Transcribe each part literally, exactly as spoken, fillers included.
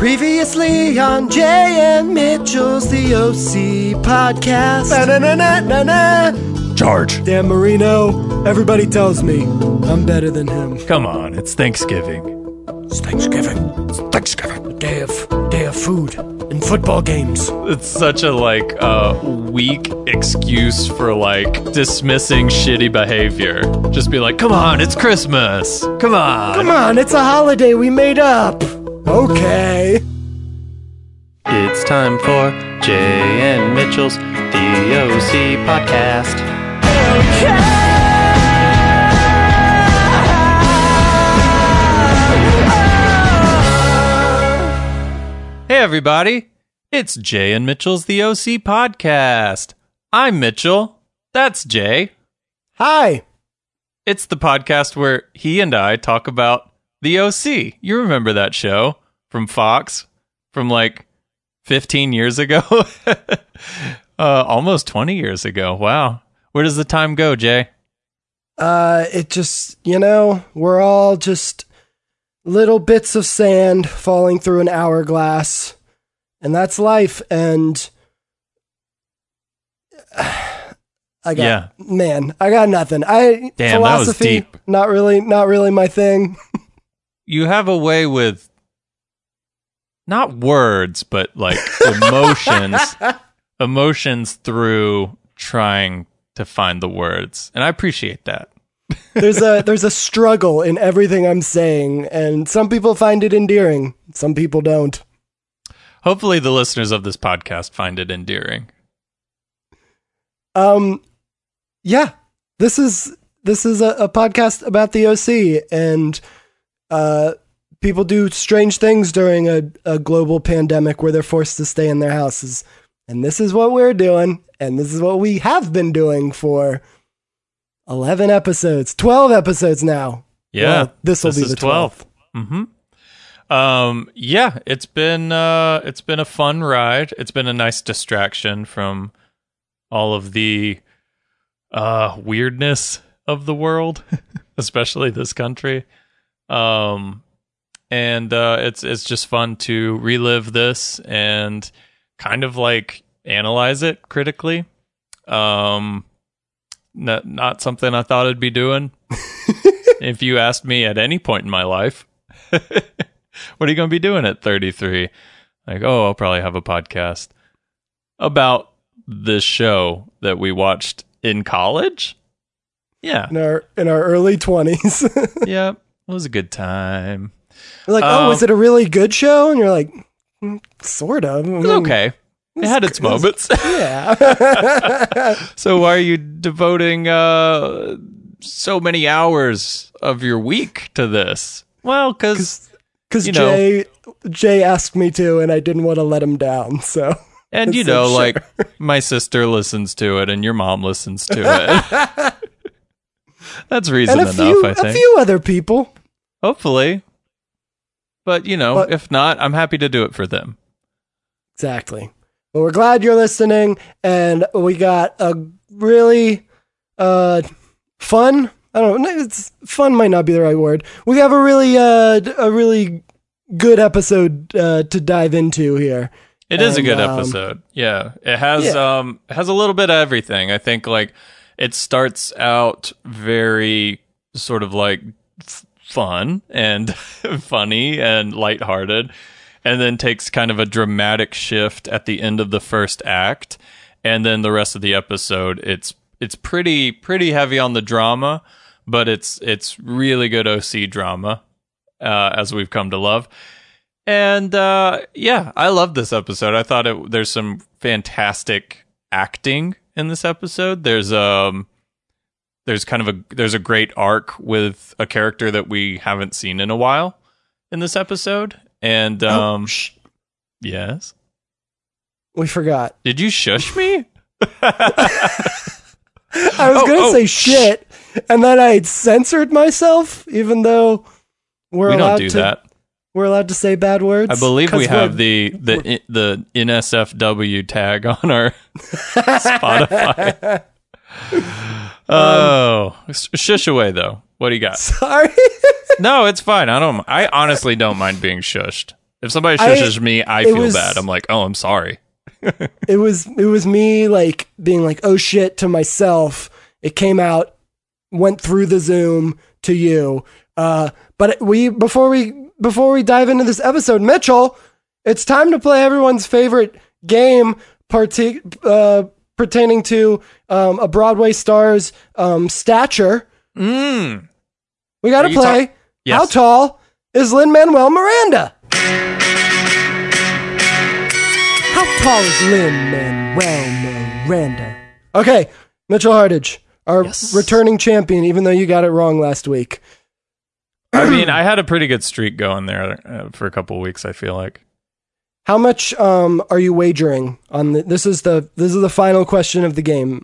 Previously on Jay and Mitchell's The O C podcast. Na-na-na-na-na-na. Charge. Dan Marino, everybody tells me I'm better than him. Come on, it's Thanksgiving. It's Thanksgiving. It's Thanksgiving. A day of, day of food and football games. It's such a, like, uh, weak excuse for, like, dismissing shitty behavior. Just be like, come on, it's Christmas. Come on. Come on, it's a holiday we made up. Okay. It's time for Jay and Mitchell's The O C podcast. Hey everybody, it's Jay and Mitchell's The O C podcast. I'm Mitchell. That's Jay. Hi. It's the podcast where he and I talk about The O C. You remember that show from Fox from like fifteen years ago? uh, almost twenty years ago. Wow. Where does the time go, Jay? Uh, it just, you know, we're all just little bits of sand falling through an hourglass, and that's life. And I got, Yeah. man, I got nothing. I Damn, that was philosophy, deep. not really, not really my thing. You have a way with not words, but like emotions, emotions through trying to find the words. And I appreciate that. There's a there's a struggle in everything I'm saying, and some people find it endearing, some people don't. Hopefully the listeners of this podcast find it endearing. Um, yeah, this is this is a, a podcast about the O C, and uh, people do strange things during a, a global pandemic where they're forced to stay in their houses, and this is what we're doing, and this is what we have been doing for eleven episodes, twelve episodes now. Yeah, well, this will be the twelfth. Mm-hmm. Um, yeah, it's been uh, it's been a fun ride. It's been a nice distraction from all of the uh, weirdness of the world, especially this country. Um, and uh, it's it's just fun to relive this and kind of like analyze it critically. Um, not not something I thought I'd be doing. If you asked me at any point in my life, what are you going to be doing at thirty-three? Like, oh, I'll probably have a podcast about this show that we watched in college. Yeah. In our in our early twenties. Yeah, it was a good time. We're like, Um, oh, was it a really good show? And you're like, "Mm, sort of. It was okay. It had its moments. Yeah. So why are you devoting uh, so many hours of your week to this? Well, because Because you know, Jay Jay asked me to, and I didn't want to let him down. So, and you I said, know, "Sure." like my sister listens to it, and your mom listens to it. That's reason and a enough, few, I think. a few other people. Hopefully, but you know, But- if not, I'm happy to do it for them. Exactly. Well, we're glad you're listening, and we got a really uh, fun. I don't know. It's fun might not be the right word. We have a really uh, a really good episode uh, to dive into here. It is a And, good um, episode. Yeah. It has yeah. um it has a little bit of everything. I think like it starts out very sort of like f- fun and funny and lighthearted, and then takes kind of a dramatic shift at the end of the first act, and then the rest of the episode it's it's pretty pretty heavy on the drama, but it's it's really good O C drama, uh, as we've come to love. And uh, yeah, I love this episode. I thought it, there's some fantastic acting in this episode. There's um, there's kind of a there's a great arc with a character that we haven't seen in a while in this episode. And um, Oh, sh- yes, we forgot. did you shush me? I was Oh, gonna oh, say shit, and then I censored myself, even though we're we allowed don't do to. that. We're allowed to say bad words. I believe we 'Cause have we're- the the the N S F W tag on our Spotify. Oh, shush away though. What do you got? Sorry. No, it's fine. I don't. I honestly don't mind being shushed. If somebody I- shushes me, I it feel was- bad. I'm like, oh, I'm sorry. It was it was me like being like, oh shit, to myself. It came out, went through the Zoom to you. Uh, but we before we before we dive into this episode, Mitchell, it's time to play everyone's favorite game, parti- uh, pertaining to um, a Broadway star's um, stature. Mm. We got to Are you play. ta- Yes. How tall is Lin-Manuel Miranda? How tall is Lin-Manuel Miranda? Okay, Mitchell Hardage, our Yes. returning champion, even though you got it wrong last week. I mean, I had a pretty good streak going there uh, for a couple of weeks, I feel like. How much um, are you wagering on the, this? Is the this is the final question of the game.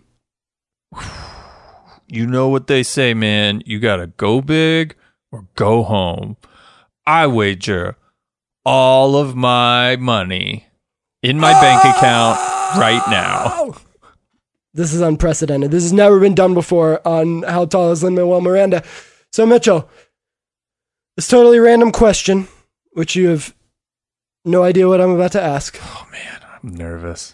You know what they say, man. You got to go big or go home. I wager all of my money in my bank account right now. This is unprecedented. This has never been done before on How Tall is Lin-Manuel Miranda. So, Mitchell, this totally random question, which you have no idea what I'm about to ask. Oh, man, I'm nervous.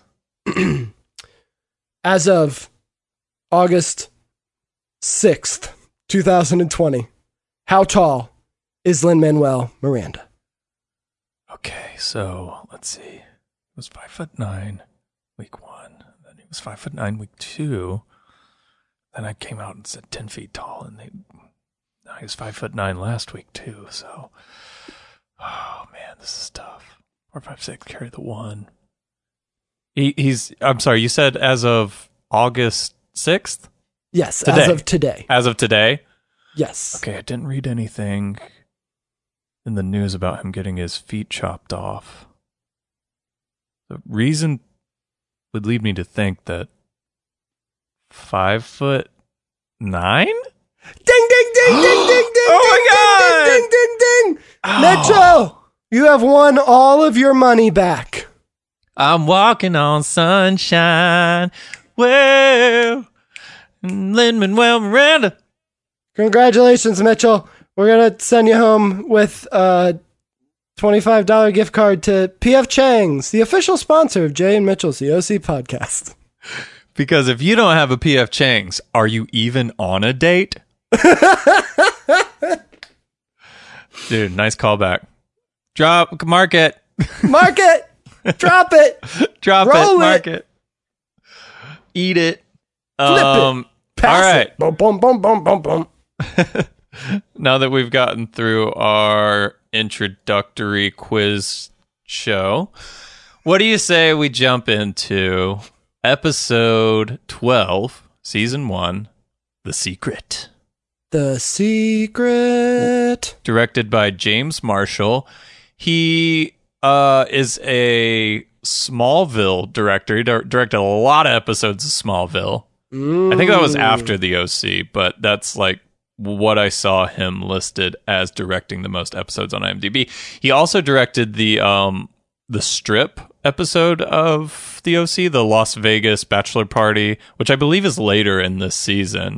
As of August sixth, twenty twenty, how tall is Lin-Manuel Miranda? Okay, so let's see. He was five foot nine week one. Then he was five foot nine week two. Then I came out and said ten feet tall, and they. Now he was five foot nine last week too. So, oh man, this is tough. Four, five, six. Carry the one. He, he's. I'm sorry. You said as of August sixth. Yes, Today. as of today. As of today. Yes. Okay, I didn't read anything in the news about him getting his feet chopped off. The reason would lead me to think that five foot nine? Ding, ding, ding, ding, ding, ding, Oh my ding, ding, ding, ding, ding. Oh. Mitchell, you have won all of your money back. I'm walking on sunshine. Well, Lin-Manuel Miranda. Congratulations, Mitchell. We're going to send you home with a twenty-five dollars gift card to P F Chang's, the official sponsor of Jay and Mitchell's The O C podcast. Because if you don't have a P F Chang's, are you even on a date? Dude, nice callback. Drop, mark it. Mark it. Drop it. Drop Roll it, it. mark it. Eat it. Flip um, it. Pass all right. it. Boom, boom, boom, boom, boom, boom. Now that we've gotten through our introductory quiz show, what do you say we jump into episode twelve, season one, The Secret? The Secret. Directed by James Marshall. He uh, is a Smallville director. He di- directed a lot of episodes of Smallville. I think that was after the O C, but that's like what I saw him listed as directing the most episodes on IMDb. He also directed the um the strip episode of the O C, the Las Vegas bachelor party, which I believe is later in this season.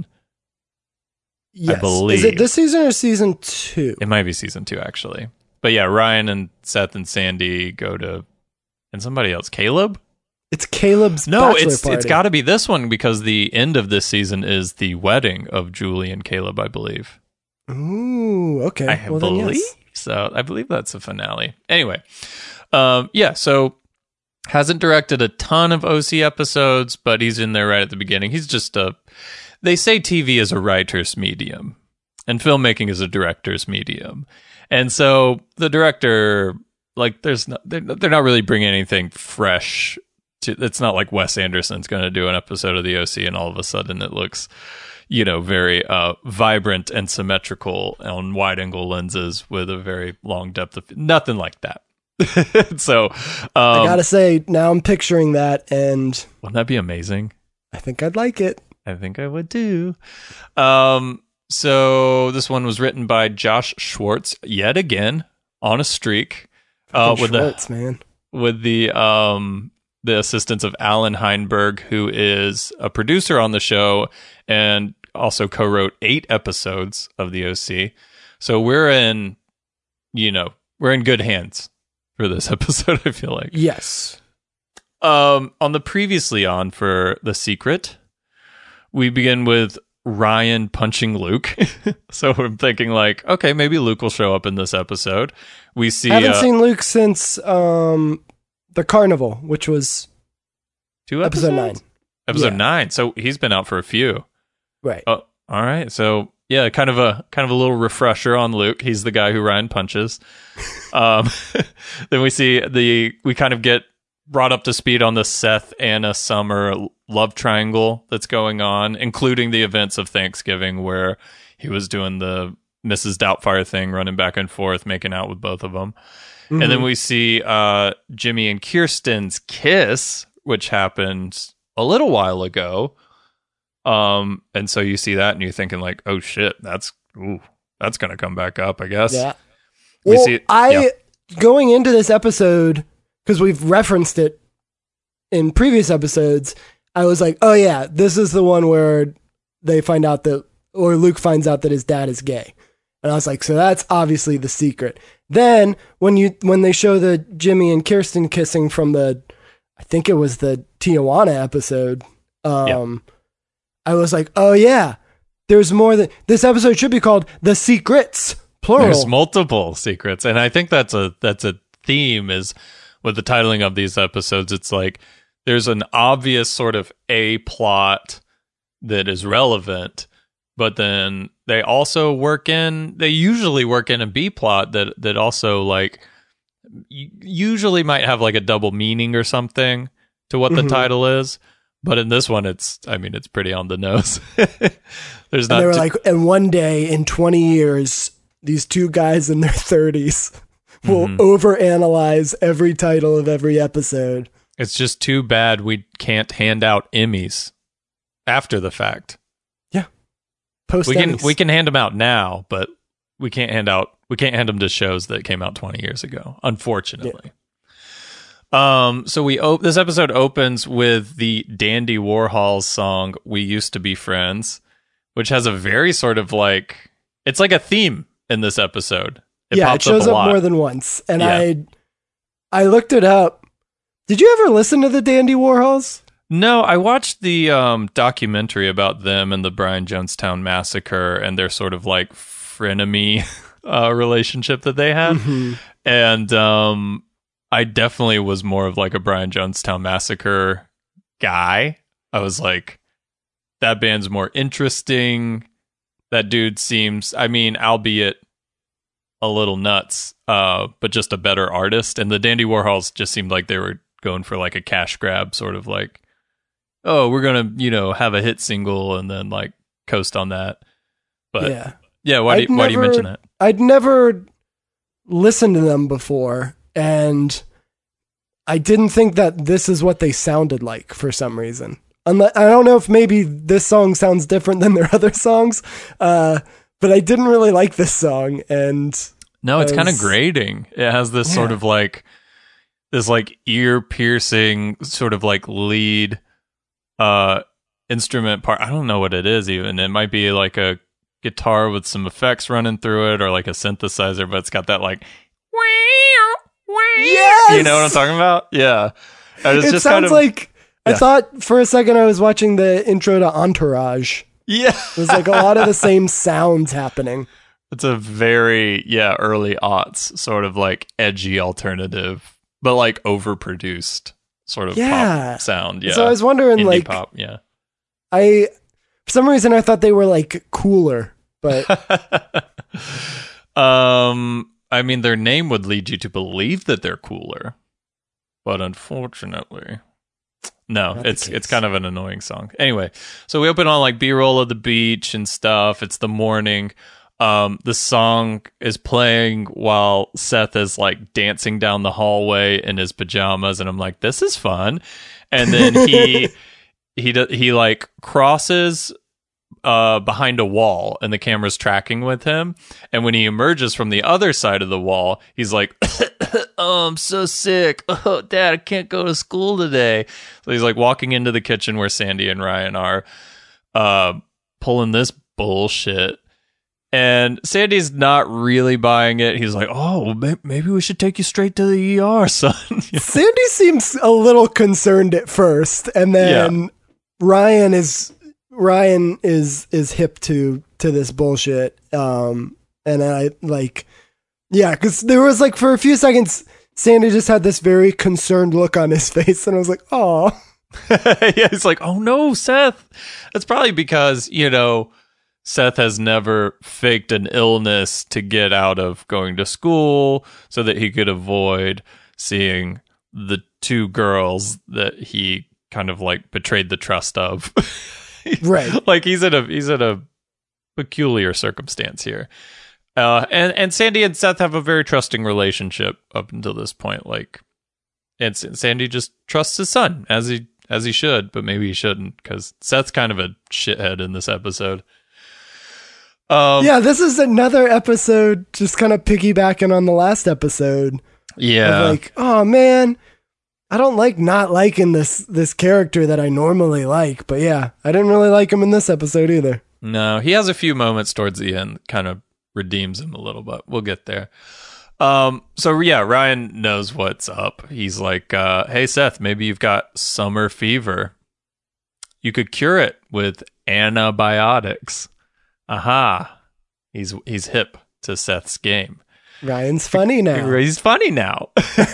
Yes. believe. Is it this season or season two? It might be season two, actually. But yeah, Ryan and Seth and Sandy go to, and somebody else, Caleb? It's Caleb's No, bachelor it's party. it's got to be this one because the end of this season is the wedding of Julie and Caleb, I believe. Ooh, okay. I well, then, believe yes. so. I believe that's the finale. Anyway, um, yeah. So hasn't directed a ton of O C episodes, but he's in there right at the beginning. He's just a. They say T V is a writer's medium, and filmmaking is a director's medium, and so the director, like, there's not, they're, they're not really bringing anything fresh. To, it's not like Wes Anderson's going to do an episode of the O C, and all of a sudden it looks, you know, very uh, vibrant and symmetrical on wide-angle lenses with a very long depth of nothing like that. So, um, I gotta say, now I'm picturing that, and wouldn't that be amazing? I think I'd like it. I think I would too. Um, so this one was written by Josh Schwartz yet again on a streak, uh, with Schwartz, the man. with the um the assistance of Alan Heinberg, who is a producer on the show and also co-wrote eight episodes of the O C. So we're in, you know, we're in good hands for this episode, I feel like. Yes. Um, on the previously on for The Secret, we begin with Ryan punching Luke. So I'm thinking like, okay, maybe Luke will show up in this episode. We see... I haven't uh, seen Luke since um, the Carnival, which was two episode episodes? nine. Episode Yeah. nine. So he's been out for a few. Right. Oh, all right. So yeah, kind of a kind of a little refresher on Luke. He's the guy who Ryan punches. um, then we see the we kind of get brought up to speed on the Seth, Anna, Summer love triangle that's going on, including the events of Thanksgiving where he was doing the Missus Doubtfire thing, running back and forth, making out with both of them. Mm-hmm. And then we see uh, Jimmy and Kirsten's kiss, which happened a little while ago. Um, and so you see that and you're thinking like, oh shit, that's, ooh, that's going to come back up, I guess. Yeah. We Well, see, I, yeah. going into this episode, because we've referenced it in previous episodes, I was like, oh yeah, this is the one where they find out that, or Luke finds out that his dad is gay. And I was like, so that's obviously The Secret. Then when you, when they show the Jimmy and Kirsten kissing from the, I think it was the Tijuana episode, um, yeah. I was like, oh yeah, there's more than, this episode should be called The Secrets, plural. There's multiple secrets. And I think that's a, that's a theme is with the titling of these episodes. It's like, there's an obvious sort of A plot that is relevant, but then they also work in, they usually work in a B plot that, that also like usually might have like a double meaning or something to what Mm-hmm. the title is. But in this one, it's, I mean, it's pretty on the nose. There's not, and they were too- like, and one day in twenty years, these two guys in their thirties will Mhm. overanalyze every title of every episode. It's just too bad we can't hand out Emmys after the fact. Post We can Emmys. we can hand them out now, but we can't hand out we can't hand them to shows that came out twenty years ago, unfortunately. Um, so we op- this episode opens with the Dandy Warhol's song "We Used to Be Friends," which has a very sort of like it's like a theme in this episode. It yeah, it pops shows up, a up lot. more than once. And Yeah. I I looked it up. Did you ever listen to the Dandy Warhols? No, I watched the um, documentary about them and the Brian Jonestown massacre and their sort of like frenemy uh, relationship that they had. Mm-hmm. And um, I definitely was more of like a Brian Jonestown massacre guy. I was like, that band's more interesting. That dude seems, I mean, albeit a little nuts, uh, but just a better artist. And the Dandy Warhols just seemed like they were going for like a cash grab, sort of like, oh, we're gonna, you know, have a hit single and then like coast on that. But yeah, Yeah. why do I'd you, why do you never- mention that? I'd never listened to them before, and I didn't think that this is what they sounded like for some reason. Unless, I don't know if maybe this song sounds different than their other songs, uh, but I didn't really like this song. And No, it's kind of was- grating. It has this sort Yeah. of like this like ear piercing sort of like lead uh instrument part. I don't know what it is even. It might be like a guitar with some effects running through it or like a synthesizer, but it's got that like yes! you know what I'm talking about? Yeah. And it's it just sounds kind of like, I yeah. thought for a second I was watching the intro to Entourage. yeah. It was like a lot of the same sounds happening. It's a very, yeah, early aughts sort of like edgy alternative, but like overproduced sort of Yeah. pop sound. Yeah. So I was wondering, Indie like, pop, yeah. I, for some reason I thought they were like cooler, but um, I mean, their name would lead you to believe that they're cooler, but unfortunately, no. Not the It's it's case. kind of an annoying song. Anyway, so we open on like B-roll of the beach and stuff. It's the morning. Um, the song is playing while Seth is like dancing down the hallway in his pajamas, and I'm like, this is fun. And then he he do, he like crosses uh behind a wall, and the camera's tracking with him. And when he emerges from the other side of the wall, he's like, "Oh, I'm so sick. Oh, Dad, I can't go to school today." So he's like walking into the kitchen where Sandy and Ryan are, uh, pulling this bullshit. And Sandy's not really buying it. He's like, oh, maybe we should take you straight to the E R, son. Sandy seems a little concerned at first, and then yeah. Ryan is Ryan is is hip to to this bullshit. Um, and I like, yeah, because there was like for a few seconds, Sandy just had this very concerned look on his face, and I was like, oh. Yeah, he's like, oh no, Seth. That's probably because, you know, Seth has never faked an illness to get out of going to school so that he could avoid seeing the two girls that he kind of like betrayed the trust of. Right. Like he's in a he's in a peculiar circumstance here. Uh, and, and Sandy and Seth have a very trusting relationship up until this point. Like, and Sandy just trusts his son as he as he should, but maybe he shouldn't because Seth's kind of a shithead in this episode. Um, yeah, this is another episode just kind of piggybacking on the last episode. Yeah. Of like, oh man, I don't like not liking this this character that I normally like. But yeah, I didn't really like him in this episode either. No, he has a few moments towards the end that kind of redeems him a little, but we'll get there. Um, so yeah, Ryan knows what's up. He's like, uh, hey Seth, maybe you've got summer fever. You could cure it with antibiotics. Aha. He's he's hip to Seth's game. Ryan's funny now. He's funny now.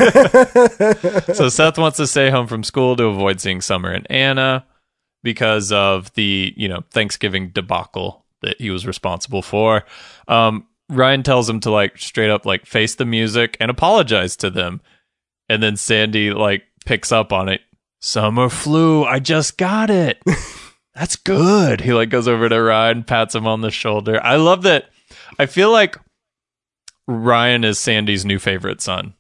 So Seth wants to stay home from school to avoid seeing Summer and Anna because of the, you know, Thanksgiving debacle that he was responsible for. Um, Ryan tells him to like straight up like face the music and apologize to them. And then Sandy like picks up on it. Summer flu. I just got it. That's good. He like goes over to Ryan, pats him on the shoulder. I love that. I feel like Ryan is Sandy's new favorite son.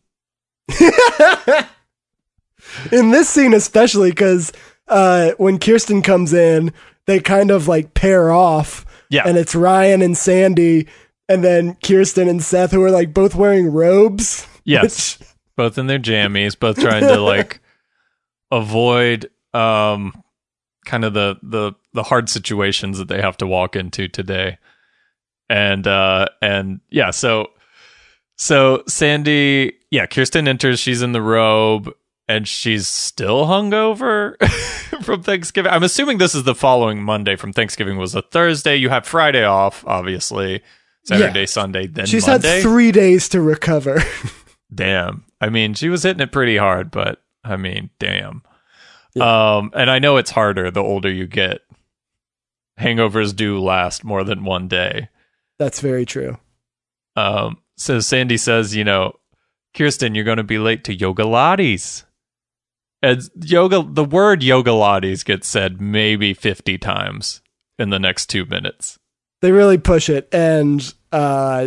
In this scene especially, because uh, when Kirsten comes in, they kind of like pair off. Yeah. And it's Ryan and Sandy, and then Kirsten and Seth, who are like both wearing robes. Yes. Which... both in their jammies, both trying to like avoid um kind of the, the, the hard situations that they have to walk into today. And, uh, and yeah, so, so Sandy, yeah, Kirsten enters, she's in the robe and she's still hungover from Thanksgiving. I'm assuming this is the following Monday. From Thanksgiving was a Thursday. You have Friday off, obviously, Saturday, yeah. Sunday, then she's Monday. Had three days to recover. Damn. I mean, she was hitting it pretty hard, but I mean, damn. Yeah. Um, and I know it's harder the older you get. Hangovers do last more than one day. That's very true. Um, so Sandy says, you know, Kirsten, you're going to be late to Yoga Lattes. And yoga, the word Yoga Lattes gets said maybe fifty times in the next two minutes. They really push it. And uh,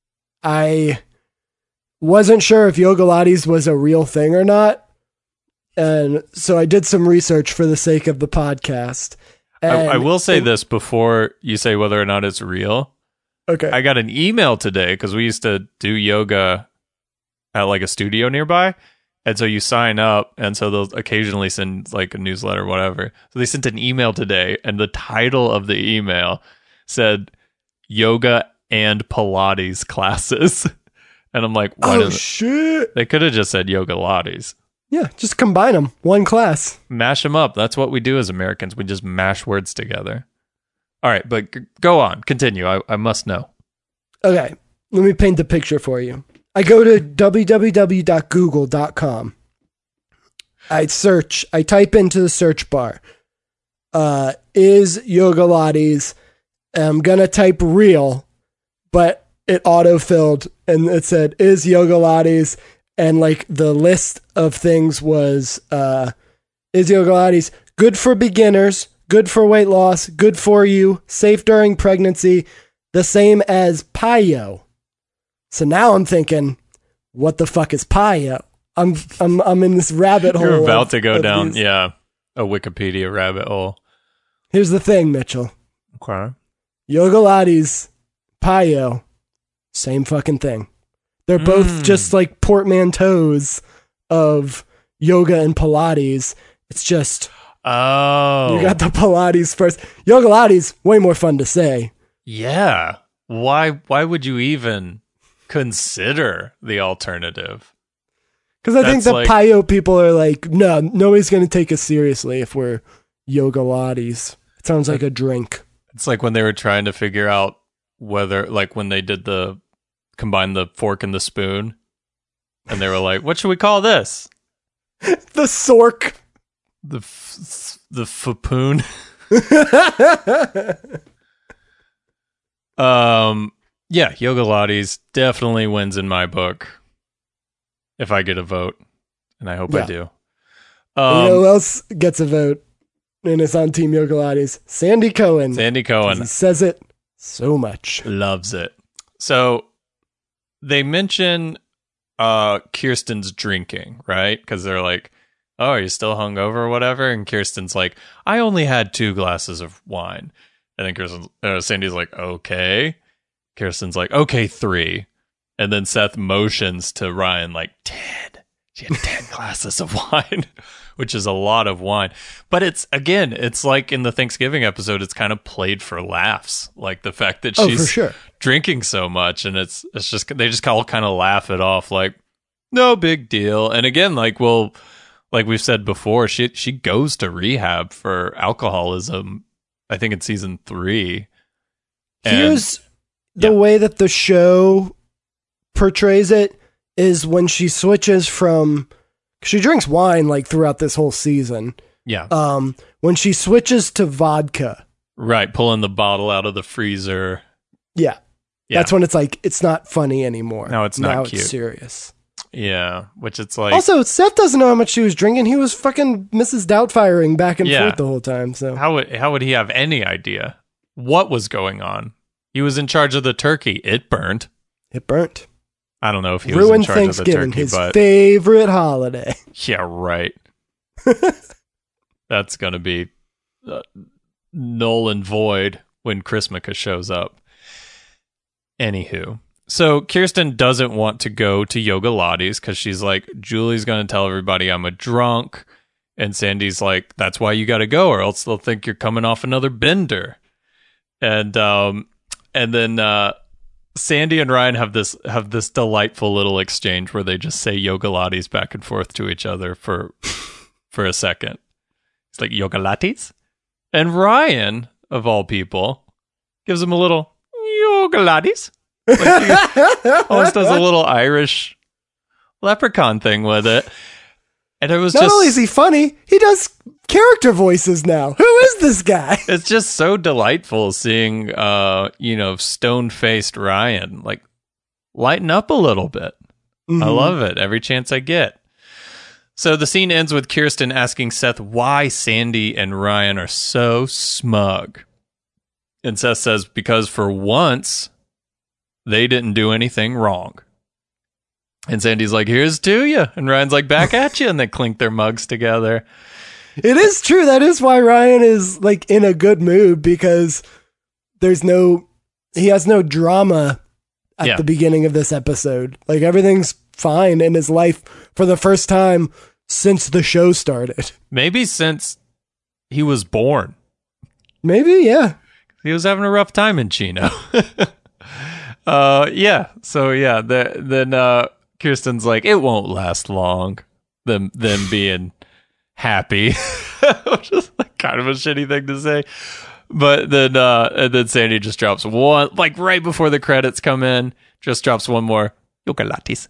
I wasn't sure if Yoga Lattes was a real thing or not. And so I did some research for the sake of the podcast. I, I will say it, this before you say whether or not it's real. Okay. I got an email today because we used to do yoga at like a studio nearby. And so you sign up, and so they'll occasionally send like a newsletter or whatever. So they sent an email today, and the title of the email said Yoga and Pilates classes. And I'm like, what oh, is shit. It? They could have just said Yoga Lattes. Yeah, just combine them. One class. Mash them up. That's what we do as Americans. We just mash words together. All right, but g- go on. Continue. I, I must know. Okay, let me paint the picture for you. I go to w w w dot google dot com. I search. I type into the search bar, uh, is Yoga Lattes. I'm going to type real, but it auto-filled, and it said, is Yoga Lattes. And like the list of things was, uh, is Yoga Lattes good for beginners, good for weight loss, good for you, safe during pregnancy, the same as Payo. So now I'm thinking, what the fuck is Payo? I'm I'm I'm in this rabbit hole. You're about of, to go down, these. yeah, a Wikipedia rabbit hole. Here's the thing, Mitchell. Okay. Yoga Lattes, Payo, same fucking thing. They're both mm. just like portmanteaus of yoga and Pilates. It's just, oh, you got the Pilates first. Yoga Lattes, way more fun to say. Yeah. why why would you even consider the alternative? Because I think That's the like- Pio people are like, no, nobody's going to take us seriously if we're yoga lattes. It sounds like a drink. It's like when they were trying to figure out whether, like when they did the, combine the fork and the spoon, and they were like, what should we call this? The Sork. The f- the fapoon. um, yeah, Yoga Lattes definitely wins in my book. If I get a vote, and I hope I Yeah. do. You know Um, who else gets a vote and is on Team Yoga Lattes? Sandy Cohen. Sandy 'Cause Cohen He says it so much. loves it. So they mention uh Kirsten's drinking, right? Because they're like, oh, are you still hungover or whatever? And Kirsten's like, I only had two glasses of wine. And then Kirsten, uh, Sandy's like, okay. Kirsten's like, okay, three. And then Seth motions to Ryan like, ten. She had ten glasses of wine, which is a lot of wine. But it's, again, it's like in the Thanksgiving episode, it's kind of played for laughs. Like the fact that Oh, she's for sure. drinking so much, and it's it's just they just all kind of laugh it off like no big deal. And again, like well, like we've said before, she she goes to rehab for alcoholism. I think in season three. And- Here's the yeah. way that the show portrays it is when she switches from she drinks wine like throughout this whole season. yeah, Um, when she switches to vodka, right, pulling the bottle out of the freezer. yeah, Yeah. that's when it's like it's not funny anymore. No, it's not now cute. It's serious. Yeah, which it's like Also, Seth doesn't know how much she was drinking. He was fucking Missus Doubtfiring back and Yeah. forth the whole time. So how would how would he have any idea what was going on? He was in charge of the turkey. It burned. it burnt. I don't know if he was in Ruined charge of the Thanksgiving, turkey, his but favorite holiday. yeah, right. That's going to be uh, null and void when Chrismica shows up. Anywho, so Kirsten doesn't want to go to Yoga Lattes because she's like, Julie's going to tell everybody I'm a drunk. And Sandy's like, that's why you got to go or else they'll think you're coming off another bender. And um, and then uh, Sandy and Ryan have this have this delightful little exchange where they just say Yoga Lattes back and forth to each other for for a second. It's like Yoga Lattes, and Ryan, of all people, gives him a little Yoga Lattes. Like he almost does a little Irish leprechaun thing with it, and it was Not just only is he funny, he does character voices now. Who is this guy? it's just so delightful seeing uh you know stone-faced Ryan like lighten up a little bit. I Mhm. love it every chance I get. So the scene ends with Kirsten asking Seth why Sandy and Ryan are so smug. And Seth says because for once they didn't do anything wrong. And Sandy's like, here's to you. And Ryan's like, back at you. And they clink their mugs together. It is true. That is why Ryan is like in a good mood because there's no, he has no drama at Yeah. the beginning of this episode. Like everything's fine in his life for the first time since the show started. Maybe since he was born. Maybe, yeah. He was having a rough time in Chino. uh, yeah. So yeah, the, then uh, Kirsten's like, it won't last long. Them them being happy, which is like kind of a shitty thing to say. But then uh, and then Sandy just drops one, like right before the credits come in, just drops one more Yoga Lattes,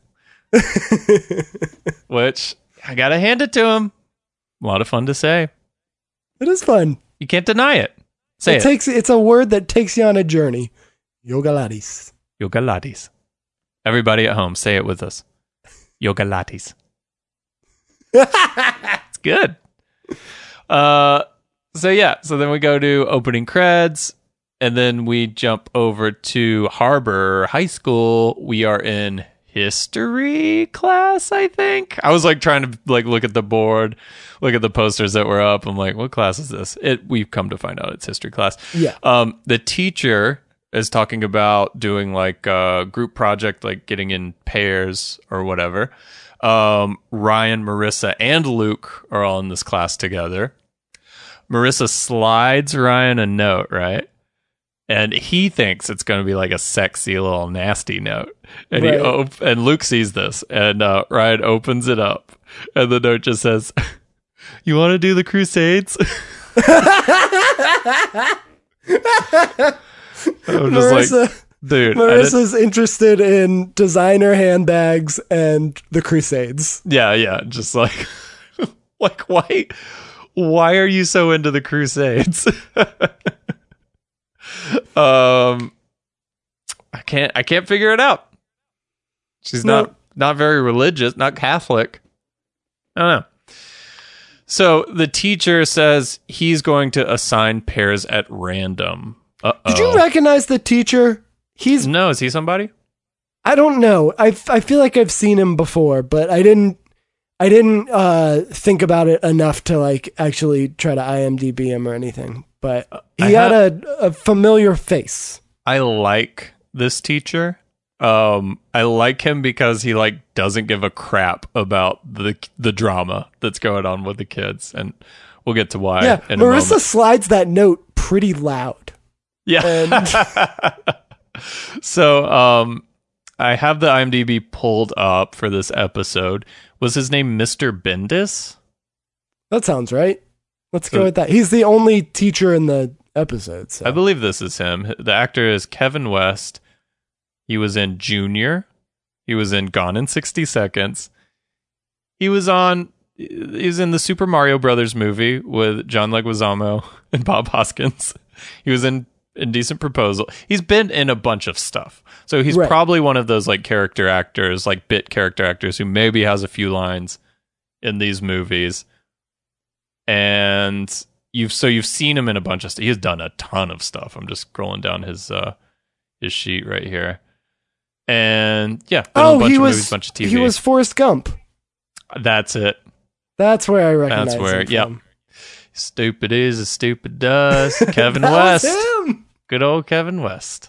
which I gotta hand it to him. A lot of fun to say. It is fun. You can't deny it. Say it it. takes it's a word that takes you on a journey. Yoga Lattes. Yoga Lattes. Everybody at home, say it with us. Yoga Lattes. It's good. Uh, so yeah, so then we go to opening creds, and then we jump over to Harbor High School. We are in history class, I think. I was like trying to like look at the board, look at the posters that were up. I'm like, what class is this? It we've come to find out it's history class. Yeah. Um, the teacher is talking about doing like a group project, like getting in pairs or whatever. Um, Ryan, Marissa, and Luke are all in this class together. Marissa slides Ryan a note, right? and he thinks it's going to be like a sexy little nasty note. And Right. he op- and Luke sees this, and uh, Ryan opens it up, and the note just says, "You want to do the Crusades?" I'm just Marissa, like, dude. I didn't- Marissa's interested in designer handbags and the Crusades. yeah, yeah, just like, like why, why are you so into the Crusades? um, I can't, I can't figure it out. She's No. not, not very religious, not Catholic. I don't know. So the teacher says he's going to assign pairs at random. Uh-oh. Did you recognize the teacher? He's No, is he somebody? I don't know. I I feel like I've seen him before, but I didn't I didn't uh, think about it enough to like actually try to I M D B him or anything. But I he had have- a, a familiar face. I like this teacher. Um, I like him because he like doesn't give a crap about the the drama that's going on with the kids, and we'll get to why. Yeah, in a Marissa moment. slides that note pretty loud. Yeah. And So, um, I have the I M D B pulled up for this episode. Was his name Mister Bendis? that sounds right. Let's So- go with that. He's the only teacher in the episode. So. I believe this is him. The actor is Kevin West. He was in Junior. He was in Gone in sixty seconds. He was on. He was in the Super Mario Brothers movie with John Leguizamo and Bob Hoskins. He was in Indecent Proposal. He's been in a bunch of stuff. So he's Right. probably one of those like character actors, like bit character actors who maybe has a few lines in these movies. And you've so you've seen him in a bunch of stuff. He's done a ton of stuff. I'm just scrolling down his uh his sheet right here. And yeah, been in a Oh, bunch he of was movies, bunch of T V. he was Forrest Gump. That's it. That's where I recognize That's where him yep. from. Stupid is as stupid does. Kevin That was West. him. Good old Kevin West.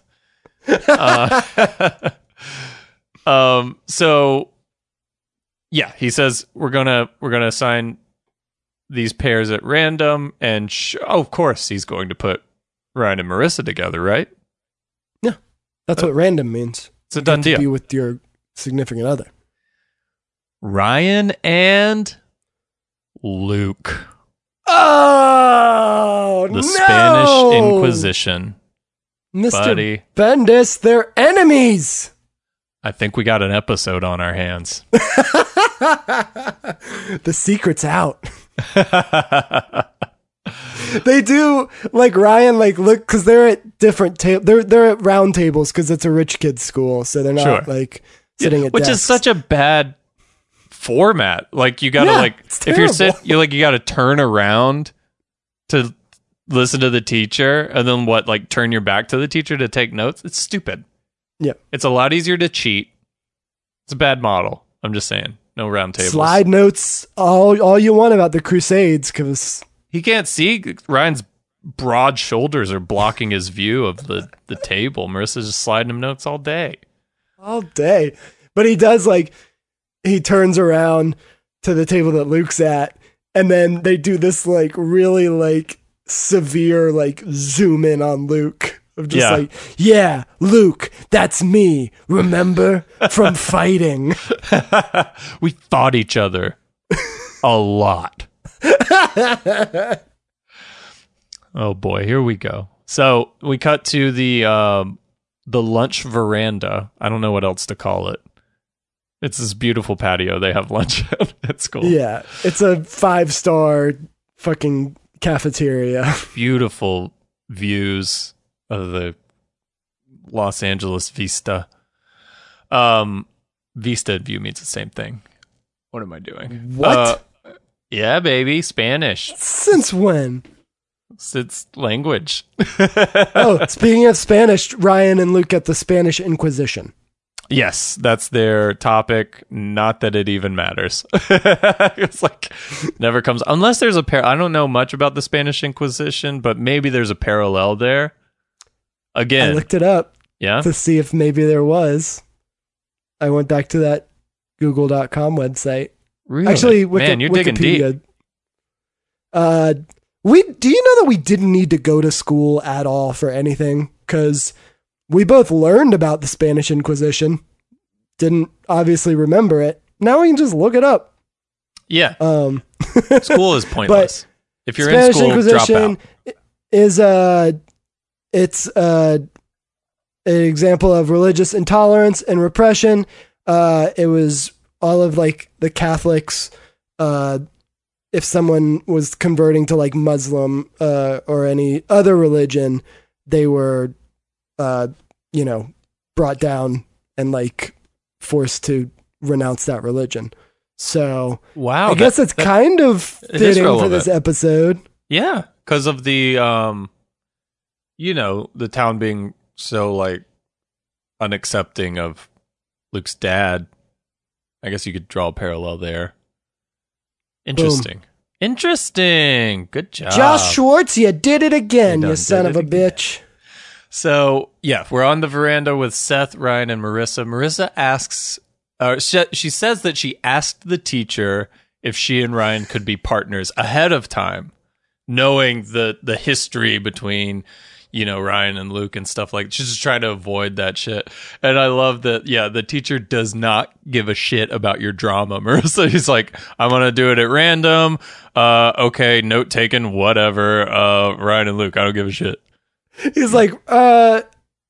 Uh, um. So, yeah, he says we're gonna we're gonna assign these pairs at random, and sh- oh, of course he's going to put Ryan and Marissa together, right? That's what random means. It's a You done get to deal. Be with your significant other. Ryan and Luke, Oh, the no! Spanish Inquisition, Mister buddy. Bendis, they're enemies. I think we got an episode on our hands. The secret's out. They do like Ryan, like look because they're at different table. They're they're at round tables because it's a rich kid's school, so they're not Sure. like sitting at Which desks. is such a bad format. Like you gotta Yeah, like it's if you're sit terrible. you like you gotta turn around to listen to the teacher and then what like turn your back to the teacher to take notes. It's stupid. Yeah. It's a lot easier to cheat. It's a bad model. I'm just saying. No round tables. slide notes all all you want about the Crusades because He can't see. Ryan's broad shoulders are blocking his view of the, the table. Marissa's just sliding him notes all day. all day. But he does like he turns around to the table that Luke's at, and then they do this like really like severe like zoom in on Luke of just Yeah. like, yeah, Luke, that's me. Remember from fighting. We fought each other a lot. Oh boy, here we go. So we cut to the um, the lunch veranda. I don't know what else to call it. It's this beautiful patio they have lunch at. It's cool. Yeah, it's a five star fucking cafeteria. Beautiful views of the Los Angeles Vista. Um, Vista and view means the same thing. What am I doing? What? Uh, yeah, baby, Spanish. Since when? It's, it's language. Oh, speaking of Spanish, Ryan and Luke get the Spanish Inquisition. Yes, that's their topic. Not that it even matters. It's like never comes unless there's a par. I don't know much about the Spanish Inquisition, but maybe there's a parallel there. I Again, looked it up yeah. to see if maybe there was. I went back to that google dot com website. Really? Actually, Wiki- man, you're digging deep. Wikipedia. Uh, we do you know that we didn't need to go to school at all for anything? because we both learned about the Spanish Inquisition, didn't obviously remember it. Now we can just look it up. Yeah. Um, school is pointless. If you're Spanish in school, Inquisition drop out. is uh, it's uh, an example of religious intolerance and repression. Uh, it was all of like the Catholics. Uh, if someone was converting to like Muslim uh, or any other religion, they were, uh, you know, brought down and like forced to renounce that religion. So Wow, I guess that- it's that- kind of it is fitting for relevant. this episode. Yeah, because of the, um, you know, the town being so like unaccepting of Luke's dad. I guess you could draw a parallel there. Interesting. Interesting. Good job. Josh Schwartz, you did it again, You you done son did of a it again. bitch. So, yeah, we're on the veranda with Seth, Ryan, and Marissa. Marissa asks, uh, she, she says that she asked the teacher if she and Ryan could be partners ahead of time, knowing the, the history between, you know, Ryan and Luke and stuff like. She's just trying to avoid that shit. And I love that, yeah, the teacher does not give a shit about your drama, Marissa. He's like, I'm going to do it at random. Uh, okay, note taken, whatever. Uh, Ryan and Luke, I don't give a shit. He's like, uh,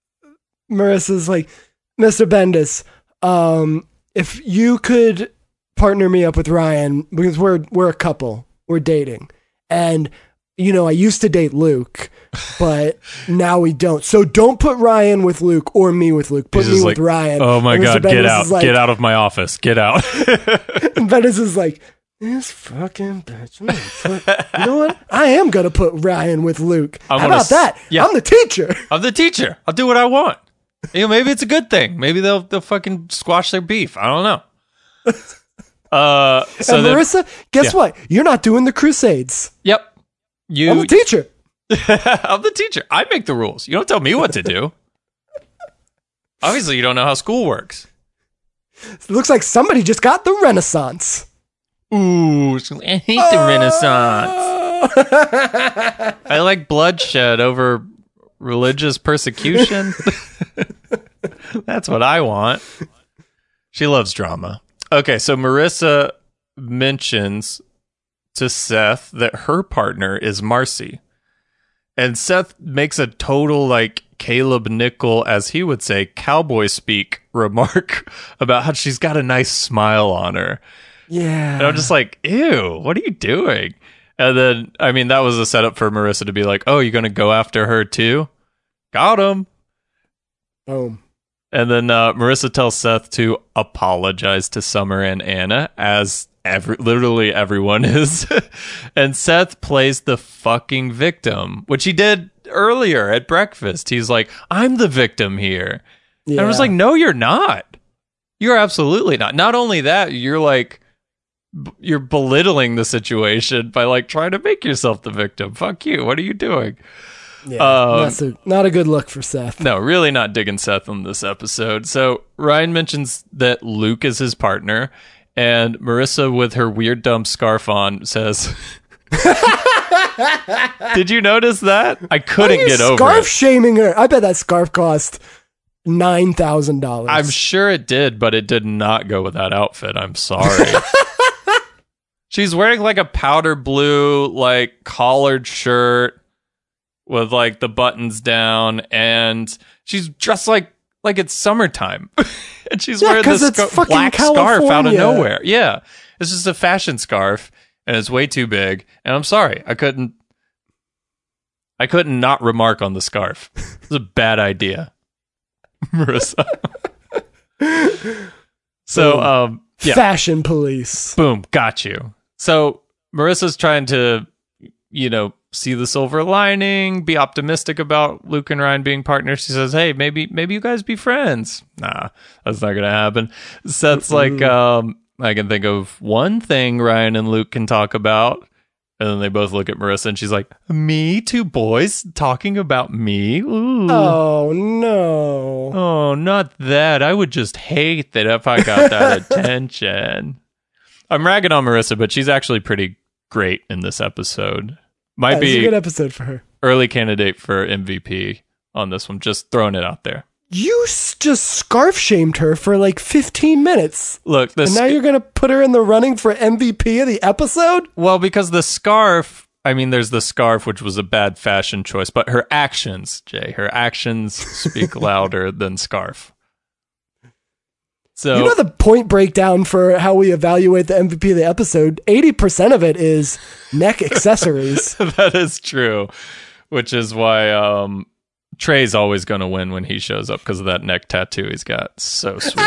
Marissa's like, Mister Bendis, um, if you could partner me up with Ryan, because we're we're a couple, we're dating, and you know I used to date Luke, but now we don't. So don't put Ryan with Luke or me with Luke. Put He's me just with like, Ryan. Oh my And Mister God, get Bendis out. is like- Get out of my office. Get out. And Bendis is like, this fucking bitch. I'm gonna put- you know what? I am gonna put Ryan with Luke. I'm How gonna about s- that? yeah. I'm the teacher. I'm the teacher. I'll do what I want. You know, maybe it's a good thing. Maybe they'll they'll fucking squash their beef. I don't know. Uh, so and then, Marissa, guess yeah. what? You're not doing the Crusades. yep. You, I'm the teacher. I'm the teacher. I make the rules. You don't tell me what to do. Obviously, you don't know how school works. It looks like somebody just got the Renaissance. Ooh, I hate the Renaissance. I like bloodshed over religious persecution. That's what I want. She loves drama. Okay, so Marissa mentions to Seth that her partner is Marcy. And Seth makes a total, like, Caleb Nickel, as he would say, cowboy speak remark about how she's got a nice smile on her. Yeah. And I'm just like, ew, what are you doing? And then, I mean, that was a setup for Marissa to be like, oh, you're going to go after her too? Got him. Boom. And then uh, Marissa tells Seth to apologize to Summer and Anna, as every, literally everyone is. And Seth plays the fucking victim, which he did earlier at breakfast. He's like, I'm the victim here. Yeah. And I was like, no, you're not. You're absolutely not. Not only that, you're like, b- you're belittling the situation by like trying to make yourself the victim. Fuck you. What are you doing? yeah, um, not, so, not a good look for Seth. No, really not digging Seth on this episode. So Ryan mentions that Luke is his partner, and Marissa, with her weird dumb scarf on, says, did you notice that? I couldn't Why are you get over scarf it. shaming her. I bet that scarf cost nine thousand dollars. I'm sure it did, but it did not go with that outfit. I'm sorry. She's wearing like a powder blue, like collared shirt with like the buttons down, and she's dressed like like it's summertime. And she's Yeah, wearing 'cause this it's scar- fucking black scarf out of California. nowhere. Yeah, it's just a fashion scarf, and it's way too big. And I'm sorry, I couldn't. I couldn't not remark on the scarf. It's a bad idea, Marissa. So, Boom. um, yeah. Fashion police. Boom, got you. So Marissa's trying to, you know, see the silver lining, be optimistic about Luke and Ryan being partners. She says, hey, maybe maybe you guys be friends. Nah, that's not gonna happen. Seth's like, um, I can think of one thing Ryan and Luke can talk about. And then they both look at Marissa, and she's like, me? Two boys talking about me? Ooh. Oh no. Oh, not that. I would just hate that if I got that attention. I'm ragging on Marissa, but she's actually pretty great in this episode. Might Yeah, it's a be good episode for her. early candidate for M V P on this one. Just throwing it out there. You s- just scarf shamed her for like fifteen minutes. Look, this. And now you're going to put her in the running for M V P of the episode? Well, because the scarf, I mean, there's the scarf, which was a bad fashion choice, but her actions, Jay, her actions speak louder than scarf. So, you know the point breakdown for how we evaluate the M V P of the episode? eighty percent of it is neck accessories. That is true, which is why um, Trey's always going to win when he shows up because of that neck tattoo he's got. So sweet.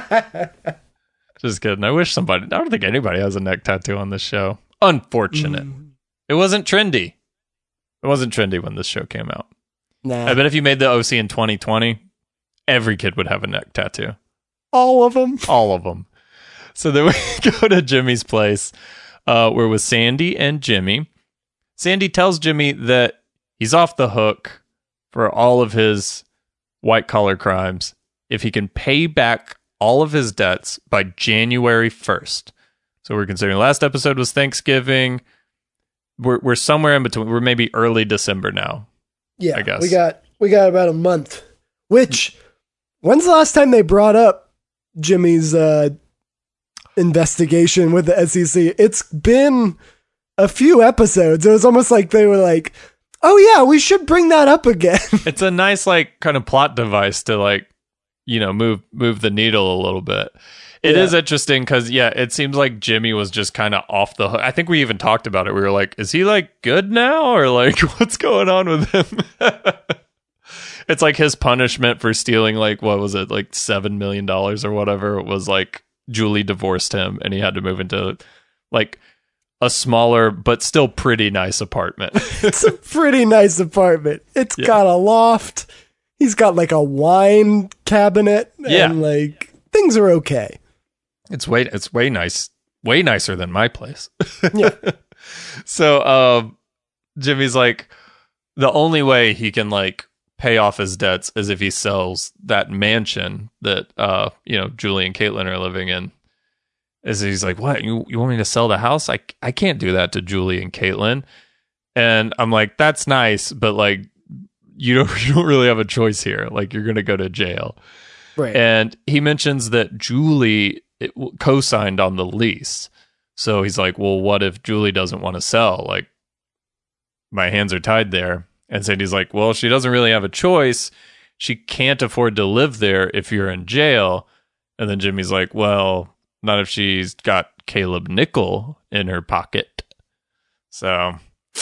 Just kidding. I wish somebody, I don't think anybody has a neck tattoo on this show. Unfortunate. Mm. It wasn't trendy. It wasn't trendy when this show came out. Nah. I bet if you made the O C in twenty twenty, every kid would have a neck tattoo. All of them. All of them. So then we go to Jimmy's place. Uh, we're with Sandy and Jimmy. Sandy tells Jimmy that he's off the hook for all of his white-collar crimes if he can pay back all of his debts by January first. So we're considering last episode was Thanksgiving. We're we're somewhere in between. We're maybe early December now. Yeah, I guess. we got we got about a month. Which, when's the last time they brought up Jimmy's uh, investigation with the S E C? It's been a few episodes. It was almost like they were like, oh yeah, we should bring that up again. It's a nice like kind of plot device to like, you know, move move the needle a little bit. It yeah. is interesting because, yeah, it seems like Jimmy was just kind of off the hook. I think we even talked about it. We were like, is he like good now? Or like, what's going on with him? It's like his punishment for stealing, like, what was it, like seven million dollars or whatever. It was like Julie divorced him and he had to move into like a smaller but still pretty nice apartment. It's a pretty nice apartment. It's yeah. got a loft. He's got like a wine cabinet. And yeah. like things are okay. It's way it's way nice. Way nicer than my place. Yeah. So um, Jimmy's like, the only way he can like pay off his debts is if he sells that mansion that uh you know Julie and Caitlin are living in. Is he's like, what, you you want me to sell the house? I I can't do that to Julie and Caitlin. And I'm like, that's nice, but like you don't you don't really have a choice here. Like you're gonna go to jail. Right. And he mentions that Julie it, co-signed on the lease. So he's like, well, what if Julie doesn't want to sell? Like my hands are tied there. And Sandy's like, well, she doesn't really have a choice. She can't afford to live there if you're in jail. And then Jimmy's like, well, not if she's got Caleb Nickel in her pocket. So,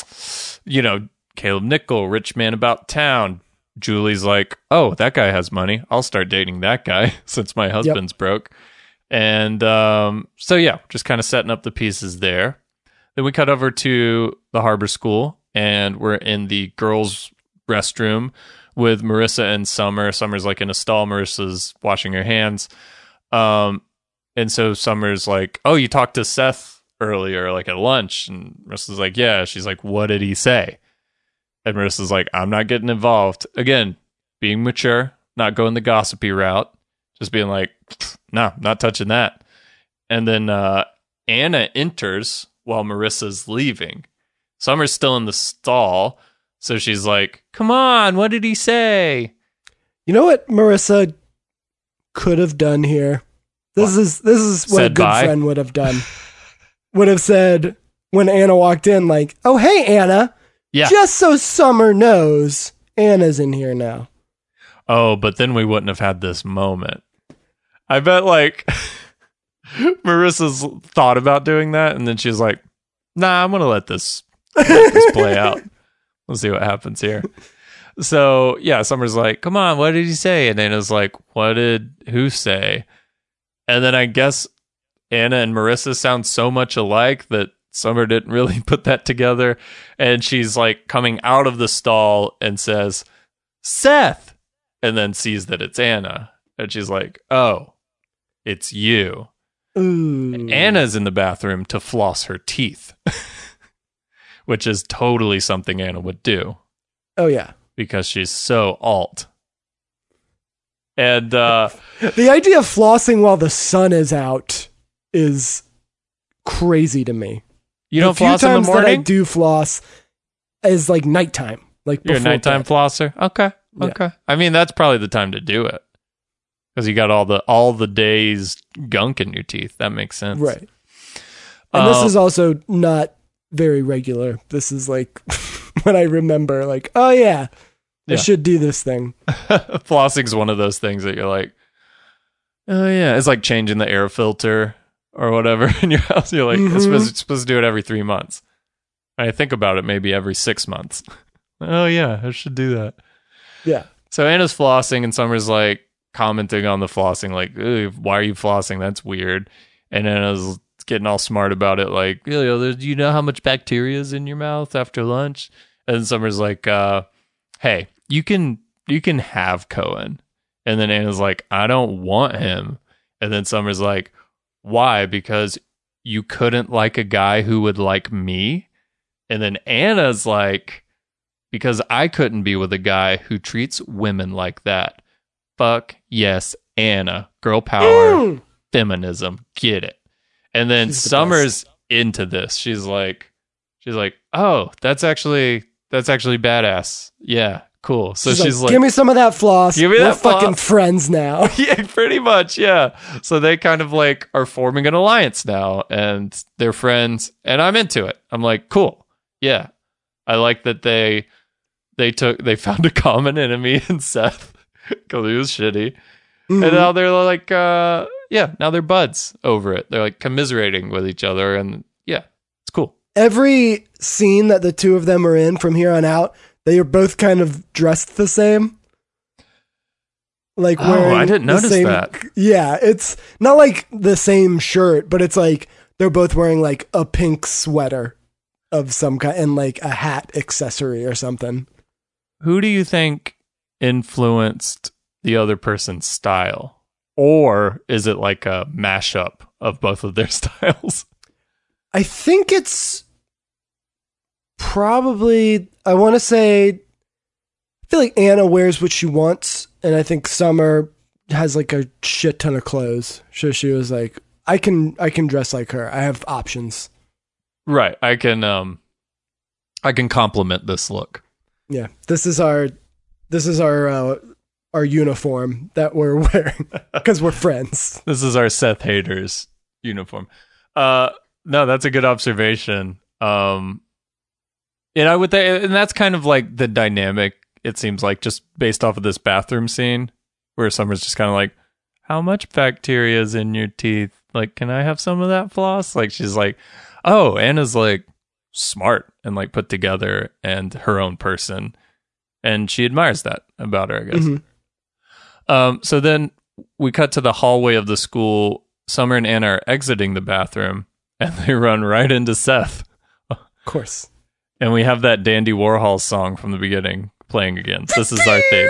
you know, Caleb Nickel, rich man about town. Julie's like, oh, that guy has money. I'll start dating that guy since my husband's yep. broke. And um, so, yeah, just kind of setting up the pieces there. Then we cut over to the Harbor School. And we're in the girls' restroom with Marissa and Summer. Summer's like in a stall. Marissa's washing her hands. Um, and so Summer's like, oh, you talked to Seth earlier, like at lunch. And Marissa's like, yeah. She's like, what did he say? And Marissa's like, I'm not getting involved. Again, being mature, not going the gossipy route. Just being like, no, not touching that. And then uh, Anna enters while Marissa's leaving. Summer's still in the stall, so she's like, come on, what did he say? You know what Marissa could have done here? This what? is this is what said a good bye? friend would have done. Would have said, when Anna walked in, like, oh, hey, Anna. Yeah. Just so Summer knows, Anna's in here now. Oh, but then we wouldn't have had this moment. I bet, like, Marissa's thought about doing that, and then she's like, nah, I'm going to let this... Let this play out. We'll see what happens here. So yeah, Summer's like, come on, what did he say? And Anna's like, what did who say? And then I guess Anna and Marissa sound so much alike that Summer didn't really put that together. And she's like coming out of the stall and says, Seth, and then sees that it's Anna. And she's like, oh, it's you. Ooh. Anna's in the bathroom to floss her teeth. Which is totally something Anna would do. Oh, yeah. Because she's so alt. And uh, the idea of flossing while the sun is out is crazy to me. You don't the floss in the morning? That I do floss is like nighttime. Like You're a nighttime bed. flosser? Okay. Yeah. Okay. I mean, that's probably the time to do it. Because you got all the all the day's gunk in your teeth. That makes sense. Right. And Uh, this is also not very regular. This is like when I remember, like, oh yeah, Yeah. I should do this thing. Flossing's one of those things that you're like, oh yeah. It's like changing the air filter or whatever in your house. You're like, Mhm. it's supposed, it's supposed to do it every three months. I think about it maybe every six months. Oh yeah, I should do that. Yeah. So Anna's flossing and Summer's like commenting on the flossing, like, "Ugh, why are you flossing? That's weird." And Anna's getting all smart about it, like, you know, do you know how much bacteria is in your mouth after lunch? And Summer's like, uh, hey, you can you can have Cohen. And then Anna's like, I don't want him. And then Summer's like, why? Because you couldn't like a guy who would like me? And then Anna's like, because I couldn't be with a guy who treats women like that. Fuck yes, Anna. Girl power, Mm. feminism. Get it. And then She's the Summer's into this. She's like, she's like, oh, that's actually that's actually badass. Yeah, cool. So she's, She's, like, like, give me some of that floss. Give me We're that floss." fucking friends now. yeah, pretty much, yeah. So they kind of like are forming an alliance now, and they're friends, and I'm into it. I'm like, cool, yeah. I like that they they took they found a common enemy in Seth because he was shitty, Mhm. and now they're like, uh, yeah, now they're buds over it. They're like commiserating with each other, and yeah, it's cool. Every scene that the two of them are in from here on out, they are both kind of dressed the same. Like Oh, wearing I didn't the notice same- that. Yeah, it's not like the same shirt, but it's like they're both wearing like a pink sweater of some kind and like a hat accessory or something. Who do you think influenced the other person's style? Or is it like a mashup of both of their styles? I think it's probably, I want to say, I feel like Anna wears what she wants, and I think Summer has like a shit ton of clothes. So she was like, I can I can dress like her. I have options. Right. I can um I can compliment this look. Yeah. This is our this is our uh, our uniform that we're wearing because we're friends. This is our Seth haters uniform. Uh no, that's a good observation. Um and I would th- and that's kind of like the dynamic, it seems like, just based off of this bathroom scene where Summer's just kind of like, how much bacteria is in your teeth? Like, can I have some of that floss? Like, she's like, oh, Anna's like smart and like put together and her own person. And she admires that about her, I guess. Mhm. Um, so then we cut to the hallway of the school. Summer and Anna are exiting the bathroom and they run right into Seth. Of course. And we have that Dandy Warhol song from the beginning playing again. This is our theme.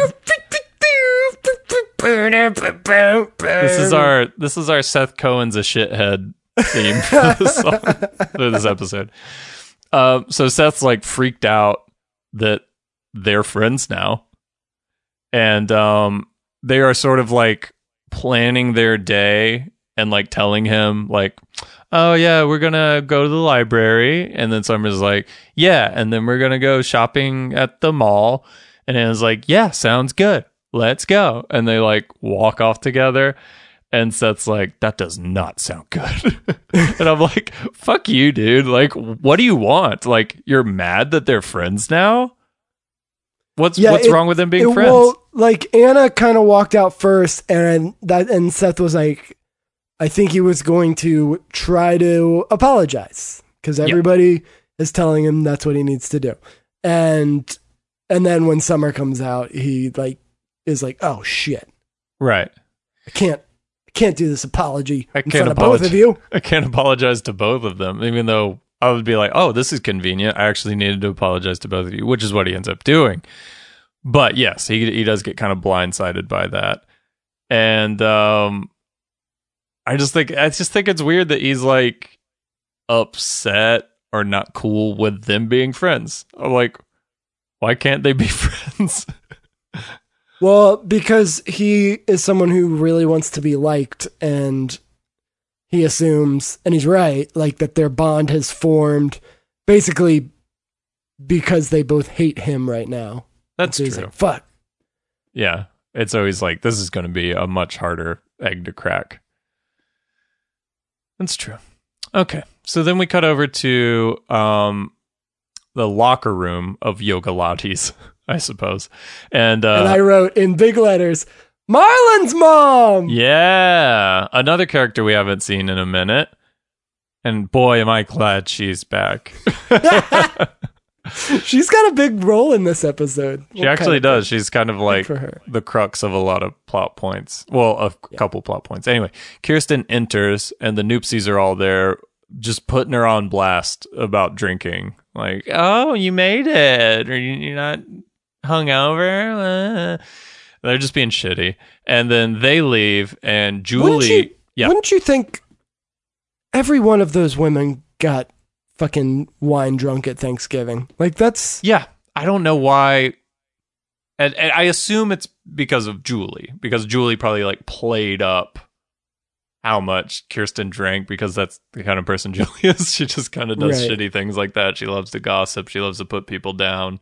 This is our this is our Seth Cohen's a shithead theme for this song, for this episode. Um, so Seth's like freaked out that they're friends now, and um, they are sort of like planning their day and like telling him like, oh yeah, we're gonna go to the library, and then Summer's like, yeah, and then we're gonna go shopping at the mall, and Anna's like, yeah, sounds good, let's go, and they like walk off together. And Seth's like, that does not sound good. And I'm like, fuck you, dude. Like, what do you want? Like, you're mad that they're friends now? What's Yeah, what's it- wrong with them being It- friends? Well, like Anna kind of walked out first, and that and Seth was like, I think he was going to try to apologize because everybody is telling him that's what he needs to do, and and then when Summer comes out, he like is like, oh shit, Right. I can't I can't do this apology I in can't front of both of apologize. you. I can't apologize to both of them, even though I would be like, oh, this is convenient. I actually needed to apologize to both of you, which is what he ends up doing. But yes, he he does get kind of blindsided by that. And um I just think I just think it's weird that he's like upset or not cool with them being friends. I'm like, why can't they be friends? Well, because he is someone who really wants to be liked, and he assumes, and he's right, like that their bond has formed basically because they both hate him right now. That's So he's true. like, fuck, Yeah. It's always like, this is going to be a much harder egg to crack. That's true. Okay. So then we cut over to um, the locker room of Yoga Lattes, I suppose. And, uh, and I wrote in big letters, Marlon's mom! Yeah. Another character we haven't seen in a minute. And boy, am I glad she's back. She's got a big role in this episode. She actually does. She's kind of like for her. the crux of a lot of plot points. Well, a Yeah. couple plot points. Anyway, Kirsten enters and the Noopsies are all there just putting her on blast about drinking. Like, oh, you made it. Or you're not hungover. Uh. They're just being shitty. And then they leave and Julie... Wouldn't you, yeah. wouldn't you think every one of those women got fucking wine drunk at Thanksgiving? Like, that's... Yeah, I don't know why. And, and I assume it's because of Julie, because Julie probably like played up how much Kirsten drank, because that's the kind of person Julie is. She just kind of does Right. shitty things like that. She loves to gossip. She loves to put people down.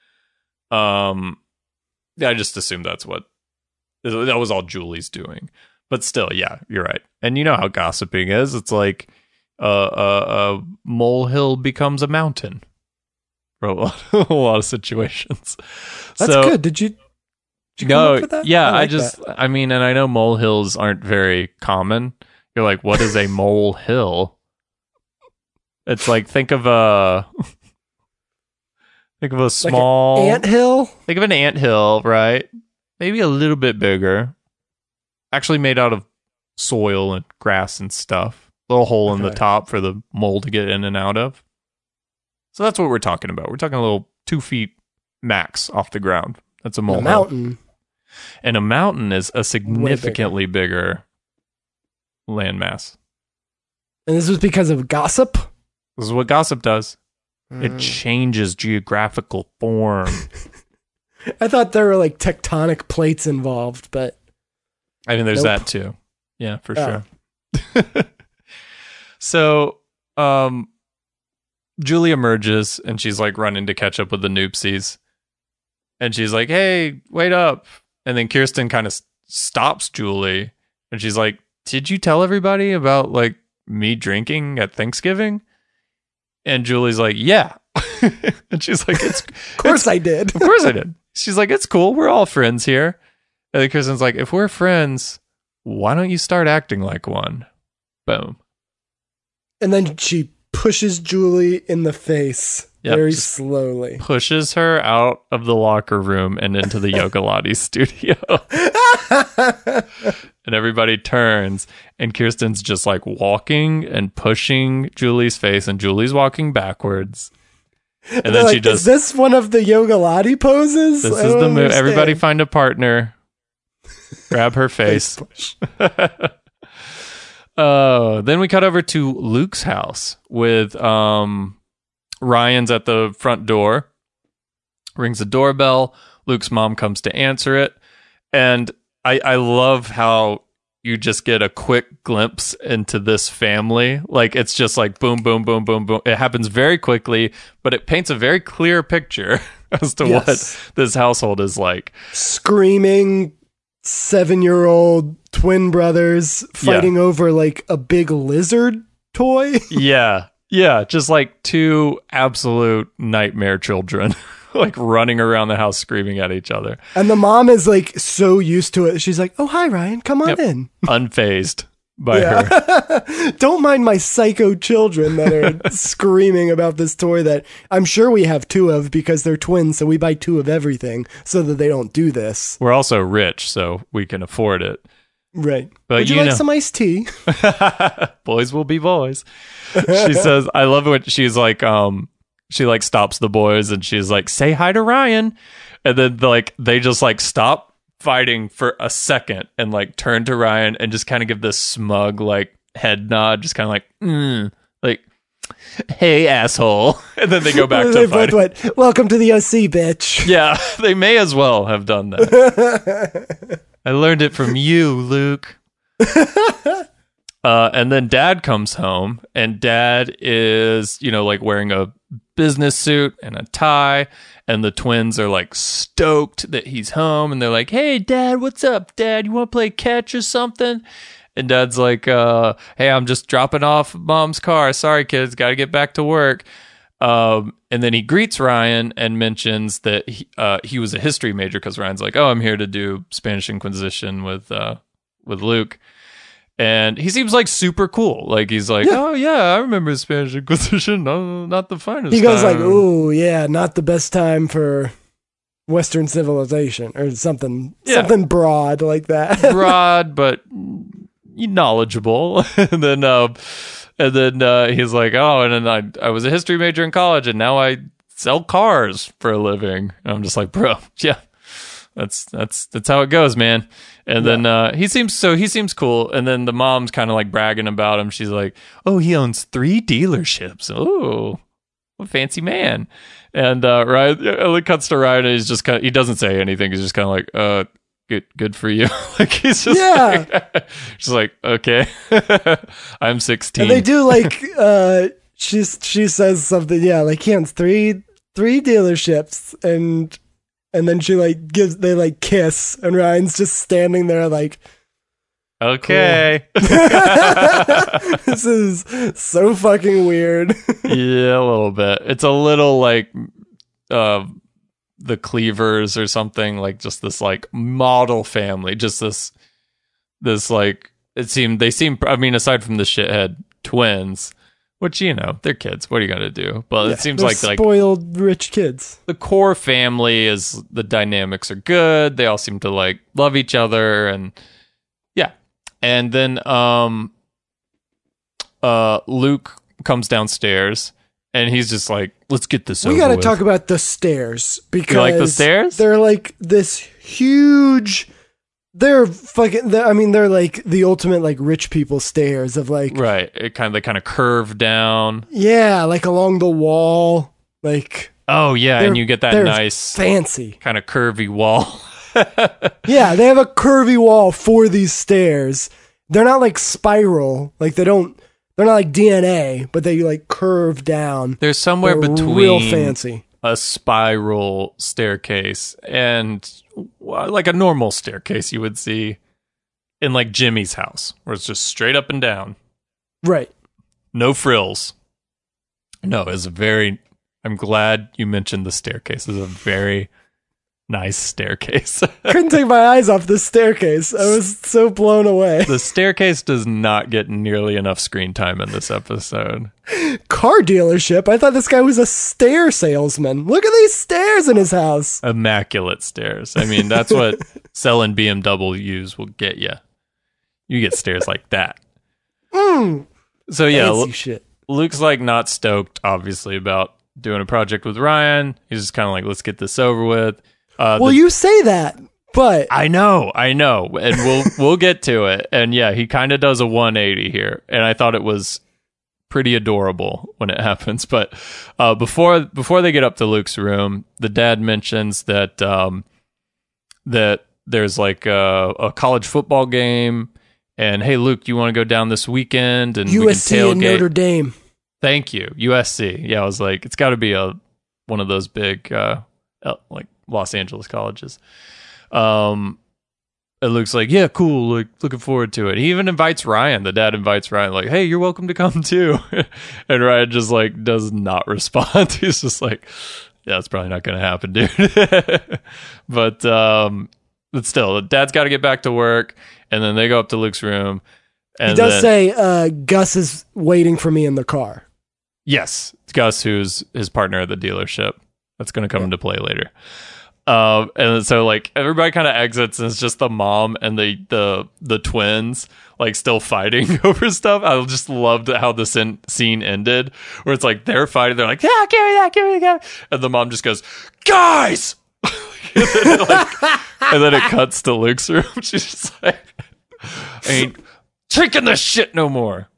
Um, yeah, I just assume that's what that was all Julie's doing. But still, yeah, you're right. And you know how gossiping is. It's like uh, a, a molehill becomes a mountain for a lot, a lot of situations. That's so, good. Did you, did you come No, up with that? yeah, I, like just, that. I mean, and I know molehills aren't very common. You're like, what is a molehill? It's like, think of a, think of a small, Ant hill? think of an anthill, right? Maybe a little bit bigger. Actually made out of soil and grass and stuff. Little hole in the Okay. top for the mole to get in and out of. So that's what we're talking about. We're talking a little two feet max off the ground. That's a A molehill. mountain. And a mountain is a significantly bigger landmass. And this was because of gossip? This is what gossip does. It Mm. changes geographical form. I thought there were like tectonic plates involved, but I mean, there's Nope. that too. Yeah, for Oh. sure. So, um, Julie emerges and she's like running to catch up with the Noopsies. And she's like, hey, wait up. And then Kirsten kind of s- stops Julie. And she's like, did you tell everybody about like me drinking at Thanksgiving? And Julie's like, yeah. And she's like, it's, of course I did. of course I did. She's like, it's cool. We're all friends here. And then Kristen's like, if we're friends, why don't you start acting like one? Boom. And then she pushes Julie in the face Yep, very just- slowly. Pushes her out of the locker room and into the Yoga Lattes studio. And everybody turns, and Kirsten's just like walking and pushing Julie's face, and Julie's walking backwards. And They're then like, she does. is this one of the Yoga Latte poses? This I is don't the move. understand. Everybody find a partner. Grab her face. push. Oh, then we cut over to Luke's house with um, Ryan's at the front door. Rings the doorbell. Luke's mom comes to answer it. And I, I love how you just get a quick glimpse into this family. Like, it's just like boom, boom, boom, boom, boom. It happens very quickly, but it paints a very clear picture as to Yes. what this household is like. Screaming seven-year-old twin brothers fighting over like a big lizard toy. Yeah. Yeah. Just like two absolute nightmare children, like running around the house screaming at each other, And the mom is like so used to it. She's like, oh, hi, Ryan. Come on Yep. in. unfazed by her. Yeah. Don't mind my psycho children that are screaming about this toy that I'm sure we have two of because they're twins. So we buy two of everything so that they don't do this. We're also rich, so we can afford it. Right. But Would you, you like know- some iced tea? Boys will be boys. She says, I love it when she's like, um, she like stops the boys and she's like, say hi to Ryan. And then like, they just like stop fighting for a second and like turn to Ryan and just kind of give this smug like head nod, just kind of like, mm, like, hey, asshole. And then they go back They to both fighting. went, welcome to the O C, bitch. Yeah, they may as well have done that. I learned it from you, Luke. Uh, and then Dad comes home, and Dad is, you know, like wearing a business suit and a tie, and the twins are like stoked that he's home, and they're like, "Hey, Dad, what's up, Dad? You want to play catch or something?" And Dad's like, uh, "Hey, I'm just dropping off Mom's car. Sorry, kids, got to get back to work." Um, and then he greets Ryan and mentions that he, uh, he was a history major, because Ryan's like, "Oh, I'm here to do Spanish Inquisition with uh, with Luke." And he seems like super cool. Like, he's like, Yeah. "Oh, yeah, I remember the Spanish Inquisition. No, not the finest He goes like, time." "Ooh, yeah, not the best time for Western civilization," or something, Yeah. something broad like that. Broad, but knowledgeable. and then, uh, and then uh, he's like, "Oh, and then I, I was a history major in college, and now I sell cars for a living." And I'm just like, "Bro, yeah, that's that's that's how it goes, man." And Yeah. then uh, he seems so he seems cool. And then the mom's kind of like bragging about him. She's like, "Oh, he owns three dealerships. Oh, what a fancy man." And uh, Ryan, it cuts to Ryan, and he's just kind of, he doesn't say anything. He's just kind of like, "Uh, good, good for you." Like, he's just Yeah. like, just like, "Okay, I'm sixteen." And they do like, uh, she's she says something, yeah, like he owns three three dealerships, and and then she like gives they like kiss, and Ryan's just standing there like, Okay. this is so fucking weird. Yeah, a little bit. It's a little like uh the Cleavers or something, like just this like model family, just this this like it seemed they seem I mean, aside from the shithead twins, which, you know, they're kids. What are you gonna do? But Yeah, it seems they're like like spoiled rich kids. the core family is the dynamics are good. They all seem to like love each other, and yeah. And then um uh Luke comes downstairs, and he's just like, "Let's get this We over got to with." talk about the stairs, because You like the stairs? They're like this huge. They're fucking. They're, I mean, they're like the ultimate like rich people stairs of like, Right. It kind of they kind of curve down. yeah, like along the wall, like Oh yeah, they're- and you get that they're nice fancy. kind of curvy wall. Yeah, they have a curvy wall for these stairs. They're not like spiral, like they don't. They're not like D N A, but they like curve down. There's somewhere They're between real fancy. a spiral staircase and well, like a normal staircase you would see in like Jimmy's house, where it's just straight up and down. Right. No frills. No, it's a very I'm glad you mentioned the staircase. It's a very nice staircase. Couldn't take my eyes off the staircase. I was so blown away. The staircase does not get nearly enough screen time in this episode. Car dealership. I thought this guy was a stair salesman. Look at these stairs in his house. Immaculate stairs. I mean, that's what selling B M Ws will get you. You get stairs like that. Mm, So yeah, fancy Lu- shit. Luke's like not stoked, obviously, about doing a project with Ryan. He's just kind of like, "Let's get this over with." Uh, Well, the- you say that, but I know, I know, and we'll we'll get to it. And yeah, he kind of does a one eighty here, and I thought it was pretty adorable when it happens. But uh, before before they get up to Luke's room, the dad mentions that um, that there's like a, a college football game, and hey, Luke, do you want to go down this weekend and U S C we can and tailgate? Notre Dame. Thank you, U S C. Yeah, I was like, it's got to be a one of those big uh, el- like Los Angeles colleges. Um, it looks like, yeah, cool. Like, looking forward to it. He even invites Ryan. The dad invites Ryan, like, "Hey, you're welcome to come too." And Ryan just like does not respond. He's just like, "Yeah, it's probably not going to happen, dude." But um, but still, the dad's got to get back to work, and then they go up to Luke's room. And He does then, say uh, Gus is waiting for me in the car. yes, it's Gus, who's his partner at the dealership. That's going to come into play later. Um, and so like everybody kind of exits, and it's just the mom and the the the twins like still fighting over stuff. I just loved how the scene, scene ended, where it's like they're fighting. They're like, "Yeah, give me that, give me that," and the mom just goes, "Guys!" and, then it, like, and then it cuts to Luke's room. She's just like, "I ain't drinking this shit no more."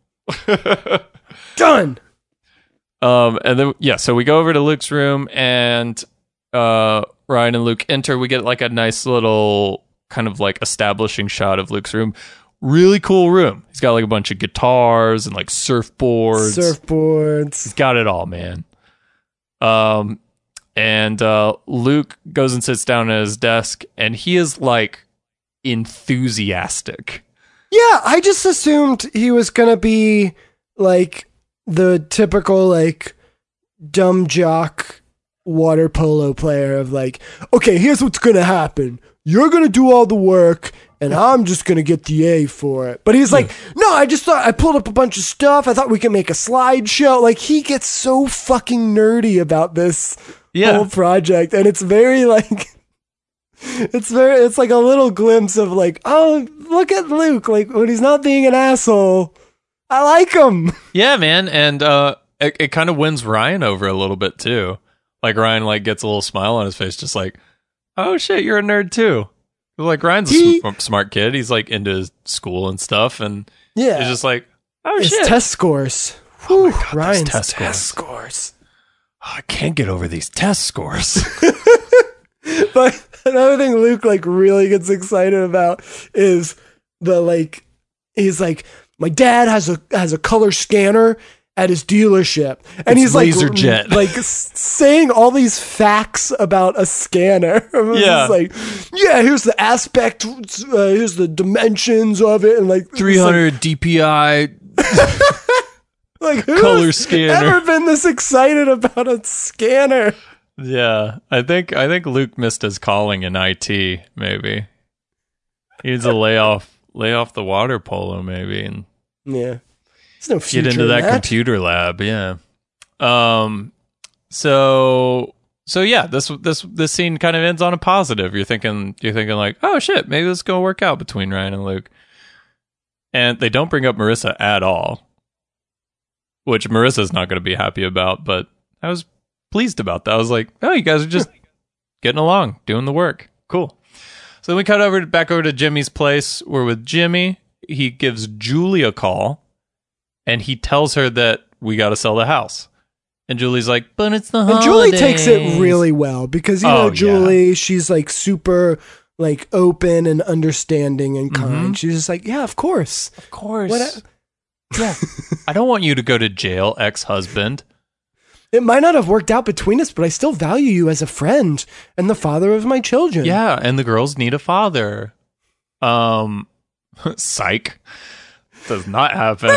Done. Um, and then yeah, so we go over to Luke's room, and uh, Ryan and Luke enter. We get like a nice little kind of like establishing shot of Luke's room. Really cool room. He's got like a bunch of guitars and like surfboards. Surfboards. He's got it all, man. Um, and uh, Luke goes and sits down at his desk, and he is like enthusiastic. Yeah, I just assumed he was gonna be like the typical like dumb jock water polo player of like, okay, here's what's gonna happen. You're gonna do all the work, and I'm just gonna get the A for it. But he's like, no, I just thought I pulled up a bunch of stuff. I thought we could make a slideshow. Like, he gets so fucking nerdy about this Yeah. whole project, and it's very like, it's very, it's like a little glimpse of like, oh, look at Luke, like when he's not being an asshole. I like him. Yeah, man, and uh, it, it kind of wins Ryan over a little bit too. Like Ryan, like gets a little smile on his face, just like, "Oh shit, you're a nerd too." Like Ryan's a He- sm- smart kid. He's like into his school and stuff, and Yeah, he's just like, "Oh his shit, test scores. Oh my Whew, God, those Ryan's test test, scores. scores. Oh, I can't get over these test scores." But another thing Luke like really gets excited about is the like, he's like, my dad has a has a color scanner at his dealership, and It's he's like LaserJet. like s- saying all these facts about a scanner. It's Yeah. like, yeah, here's the aspect, uh, here's the dimensions of it, and like it's like- three hundred D P I. like, who's color scanner. ever been this excited about a scanner? Yeah, I think I think Luke missed his calling in I T. Maybe he needs to lay off lay off the water polo, maybe, and Yeah, there's no future get into in that, that computer lab. Yeah. Um. So so yeah, this this this scene kind of ends on a positive. You're thinking you're thinking like, oh shit, maybe this is gonna work out between Ryan and Luke. And they don't bring up Marissa at all, which Marissa's not going to be happy about. But I was pleased about that. I was like, oh, you guys are just getting along, doing the work. Cool. So then we cut over back over to Jimmy's place. We're with Jimmy. He gives Julie a call, and he tells her that we got to sell the house. And Julie's like, but it's the And holidays. Julie takes it really well because, you Oh, know, yeah. Julie, she's like super like open and understanding and kind. Mhm. She's just like, yeah, of course. Of course. What yeah. I don't want you to go to jail, ex-husband. It might not have worked out between us, but I still value you as a friend and the father of my children. Yeah, and the girls need a father. Um, psych. Does not happen.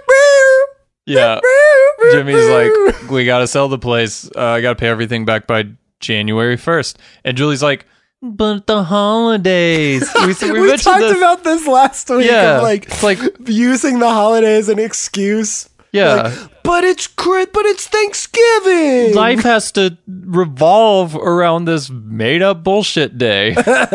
Yeah. Jimmy's like, we got to sell the place. Uh, I got to pay everything back by January first. And Julie's like, but the holidays. We, we, we, mentioned talked this. about this last week Yeah, of like, it's like- using the holiday as an excuse. Yeah. Like, but it's crit, but it's Thanksgiving. Life has to revolve around this made up bullshit day.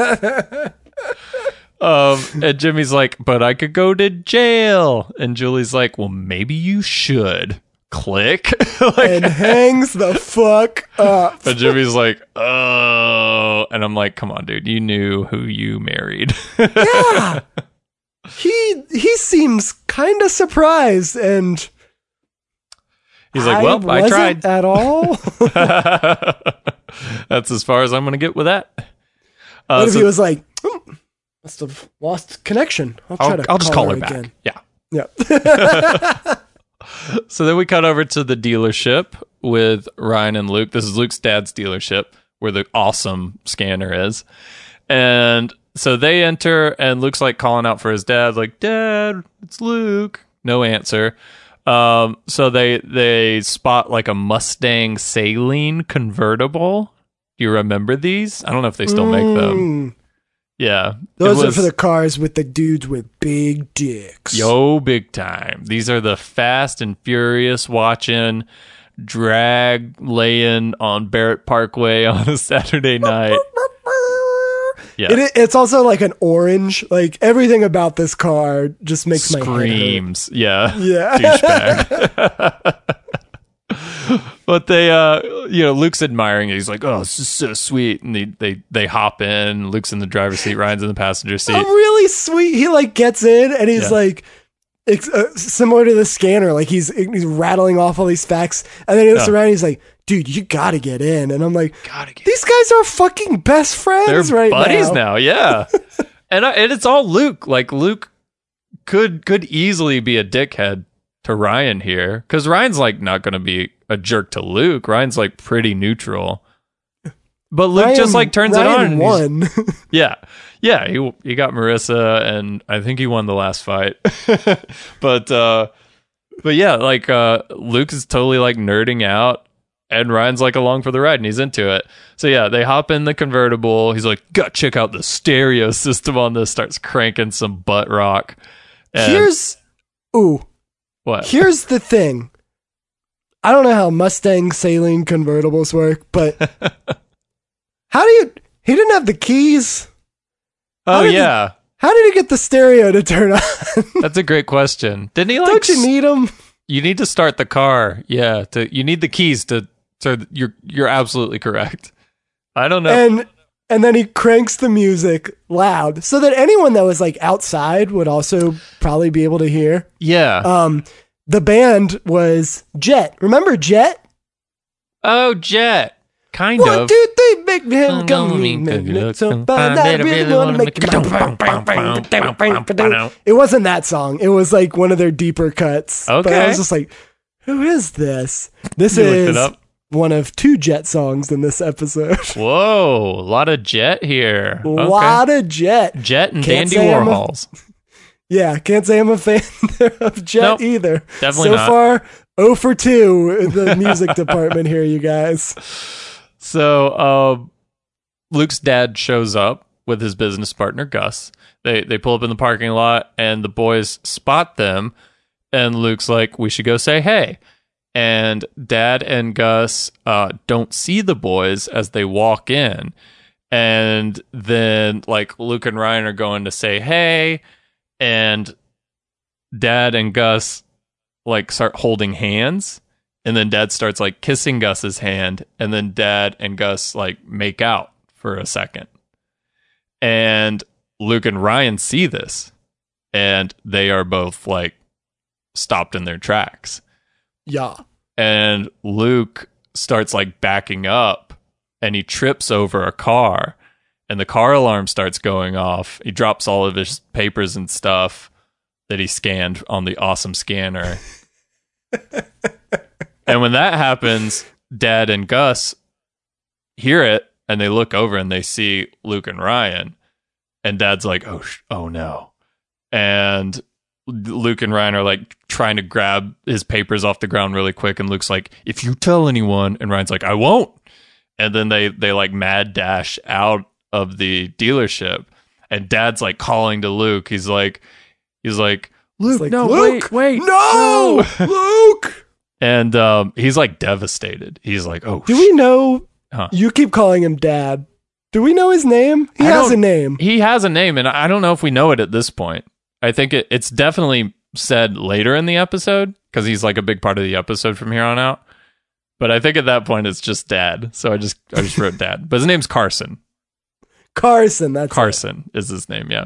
um, and Jimmy's like, but I could go to jail. And Julie's like, well, maybe you should. Click. Like, and hangs the fuck up. and Jimmy's like, oh. And I'm like, come on, dude. You knew who you married. Yeah. He he seems kind of surprised, and He's like, well, I, wasn't tried. at all. That's as far as I'm going to get with that. Uh, What if so he was like, "Hmm, must have lost connection. I'll try I'll, to I'll just call her, back. again." Yeah. Yeah. So then we cut over to the dealership with Ryan and Luke. This is Luke's dad's dealership where the awesome scanner is. And so they enter, and Luke's like calling out for his dad, like, Dad, it's Luke. No answer. Um, so they they spot like a Mustang Saline convertible. Do you remember these? I don't know if they still make them. Mm. Yeah. Those It are was- for the cars with the dudes with big dicks. Yo, big time. These are the Fast and Furious watching, drag laying on Barrett Parkway on a Saturday night. Yeah. It, it's also like an orange. Like everything about this car just makes my head hurt. Screams. Yeah. Yeah. Douchebag. But they, uh, you know, Luke's admiring it. He's like, oh, this is so sweet. And they, they, they hop in. Luke's in the driver's seat. Ryan's in the passenger seat. I'm really sweet. He like gets in and he's Yeah. like, it's uh, similar to the scanner. Like he's he's rattling off all these facts, and then he looks Yeah. around. And he's like, "Dude, you gotta get in." And I'm like, Gotta get "These guys are fucking best friends They're right buddies now." now, yeah. and I, and it's all Luke. Like Luke could could easily be a dickhead to Ryan here, because Ryan's like not going to be a jerk to Luke. Ryan's like pretty neutral, but Luke Ryan, just like turns Ryan it on. And won. yeah, yeah. He he got Marissa, and I think he won the last fight. but uh, but yeah, like uh, Luke is totally like nerding out. And Ryan's like along for the ride and he's into it. So yeah, they hop in the convertible. He's like, "Gotta check out the stereo system on this." Starts cranking some butt rock. And Here's, ooh, what? here's the thing. I don't know how Mustang Saline convertibles work, but how do you, he didn't have the keys. Oh did yeah. The, how did he get the stereo to turn on? That's a great question. Didn't he like, Don't you need them? you need to start the car. Yeah. To, you need the keys to, so you're, you're absolutely correct. I don't know. And and then he cranks the music loud so that anyone that was like outside would also probably be able to hear. yeah. Um, the band was Jet. Remember Jet? oh, Jet. Kind One, of. two, three, make him Oh, come. no, me Make good me look. so And bad, I I really wanna make it. It wasn't that song. It was like one of their deeper cuts. But I Okay. was just like, who is this? This You looked is it up? one of two Jet songs in this episode. Whoa. A lot of Jet here. A Okay. lot of Jet. Jet and Can't Dandy say I'm a- Warhols. Yeah, can't say I'm a fan of Jet Nope, either. definitely so not. far, zero for two in the music department here, you guys. So, uh, Luke's dad shows up with his business partner, Gus. They they pull up in the parking lot, and the boys spot them. And Luke's like, "We should go say hey." And Dad and Gus uh, don't see the boys as they walk in. And then, like, Luke and Ryan are going to say hey. And Dad and Gus, like, start holding hands. And then Dad starts like kissing Gus's hand, and then Dad and Gus like make out for a second. And Luke and Ryan see this, and they are both like stopped in their tracks. Yeah. And Luke starts like backing up, and he trips over a car, and the car alarm starts going off. He drops all of his papers and stuff that he scanned on the awesome scanner. And when that happens, Dad and Gus hear it, and they look over and they see Luke and Ryan. And Dad's like, "Oh, sh- oh no!" And Luke and Ryan are like trying to grab his papers off the ground really quick. And Luke's like, "If you tell anyone," and Ryan's like, "I won't." And then they they like mad dash out of the dealership. And Dad's like calling to Luke. He's like, he's like, "Luke, like, no, Luke, wait, wait, No, Luke. And um, he's like devastated. He's like, "Oh, Do we know? Huh. You keep calling him Dad. Do we know his name? He I has don't- a name. he has a name, and I don't know if we know it at this point. I think it, it's definitely said later in the episode because he's like a big part of the episode from here on out. But I think at that point it's just Dad. So I just I just wrote Dad. But his name's Carson. Carson. That's it. Carson is his name. Yeah.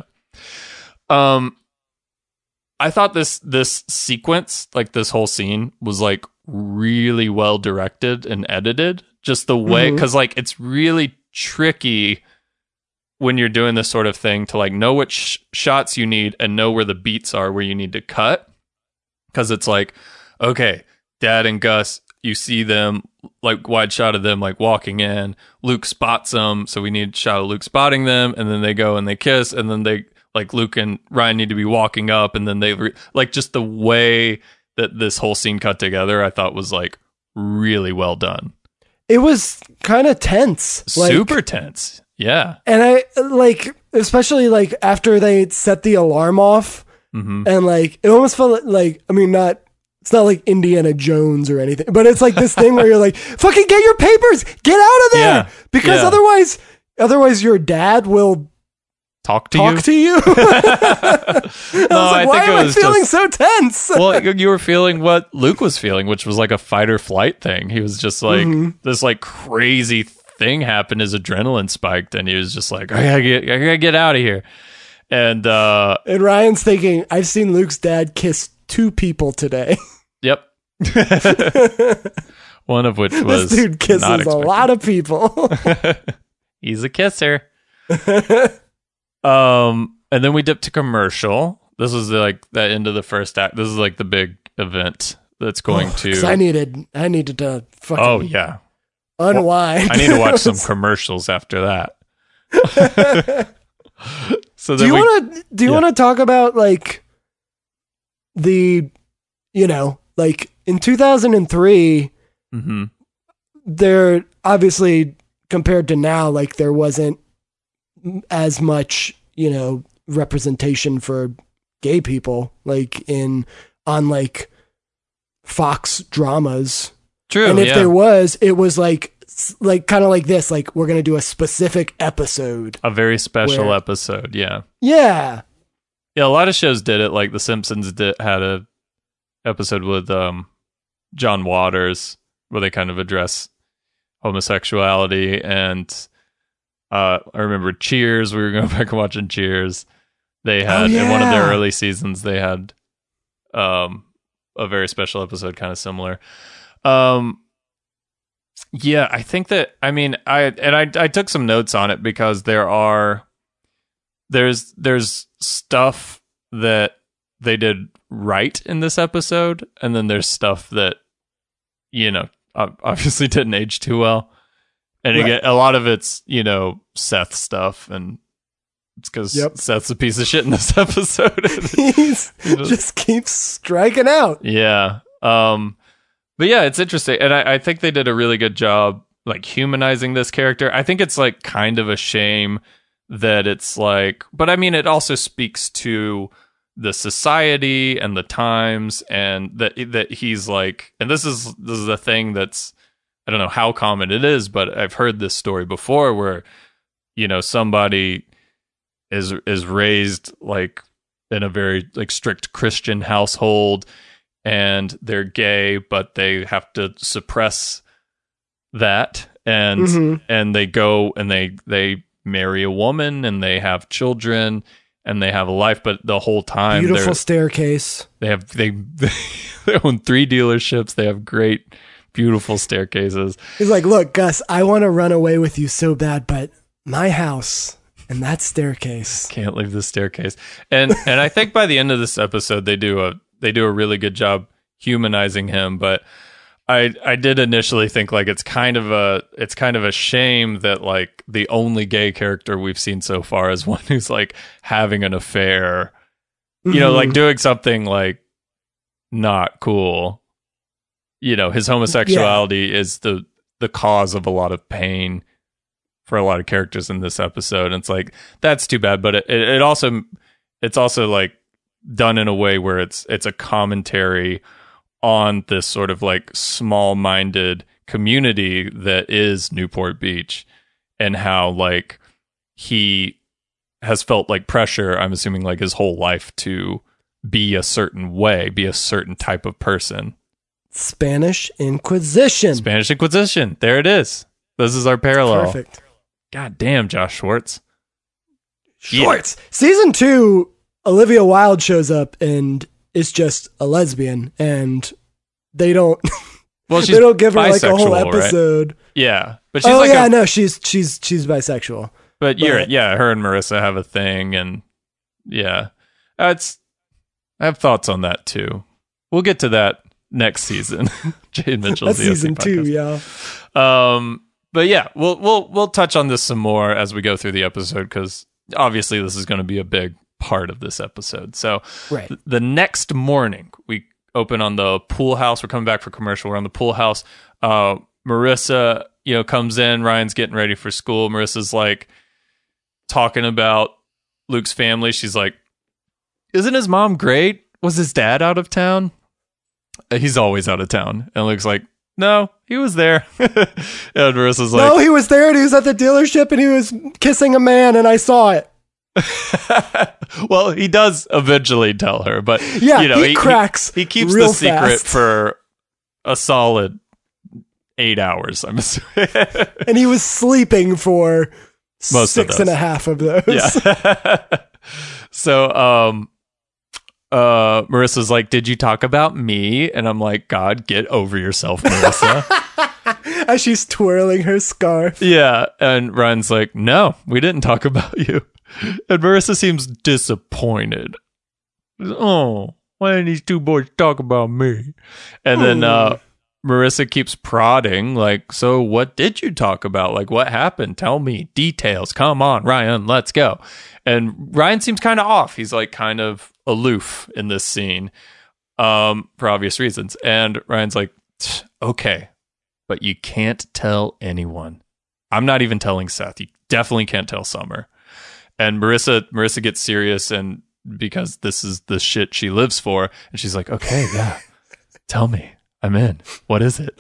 Um, I thought this this sequence, like this whole scene, was like really well directed and edited. Just the way, Mhm. because like it's really tricky when you're doing this sort of thing to like know which sh- shots you need and know where the beats are where you need to cut. Because it's like, okay, Dad and Gus, you see them, like wide shot of them like walking in. Luke spots them, so we need a shot of Luke spotting them, and then they go and they kiss, and then they like Luke and Ryan need to be walking up, and then they re- like just the way that this whole scene cut together, I thought was like really well done. It was kind of tense. Like, Super tense. Yeah. And I like, especially like after they set the alarm off, Mm-hmm. and like it almost felt like, I mean, not, it's not like Indiana Jones or anything, but it's like this thing where you're like, fucking get your papers, get out of there, Yeah. because Yeah. otherwise, otherwise your dad will Talk to talk you. to you. I was like, I why think it am I was feeling just- so tense? Well, you were feeling what Luke was feeling, which was like a fight or flight thing. He was just like, Mhm. this like crazy thing happened. His adrenaline spiked, and he was just like, I gotta get, I gotta get out of here. And uh, And Ryan's thinking, I've seen Luke's dad kiss two people today. yep, one of which was This dude kisses not a expected. lot of people. He's a kisser. um, and then we dip to commercial. This was like the end of the first act. This is like the big event that's going Oh, to. 'cause I needed, I needed to fucking Oh yeah, unwind. I need to watch some commercials after that. So do then you we, want to? Do you yeah. want to talk about like the, you know, like in two thousand three, Mhm. there obviously compared to now, like there wasn't as much, you know, representation for gay people, like in on like Fox dramas. True, And if yeah. there was, it was like like kind of like this, like we're gonna do a specific episode. A very special Where- episode, yeah. Yeah. Yeah, a lot of shows did it. Like The Simpsons did had a episode with um, John Waters where they kind of address homosexuality. And uh, I remember Cheers. We were going back and watching Cheers. They had Oh, in one of their yeah. early seasons. They had um, a very special episode, kind of similar. Um, yeah, I think that. I mean, I and I I took some notes on it because there are. There's there's stuff that they did right in this episode, and then there's stuff that, you know, ob- obviously didn't age too well. And Right. again, a lot of it's, you know, Seth stuff, and it's because Yep. Seth's a piece of shit in this episode. He's just keeps striking out. Yeah. Um, but yeah, it's interesting. And I, I think they did a really good job, like, humanizing this character. I think it's, like, kind of a shame that it's like, but I mean, it also speaks to the society and the times, and that that he's like, and this is this is a thing that's, I don't know how common it is, but I've heard this story before where, you know, somebody is is raised like in a very like strict Christian household, and they're gay, but they have to suppress that, and Mhm. and they go and they they marry a woman, and they have children, and they have a life, but the whole time Beautiful they're staircase. they have they they own three dealerships. They have great, beautiful staircases. He's like, look, Gus, I want to run away with you so bad, but my house and that staircase. Can't leave the staircase. And and I think by the end of this episode, they do a they do a really good job humanizing him. But I I did initially think like it's kind of a it's kind of a shame that like the only gay character we've seen so far is one who's like having an affair, you know, Mhm. like doing something like not cool. You know, his homosexuality is the the cause of a lot of pain for a lot of characters in this episode. And it's like, that's too bad. But it, it, it also, it's also like done in a way where it's, it's a commentary on this sort of like small minded community that is Newport Beach, and how like he has felt like pressure, I'm assuming like his whole life, to be a certain way, be a certain type of person. Spanish Inquisition. Spanish Inquisition. There it is. This is our parallel. Perfect. God damn, Josh Schwartz. Schwartz. Season two, Olivia Wilde shows up and is just a lesbian, and they don't Well, she's they don't give her like a whole bisexual, right? episode. Yeah, but she's Oh like yeah, a, no, she's she's she's bisexual. but you're but- yeah, her and Marissa have a thing, and yeah, uh, it's I have thoughts on that too. We'll get to that next season. Jade Mitchell's That's the O C season two, podcast. yeah. Um, but yeah, we'll we'll we'll touch on this some more as we go through the episode, because obviously this is going to be a big part of this episode. So Right. th- the next morning, we open on the pool house. We're coming back for commercial. We're on the pool house. Uh, Marissa, you know, comes in. Ryan's getting ready for school. Marissa's like talking about Luke's family. She's like, "Isn't his mom great? Was his dad out of town?" Uh, He's always out of town. And Luke's like, "No, he was there." And Marissa's like, No, he was there and he was at the dealership and he was kissing a man and I saw it. well, he does eventually tell her, but Yeah, you know, he cracks He, keeps real the secret fast. for a solid eight hours. I'm assuming. And he was sleeping for Most of six and those. a half of those. Yeah. So, um, uh, Marissa's like, "Did you talk about me?" And I'm like, "God, get over yourself, Marissa." As she's twirling her scarf. Yeah. And Ryan's like, "No, we didn't talk about you." And Marissa seems disappointed. Oh, Why didn't these two boys talk about me? And then uh, Marissa keeps prodding, like, so what did you talk about? Like, what happened? Tell me details. Come on, Ryan, let's go. And Ryan seems kind of off. He's like kind of aloof in this scene um, for obvious reasons. And Ryan's like, okay, but you can't tell anyone. I'm not even telling Seth. You definitely can't tell Summer. And Marissa, Marissa gets serious, and because this is the shit she lives for, and she's like, okay, yeah, tell me, I'm in. What is it?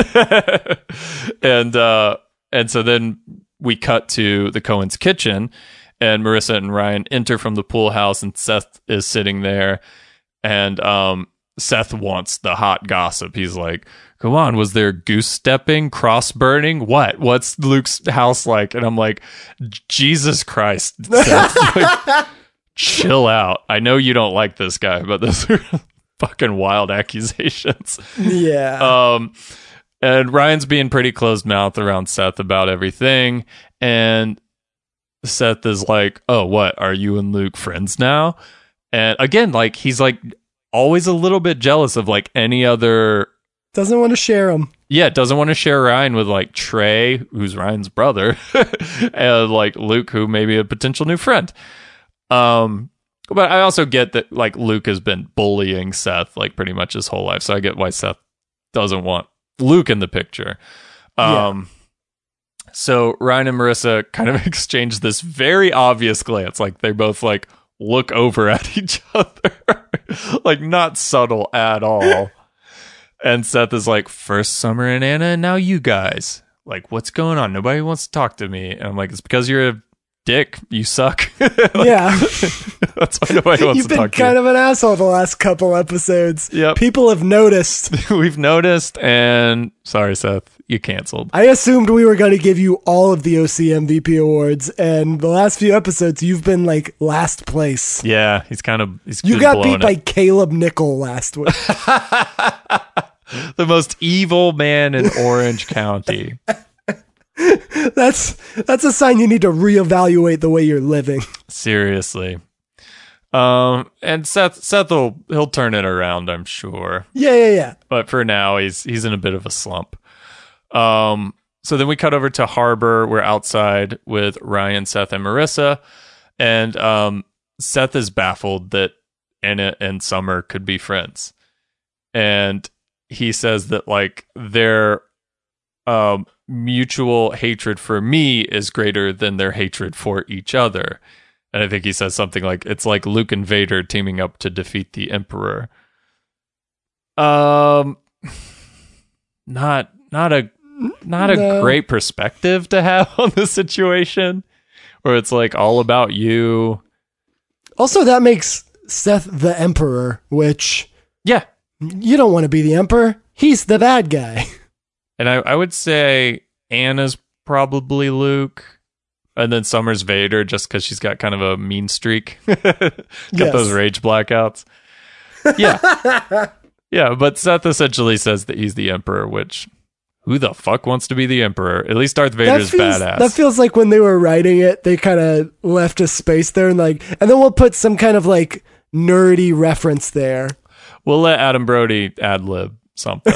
and uh, and so then we cut to the Coens' kitchen, and Marissa and Ryan enter from the pool house, and Seth is sitting there, and um, Seth wants the hot gossip. He's like, come on, was there goose stepping, cross burning? What? What's Luke's house like? And I'm like, Jesus Christ, Seth, like, chill out. I know you don't like this guy, but those are fucking wild accusations. Yeah. Um, and Ryan's being pretty closed mouth around Seth about everything. And Seth is like, oh, what? Are you and Luke friends now? And again, like, he's like always a little bit jealous of like any other. Doesn't want to share them. Yeah, doesn't want to share Ryan with like Trey, who's Ryan's brother, and like Luke, who may be a potential new friend. Um, but I also get that like Luke has been bullying Seth like pretty much his whole life, so I get why Seth doesn't want Luke in the picture. Um, yeah. So Ryan and Marissa kind of exchange this very obvious glance, like they both like look over at each other, like not subtle at all. And Seth is like, first Summer and Anna, and now you guys. Like, what's going on? Nobody wants to talk to me. And I'm like, it's because you're a dick. You suck. Like, yeah. That's why nobody wants You've to talk to you. You've been kind of an asshole the last couple episodes. Yep. People have noticed. We've noticed, and sorry, Seth, you canceled. I assumed we were going to give you all of the O C M V P awards, and the last few episodes, you've been like last place. Yeah, he's kind of. He's you got beat it. by Caleb Nickel last week. The most evil man in Orange County. That's that's a sign you need to reevaluate the way you're living. Seriously. Um, and Seth Seth will he'll turn it around, I'm sure. Yeah, yeah, yeah. But for now, he's he's in a bit of a slump. Um, so then we cut over to Harbor. We're outside with Ryan, Seth, and Marissa, and um, Seth is baffled that Anna and Summer could be friends, and he says that like their um, mutual hatred for me is greater than their hatred for each other. And I think he says something like, it's like Luke and Vader teaming up to defeat the Emperor. Um, not not a not a No. great perspective to have on the situation, where it's like all about you. Also, that makes Seth the Emperor, which Yeah. you don't want to be the Emperor. He's the bad guy. And I, I would say Anna's probably Luke, and then Summer's Vader, just because she's got kind of a mean streak. got Yes. those rage blackouts. Yeah. Yeah, but Seth essentially says that he's the Emperor, which, who the fuck wants to be the Emperor? At least Darth Vader's that feels, badass. That feels like when they were writing it, they kind of left a space there and like, and then we'll put some kind of like nerdy reference there. We'll let Adam Brody ad-lib something.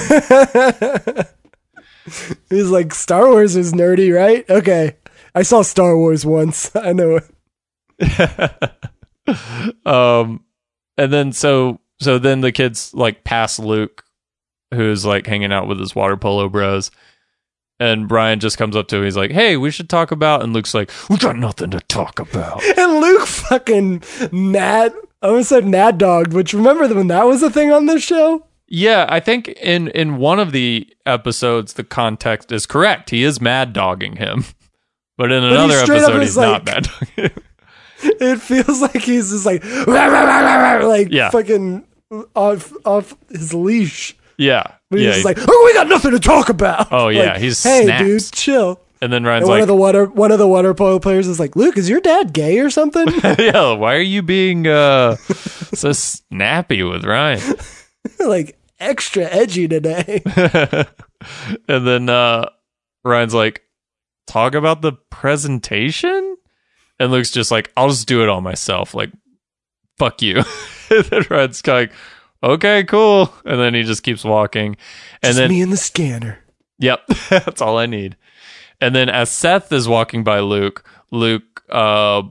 He's like, Star Wars is nerdy, right? Okay. I saw Star Wars once. I know it. um, and then so so then the kids like pass Luke, who's like hanging out with his water polo bros, and Brian just comes up to him. He's like, "Hey, we should talk about." And Luke's like, "We got nothing to talk about." And Luke fucking mad. I almost said mad dogged, which remember when that was a thing on this show? Yeah, I think in in one of the episodes the context is correct. He is mad dogging him. But in he another straight up episode, is he's like- not mad dogging him. It feels like he's just like, rah, rah, rah, rah, rah, like Yeah. fucking off off his leash. Yeah. But yeah. he's just like, oh, we got nothing to talk about. Oh, yeah, Like, he's hey, snaps. dude, chill. and then Ryan's And one like, of the water one of the water polo players is like, Luke, is your dad gay or something? yeah, why are you being uh, so snappy with Ryan? Like extra edgy today. And then uh, Ryan's like, talk about the presentation? And Luke's just like, I'll just do it all myself. Like, fuck you. And then Ryan's kind of like, okay, cool. And then he just keeps walking. And Just then me and the scanner. Yep, that's all I need. And then as Seth is walking by Luke, Luke uh,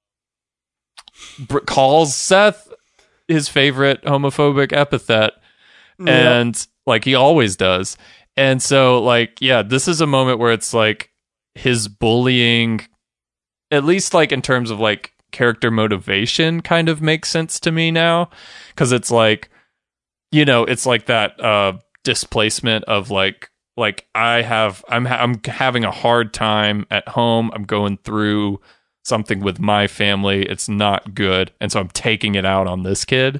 br- calls Seth his favorite homophobic epithet, Yep. and like he always does. And so, like, yeah, this is a moment where it's like his bullying, at least like in terms of like character motivation, kind of makes sense to me now, because it's like, you know, it's like that uh, displacement of like, like I have, I'm, ha- I'm having a hard time at home. I'm going through something with my family. It's not good, and so I'm taking it out on this kid.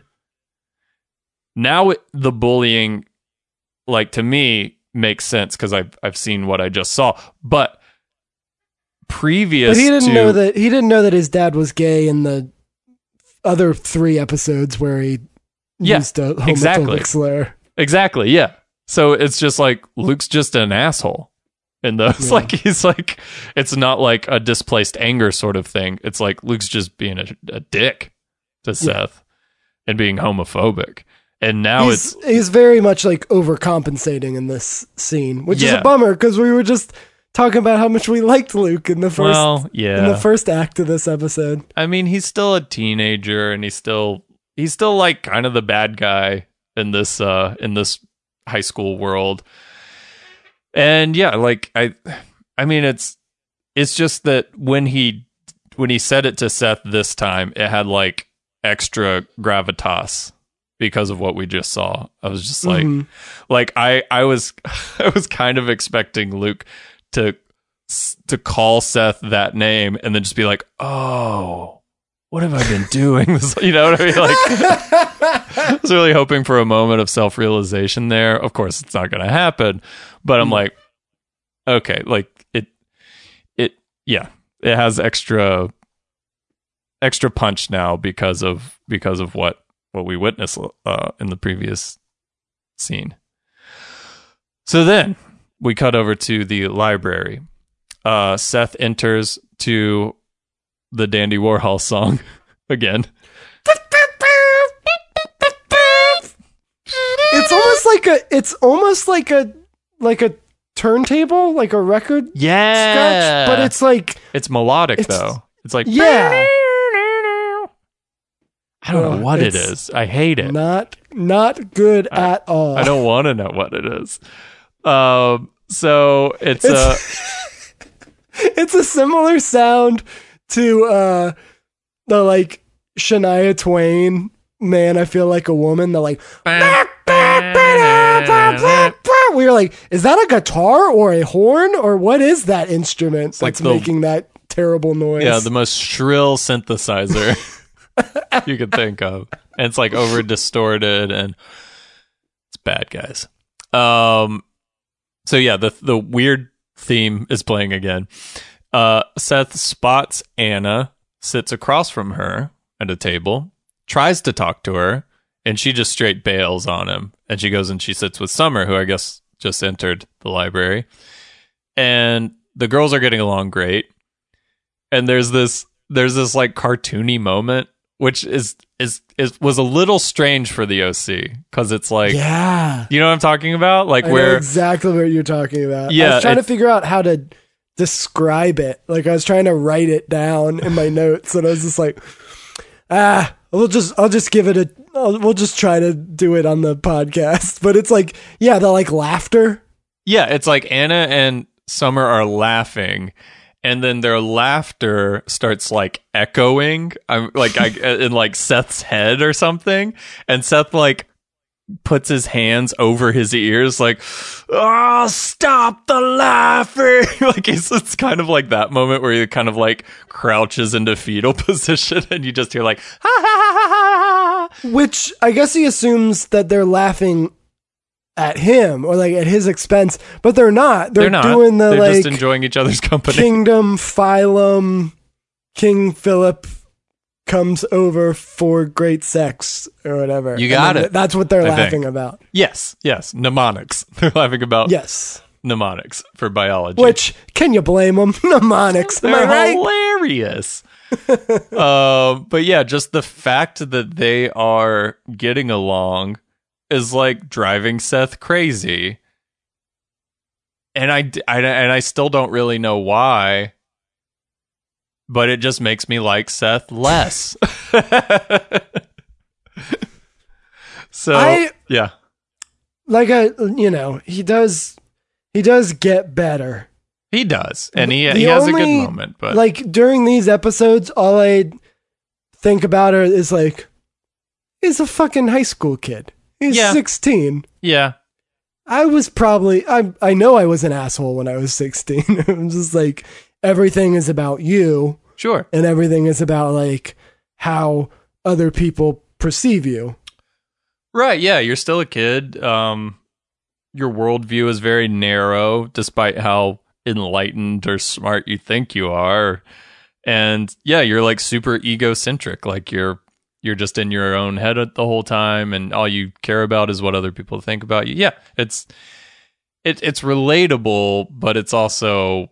Now it, the bullying, like to me, makes sense because I've I've seen what I just saw. But previous, But he didn't to, know that he didn't know that his dad was gay in the other three episodes where he Yeah, used a homophobic exactly. slur. Exactly, yeah. So it's just like Luke's just an asshole. And those, Yeah. like, he's like, it's not like a displaced anger sort of thing. It's like Luke's just being a, a dick to Seth and being homophobic. And now he's, it's he's very much like overcompensating in this scene, which is Yeah. a bummer because we were just talking about how much we liked Luke in the first well, yeah. in the first act of this episode. I mean, he's still a teenager, and he's still he's still like kind of the bad guy in this uh in this high school world. And yeah, like I I mean it's it's just that when he when he said it to Seth this time, it had like extra gravitas because of what we just saw. I was just like Mhm. like I I was I was kind of expecting Luke to to call Seth that name and then just be like, "Oh, what have I been doing?" This, you know what I mean? Like, I was really hoping for a moment of self-realization there. Of course, it's not going to happen, but I'm like, okay, like it, it, yeah, it has extra, extra punch now because of because of what what we witnessed uh, in the previous scene. So then we cut over to the library. Uh, Seth enters to the Dandy Warhol song again. It's almost like a it's almost like a like a turntable, like a record Yeah, scratch, but it's like it's melodic it's- though. It's like yeah. I don't know Uh, what it it's is. I hate it. not not good I- at all. I don't want to know what it is. Um, so it's, It's- uh, It's a similar sound to uh the like Shania Twain "Man, I Feel Like a Woman." The like we were like, is that a guitar or a horn or what is that instrument like that's the- making that terrible noise? yeah, the most shrill synthesizer you could think of, and it's like over distorted and it's bad, guys. Um, so yeah, the the weird theme is playing again. Uh, Seth spots Anna, sits across from her at a table, tries to talk to her, and she just straight bails on him. And she goes and she sits with Summer, who I guess just entered the library. And the girls are getting along great. And there's this there's this like cartoony moment, which is is is was a little strange for the O C, because it's like, yeah. you know what I'm talking about? Like I know where exactly what you're talking about. I Yeah, was trying to it's- figure out how to describe it. Like I was trying to write it down in my notes, and I was just like, ah, we'll just I'll just give it a I'll, we'll just try to do it on the podcast. But it's like, yeah, the like laughter. Yeah, it's like Anna and Summer are laughing, and then their laughter starts like echoing. I'm like I in like Seth's head or something, and Seth like puts his hands over his ears, like, "Oh, stop the laughing!" Like it's, it's kind of like that moment where he kind of like crouches into fetal position, and you just hear like, "Ha ha ha ha ha ha." Which I guess he assumes that they're laughing at him or like at his expense, but they're not. They're, They're not. doing the They're like just enjoying each other's company. Kingdom Phylum, King Philip comes over for great sex or whatever. You And got then it, That's what they're I think. laughing about. Yes, yes, mnemonics. They're laughing about Yes. mnemonics for biology. Which, can you blame them? Mnemonics. Am I They're right? hilarious. uh, but yeah, just the fact that they are getting along is like driving Seth crazy. And I, I and I still don't really know why, but it just makes me like Seth less. So I, yeah, like I, you know, he does, he does get better. he does, and he The he has a good only, moment. But like during these episodes, all I think about her is like, he's a fucking high school kid. He's Yeah. sixteen. yeah, I was probably, I I know I was an asshole when I was sixteen. I'm just like, everything is about you, sure, and everything is about like how other people perceive you. right, yeah, you're still a kid. Um, your worldview is very narrow, despite how enlightened or smart you think you are. And yeah, you're like super egocentric. Like you're you're just in your own head the whole time, and all you care about is what other people think about you. Yeah, it's it, it's relatable, but it's also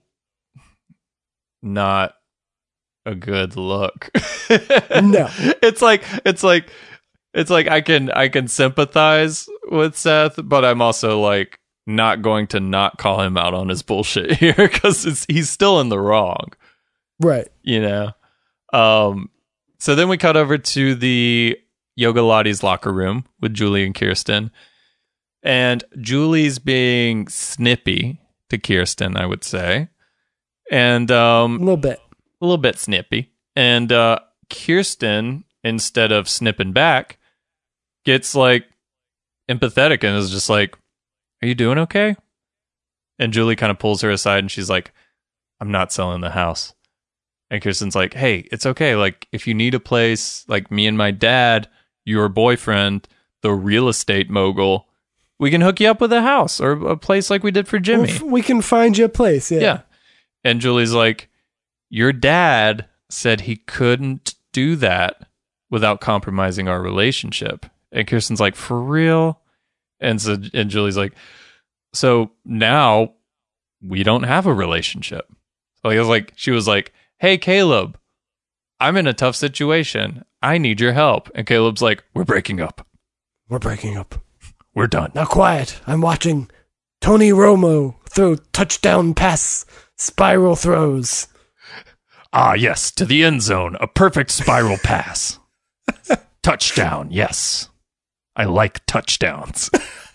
not a good look. No. It's like it's like it's like I can I can sympathize with Seth, but I'm also like not going to not call him out on his bullshit here, because he's still in the wrong. Right. You know. Um so then we cut over to the Yoga Lottie's locker room with Julie and Kirsten. And Julie's being snippy to Kirsten, I would say. And A um little bit. a little bit snippy. And uh Kirsten, instead of snipping back, gets like empathetic and is just like, "Are you doing okay?" And Julie kind of pulls her aside and she's like, "I'm not selling the house." And Kirsten's like, "Hey, it's okay. Like, if you need a place, like me and my dad, your boyfriend, the real estate mogul, we can hook you up with a house or a place like we did for Jimmy." Well, f- we can find you a place. Yeah. Yeah. And Julie's like, "Your dad said he couldn't do that without compromising our relationship." And Kirsten's like, "For real?" And so, and Julie's like, "So now we don't have a relationship." So I was like, she was like, "Hey, Caleb, I'm in a tough situation. I need your help." And Caleb's like, "We're breaking up. We're breaking up. We're done." Now quiet. I'm watching Tony Romo throw touchdown pass spiral throws. Ah, yes, to the end zone. A perfect spiral pass. Touchdown, yes. I like touchdowns.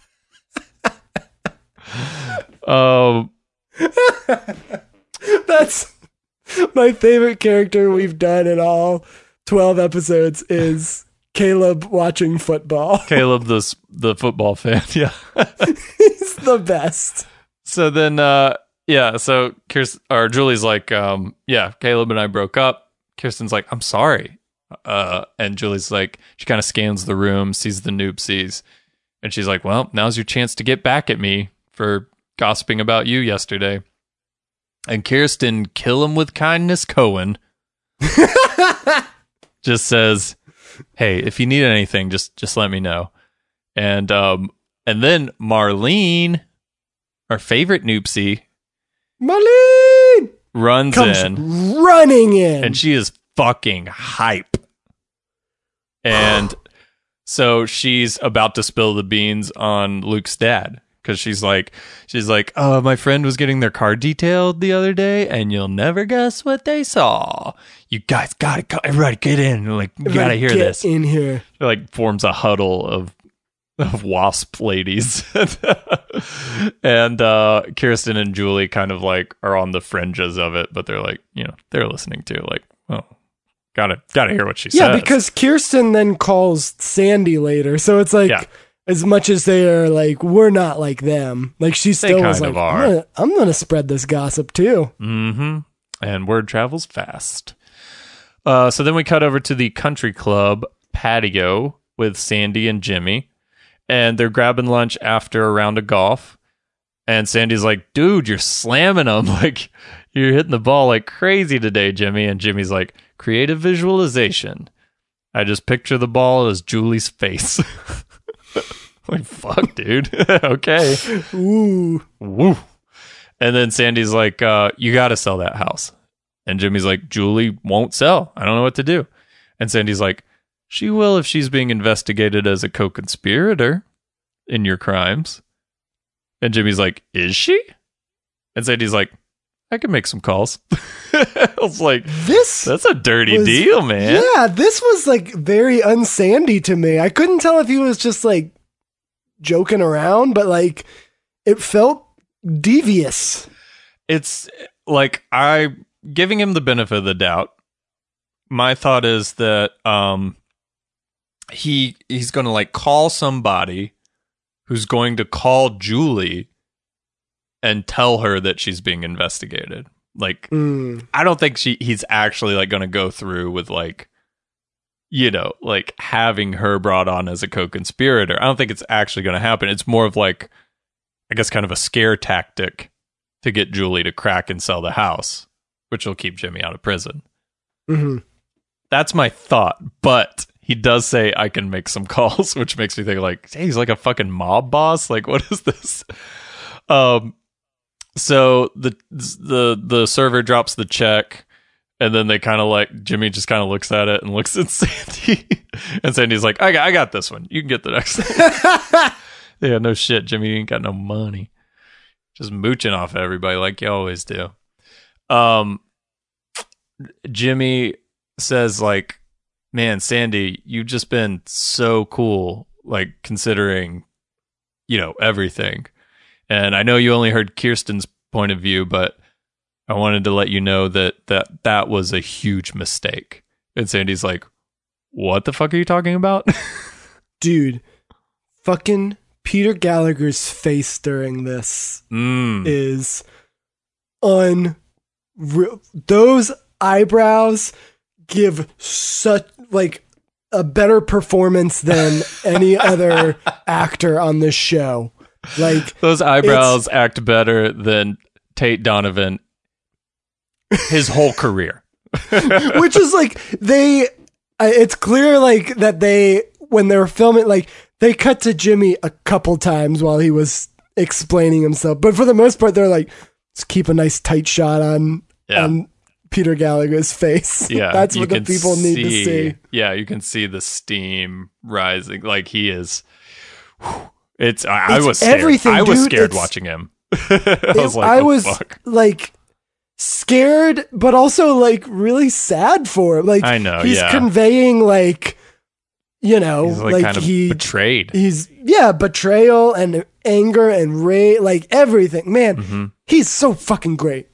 um, That's my favorite character we've done in all twelve episodes is Caleb watching football. Caleb, the s- the football fan, yeah. He's the best. So then, uh, yeah, so Kirsten, or Julie's like, um, yeah, Caleb and I broke up. Kirsten's like, "I'm sorry." Uh, and Julie's like, she kind of scans the room, sees the noopsies, and she's like, "Well, now's your chance to get back at me for gossiping about you yesterday." And Kirsten, kill him with kindness, Cohen, just says, "Hey, if you need anything, just just let me know." And um, and then Marlene, our favorite noopsie, Marlene runs comes in, running in. and she is fucking hype. And so she's about to spill the beans on Luke's dad, because she's like, she's like, "Oh, my friend was getting their car detailed the other day, and you'll never guess what they saw. You guys gotta go, everybody get in. Like, you gotta Everybody hear get this." in here. It like forms a huddle of of wasp ladies. And uh Kirsten and Julie kind of like are on the fringes of it, but they're like, you know, they're listening to like, oh, gotta gotta hear what she Yeah, says. because Kirsten then calls Sandy later, so it's like Yeah. as much as they are like, we're not like them. Like she still was kind like, of are. I'm gonna, I'm gonna spread this gossip too. Mm-hmm. And word travels fast. Uh, so then we cut over to the country club patio with Sandy and Jimmy, and they're grabbing lunch after a round of golf. And Sandy's like, "Dude, you're slamming them. Like, you're hitting the ball like crazy today, Jimmy." And Jimmy's like, "Creative visualization. I just picture the ball as Julie's face." Like, fuck, dude. Okay. Ooh. Woo. And then Sandy's like, uh, "You got to sell that house." And Jimmy's like, "Julie won't sell. I don't know what to do." And Sandy's like, "She will if she's being investigated as a co-conspirator." in your crimes. And Jimmy's like, is she? And Sandy's like, I can make some calls. I was like, this that's a dirty was, deal, man. Yeah, this was like very unsandy to me. I couldn't tell if he was just like joking around, but like it felt devious. It's like I giving him the benefit of the doubt. My thought is that um he he's going to like call somebody who's going to call Julie and tell her that she's being investigated. Like Mm. I don't think she he's actually like going to go through with like, you know, like having her brought on as a co-conspirator. I don't think it's actually going to happen. It's more of like, I guess, kind of a scare tactic to get Julie to crack and sell the house, which will keep Jimmy out of prison. Mm-hmm. That's my thought. But he does say I can make some calls, which makes me think like, hey, he's like a fucking mob boss. Like, what is this? Um, so the the the server drops the check, and then they kind of like Jimmy just kind of looks at it and looks at Sandy, and Sandy's like, I got I got this one. You can get the next one. Yeah, no shit, Jimmy, you ain't got no money. Just mooching off everybody like you always do. Um, Jimmy says like, man, Sandy, you've just been so cool, like considering, you know, everything. And I know you only heard Kirsten's point of view, but I wanted to let you know that that, that was a huge mistake. And Sandy's like, what the fuck are you talking about? Dude, fucking Peter Gallagher's face during this mm. is unreal. Those eyebrows give such like a better performance than any other actor on this show. Like those eyebrows act better than Tate Donovan his whole career. Which is like they uh, it's clear like that they when they were filming like they cut to Jimmy a couple times while he was explaining himself, but for the most part they're like, let's keep a nice tight shot on yeah. on Peter Gallagher's face. Yeah, that's what the people see, need to see. Yeah, you can see the steam rising. Like he is. Whew, It's I, It's I was scared. everything, I was dude. scared It's- watching him. I was It- like, I oh, was fuck. like scared, but also like really sad for him. Like I know, he's yeah. conveying like, you know, He's like, like, kind of he betrayed. he's yeah, betrayal and anger and rage, like everything. Man, hmm he's so fucking great.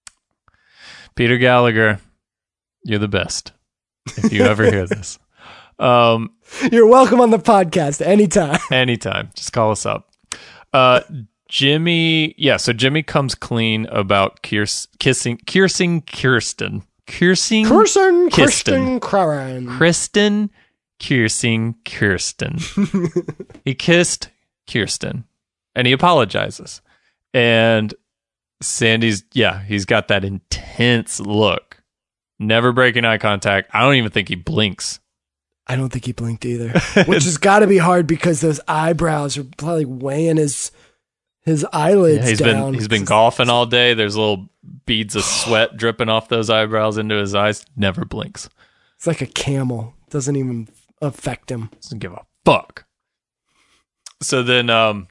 Peter Gallagher, you're the best. If you ever hear this, um, You're welcome on the podcast anytime. anytime, just call us up. Uh, Jimmy, yeah. So Jimmy comes clean about Kirs- kissing, kissing Kirsten, kissing Kirsten, Kirsten. Kirsten, Kristen. Kristen, kissing Kirsten. He kissed Kirsten, and he apologizes. And Sandy's, yeah, he's got that intense look, never breaking eye contact. I don't even think he blinks. I don't think he blinked either, which has got to be hard because those eyebrows are probably weighing his his eyelids Yeah, he's down. been he's been golfing all day. There's little beads of sweat dripping off those eyebrows into his eyes. Never blinks. It's like a camel. Doesn't even affect him. Doesn't give a fuck. So then um,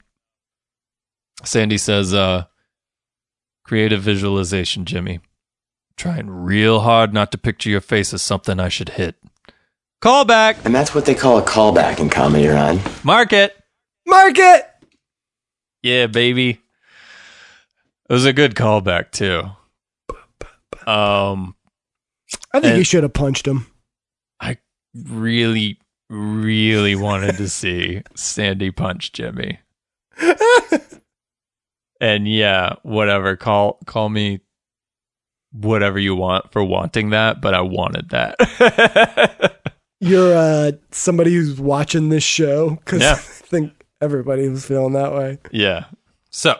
Sandy says, uh, creative visualization, Jimmy. Trying real hard not to picture your face as something I should hit. Call back. And that's what they call a callback in comedy, Ron. Mark it. Mark it. Yeah, baby. It was a good callback too. Um, I think And- he should have punched him. I really, really wanted to see Sandy punch Jimmy. And yeah, whatever. Call call me whatever you want for wanting that, but I wanted that. You're uh, somebody who's watching this show because Yeah. I think everybody was feeling that way. Yeah. So,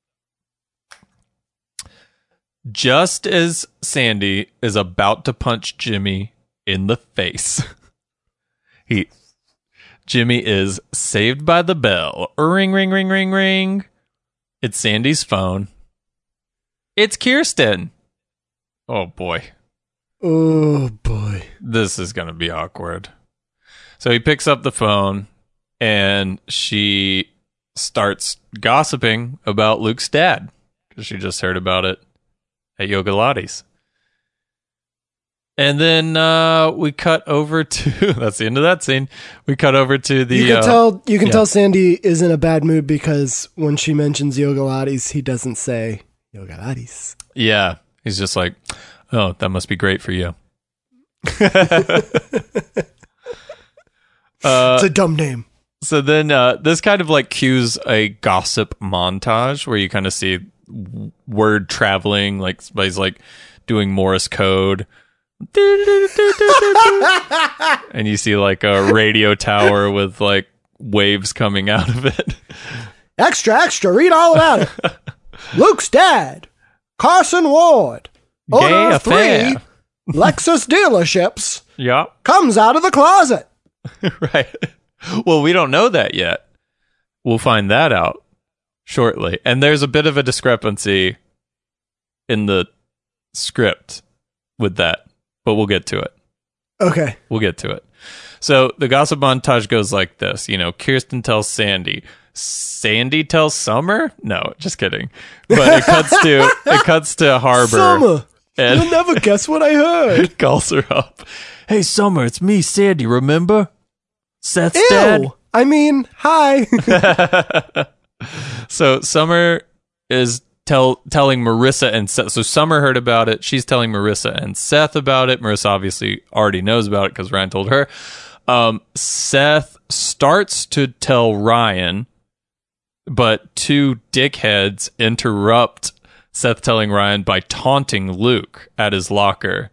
just as Sandy is about to punch Jimmy in the face, he Jimmy is saved by the bell. Ring, ring, ring, ring, ring. It's Sandy's phone. It's Kirsten. Oh boy. Oh boy. This is going to be awkward. So he picks up the phone and she starts gossiping about Luke's dad because she just heard about it at Yoga Lattes. And then uh, we cut over to that's the end of that scene. We cut over to the. You can uh, tell. You can yeah. tell Sandy is in a bad mood because when she mentions Yoga Lattes, he doesn't say Yoga Lattes. Yeah, he's just like, "Oh, that must be great for you." uh, It's a dumb name. So then uh, this kind of like cues a gossip montage where you kind of see w- word traveling, like somebody's like doing Morse code. And you see like a radio tower with like waves coming out of it. Extra, extra, read all about it. Luke's dad, Carson Ward, owner Gay of three affair. Lexus dealerships, Yeah. comes out of the closet. Right. Well, we don't know that yet. We'll find that out shortly. And there's a bit of a discrepancy in the script with that, but we'll get to it. Okay. We'll get to it. So the gossip montage goes like this. You know, Kirsten tells Sandy. Sandy tells Summer? No, just kidding. But it cuts to it cuts to Harbor. Summer, and you'll never guess what I heard. calls her up. Hey, Summer, it's me, Sandy. Remember? Seth's dad. Ew. I mean, hi. So Summer is tell telling Marissa and Seth. So Summer heard about it. She's telling Marissa and Seth about it. Marissa obviously already knows about it because Ryan told her. Um, Seth starts to tell Ryan, but two dickheads interrupt Seth telling Ryan by taunting Luke at his locker.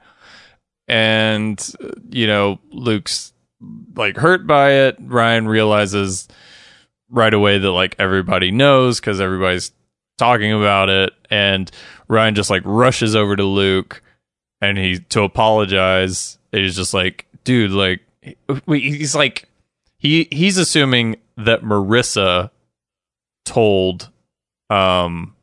And, you know, Luke's like hurt by it. Ryan realizes right away that like everybody knows because everybody's talking about it. And Ryan just like rushes over to Luke and he to apologize. He's just like, dude, like, he's like, he he's assuming that Marissa told, um,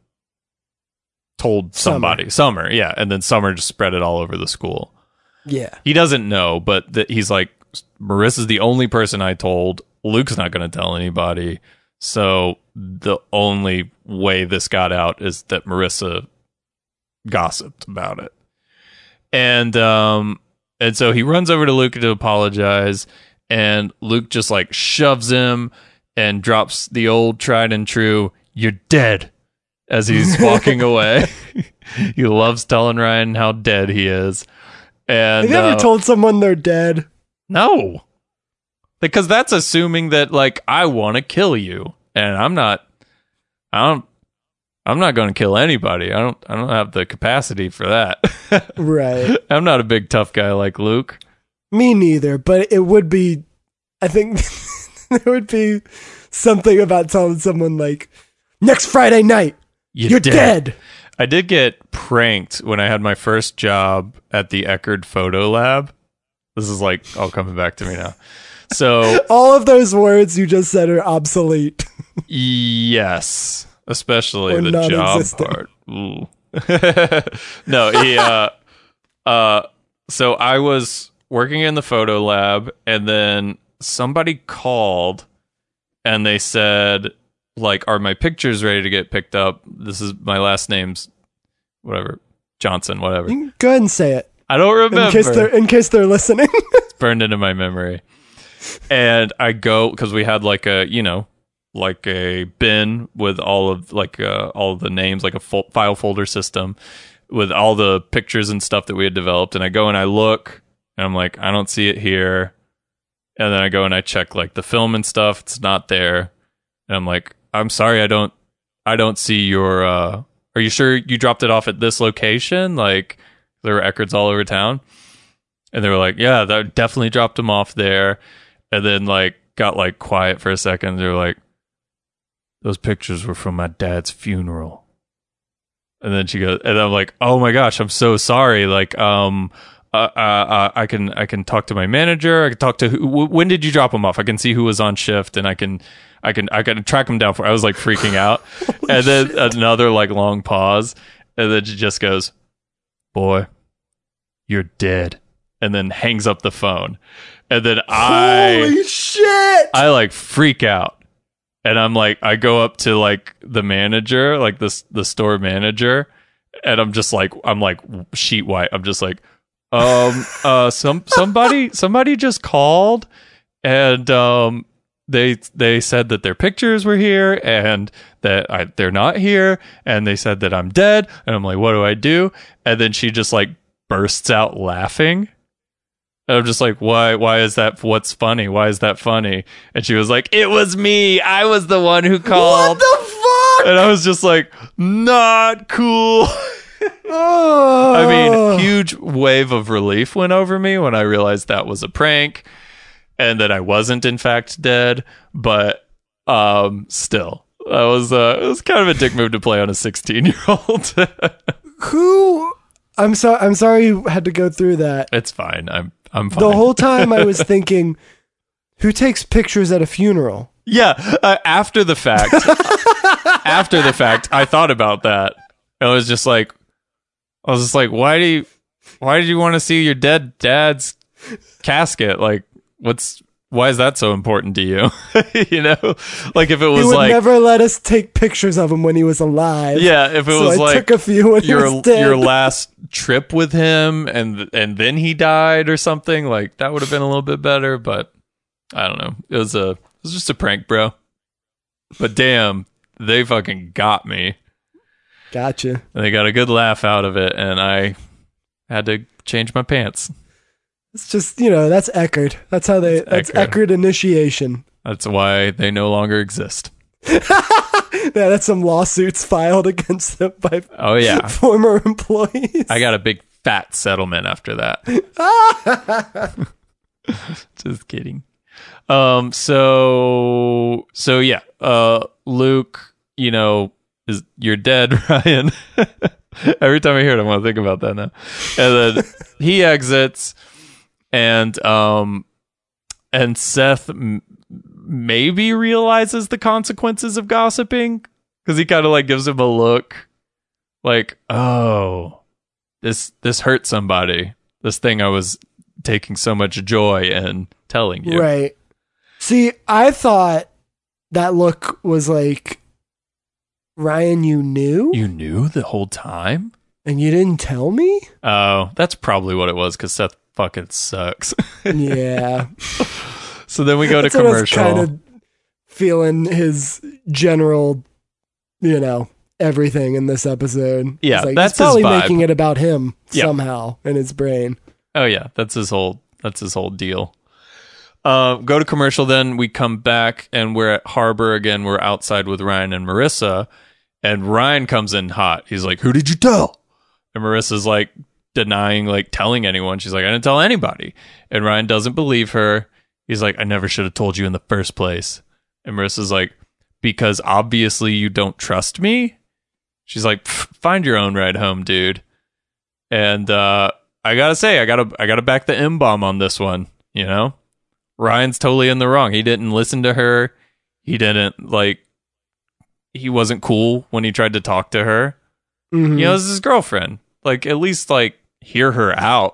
told somebody, Summer. Summer, yeah, and then Summer just spread it all over the school. Yeah. He doesn't know, but that he's like, Marissa's the only person I told. Luke's not going to tell anybody. So the only way this got out is that Marissa gossiped about it. And um and so he runs over to Luke to apologize, and Luke just like shoves him and drops the old tried and true, "You're dead," as he's walking away. He loves telling Ryan how dead he is. And Have you ever uh, told someone they're dead? no. Because that's assuming that like I want to kill you, and I'm not I don't I'm not going to kill anybody. I don't I don't have the capacity for that. Right. I'm not a big tough guy like Luke. Me neither, but it would be, I think there would be something about telling someone like, next Friday night, You're, you're dead. dead. I did get pranked when I had my first job at the Eckerd Photo Lab. This is like all coming back to me now. So All of those words you just said are obsolete. yes, especially Or the job non-existent. part. Ooh. No, he uh uh so I was working in the photo lab, and then somebody called and they said, like, are my pictures ready to get picked up? This is my last name's whatever, Johnson, whatever. You can go ahead and say it. I don't remember. In case they're in case they're listening. It's burned into my memory. And I go, because we had like a, you know, like a bin with all of like uh, all of the names, like a fo- file folder system with all the pictures and stuff that we had developed. And I go and I look, and I'm like, I don't see it here. And then I go and I check like the film and stuff. It's not there. And I'm like, I'm sorry, I don't, I don't see your. Uh, are you sure you dropped it off at this location? Like, there were Eckards all over town. And they were like, yeah, that definitely dropped them off there. And then like got like quiet for a second. They were like, those pictures were from my dad's funeral. And then she goes, and I'm like, oh my gosh, I'm so sorry. Like, um, uh, uh, uh, I can, I can talk to my manager. I can talk to who, w- when did you drop them off? I can see who was on shift, and I can, I can, I can track them down for, I was like freaking out. And then shit. Another like long pause. And then she just goes, boy, you're dead. And then hangs up the phone. And then I, holy shit, I like freak out. And I'm like, I go up to like the manager, like this the store manager, and I'm just like, I'm like sheet white. I'm just like, um, uh, some somebody somebody just called, and um, they they said that their pictures were here, and that I, they're not here, and they said that I'm dead, and I'm like, what do I do? And then she just like bursts out laughing. And I'm just like, why, why is that? What's funny? Why is that funny? And she was like, it was me. I was the one who called. What the fuck? And I was just like, not cool. Oh. I mean, huge wave of relief went over me when I realized that was a prank and that I wasn't in fact dead. But, um, still, that was, uh, it was kind of a dick move to play on a sixteen year old. Who? I'm sorry. I'm sorry you had to go through that. It's fine. I'm, I'm fine. The whole time I was thinking, who takes pictures at a funeral? Yeah, uh, after the fact, after the fact, I thought about that. I was just like, I was just like, why do you, why did you want to see your dead dad's casket? Like, what's, why is that so important to you? You know, like if it was he would like, never let us take pictures of him when he was alive. yeah, if it so was I like took a few when your he was dead. your last trip with him, and and then he died or something, like that would have been a little bit better. But I don't know. It was a, it was just a prank, bro. But damn, they fucking got me. Gotcha. And they got a good laugh out of it, and I had to change my pants. It's just, you know, that's Eckerd. That's how they, It's that's Eckerd. Eckerd initiation. That's why they no longer exist. Yeah, that's some lawsuits filed against them by Oh, yeah. former employees. I got a big fat settlement after that. Just kidding. Um, so, so yeah, uh, Luke, you know, is you're dead, Ryan. Every time I hear it, I want to think about that now. And then he exits, and um, and Seth m- maybe realizes the consequences of gossiping, because he kind of like gives him a look, like, oh, this this hurt somebody. This thing I was taking so much joy in telling you. Right. See, I thought that look was like, Ryan, you knew? You knew the whole time? And you didn't tell me? Oh, that's probably what it was, because Seth fucking sucks. Yeah. So then we go to That's what I was commercial. kind of feeling his general, you know, everything in this episode. Yeah, It's like, that's he's probably his vibe. making it about him Yeah. somehow in his brain. Oh yeah, that's his whole that's his whole deal. Uh, go to commercial, then we come back and we're at Harbor again. We're outside with Ryan and Marissa, and Ryan comes in hot. He's like, "Who did you tell?" And Marissa's like denying like telling anyone. She's like, "I didn't tell anybody." And Ryan doesn't believe her. He's like, "I never should have told you in the first place." And Marissa's like, "Because obviously you don't trust me." She's like, "Find your own ride home, dude." And uh, I gotta say, I gotta I gotta back the M-bomb on this one. You know, Ryan's totally in the wrong. He didn't listen to her. He didn't like. He wasn't cool when he tried to talk to her. Mhm. You know, this is his girlfriend. Like, at least like hear her out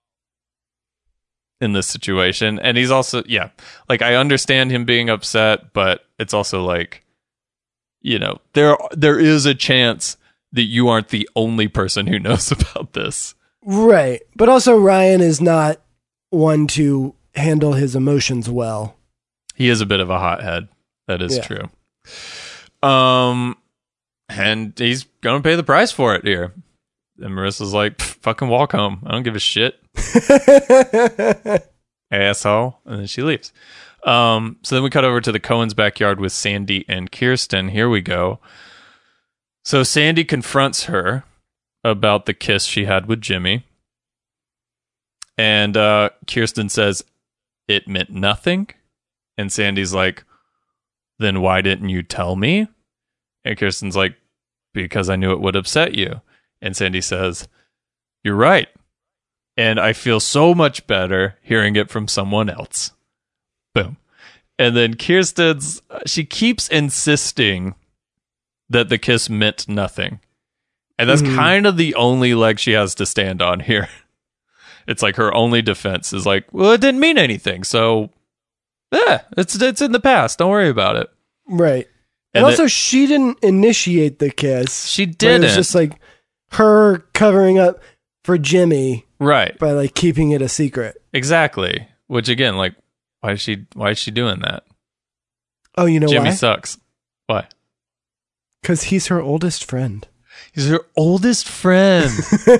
in this situation. And he's also, yeah, like I understand him being upset, but it's also like, you know, there there is a chance that you aren't the only person who knows about this. Right. But also Ryan is not one to handle his emotions well. He is a bit of a hothead. That is Yeah. true. Um, and he's gonna pay the price for it here. And Marissa's like, "Fucking walk home. I don't give a shit, asshole." And then she leaves. Um, so then we cut over to the Cohen's backyard with Sandy and Kirsten. Here we go. So Sandy confronts her about the kiss she had with Jimmy. And uh, Kirsten says, "It meant nothing." And Sandy's like, "Then why didn't you tell me?" And Kirsten's like, "Because I knew it would upset you." And Sandy says, "You're right. And I feel so much better hearing it from someone else." Boom. And then Kirsten's, she keeps insisting that the kiss meant nothing. And that's Mhm. kind of the only leg she has to stand on here. It's like her only defense is like, well, it didn't mean anything. So, yeah, it's it's in the past. Don't worry about it. Right. And And, also, the- she didn't initiate the kiss. She but It didn't. was just like her covering up for Jimmy Right. by like keeping it a secret. Exactly. Which again, like, why is she why is she doing that? Oh, you know Jimmy why? sucks. Why? Because he's her oldest friend. He's her oldest friend.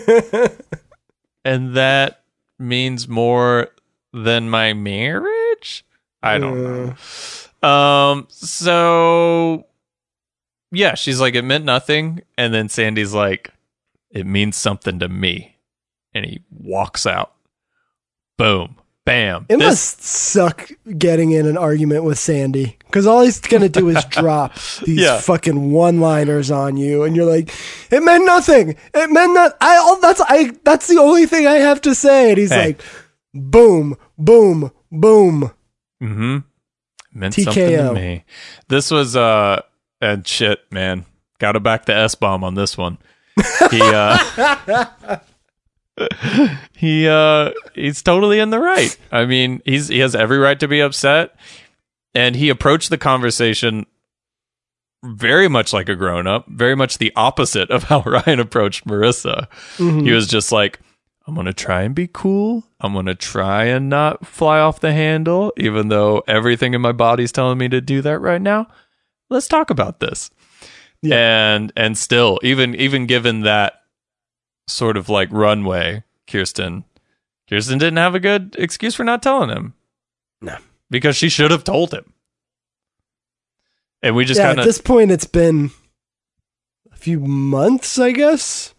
And that means more than my marriage? I don't know. Um, so yeah, she's like, it meant nothing. And then Sandy's like, it means something to me. And he walks out. Boom. Bam. It This- must suck getting in an argument with Sandy because all he's gonna do is drop these Yeah. fucking one-liners on you, and you're like, "It meant nothing. It meant not. I. all- That's I. That's the only thing I have to say." And he's Hey. like, "Boom, boom, boom." Mm-hmm. Meant T K O. something to me. This was uh and shit, man. Gotta back the S bomb on this one. He uh he uh he's totally in the right. I mean, he's he has every right to be upset. And he approached the conversation very much like a grown up, very much the opposite of how Ryan approached Marissa. Mhm. He was just like, I'm going to try and be cool. I'm going to try and not fly off the handle, even though everything in my body's telling me to do that right now. Let's talk about this. Yeah. And and still, even even given that sort of like runway, Kirsten, Kirsten didn't have a good excuse for not telling him. No. Because she should have told him. And we just yeah, kind at of this point, it's been a few months, I guess.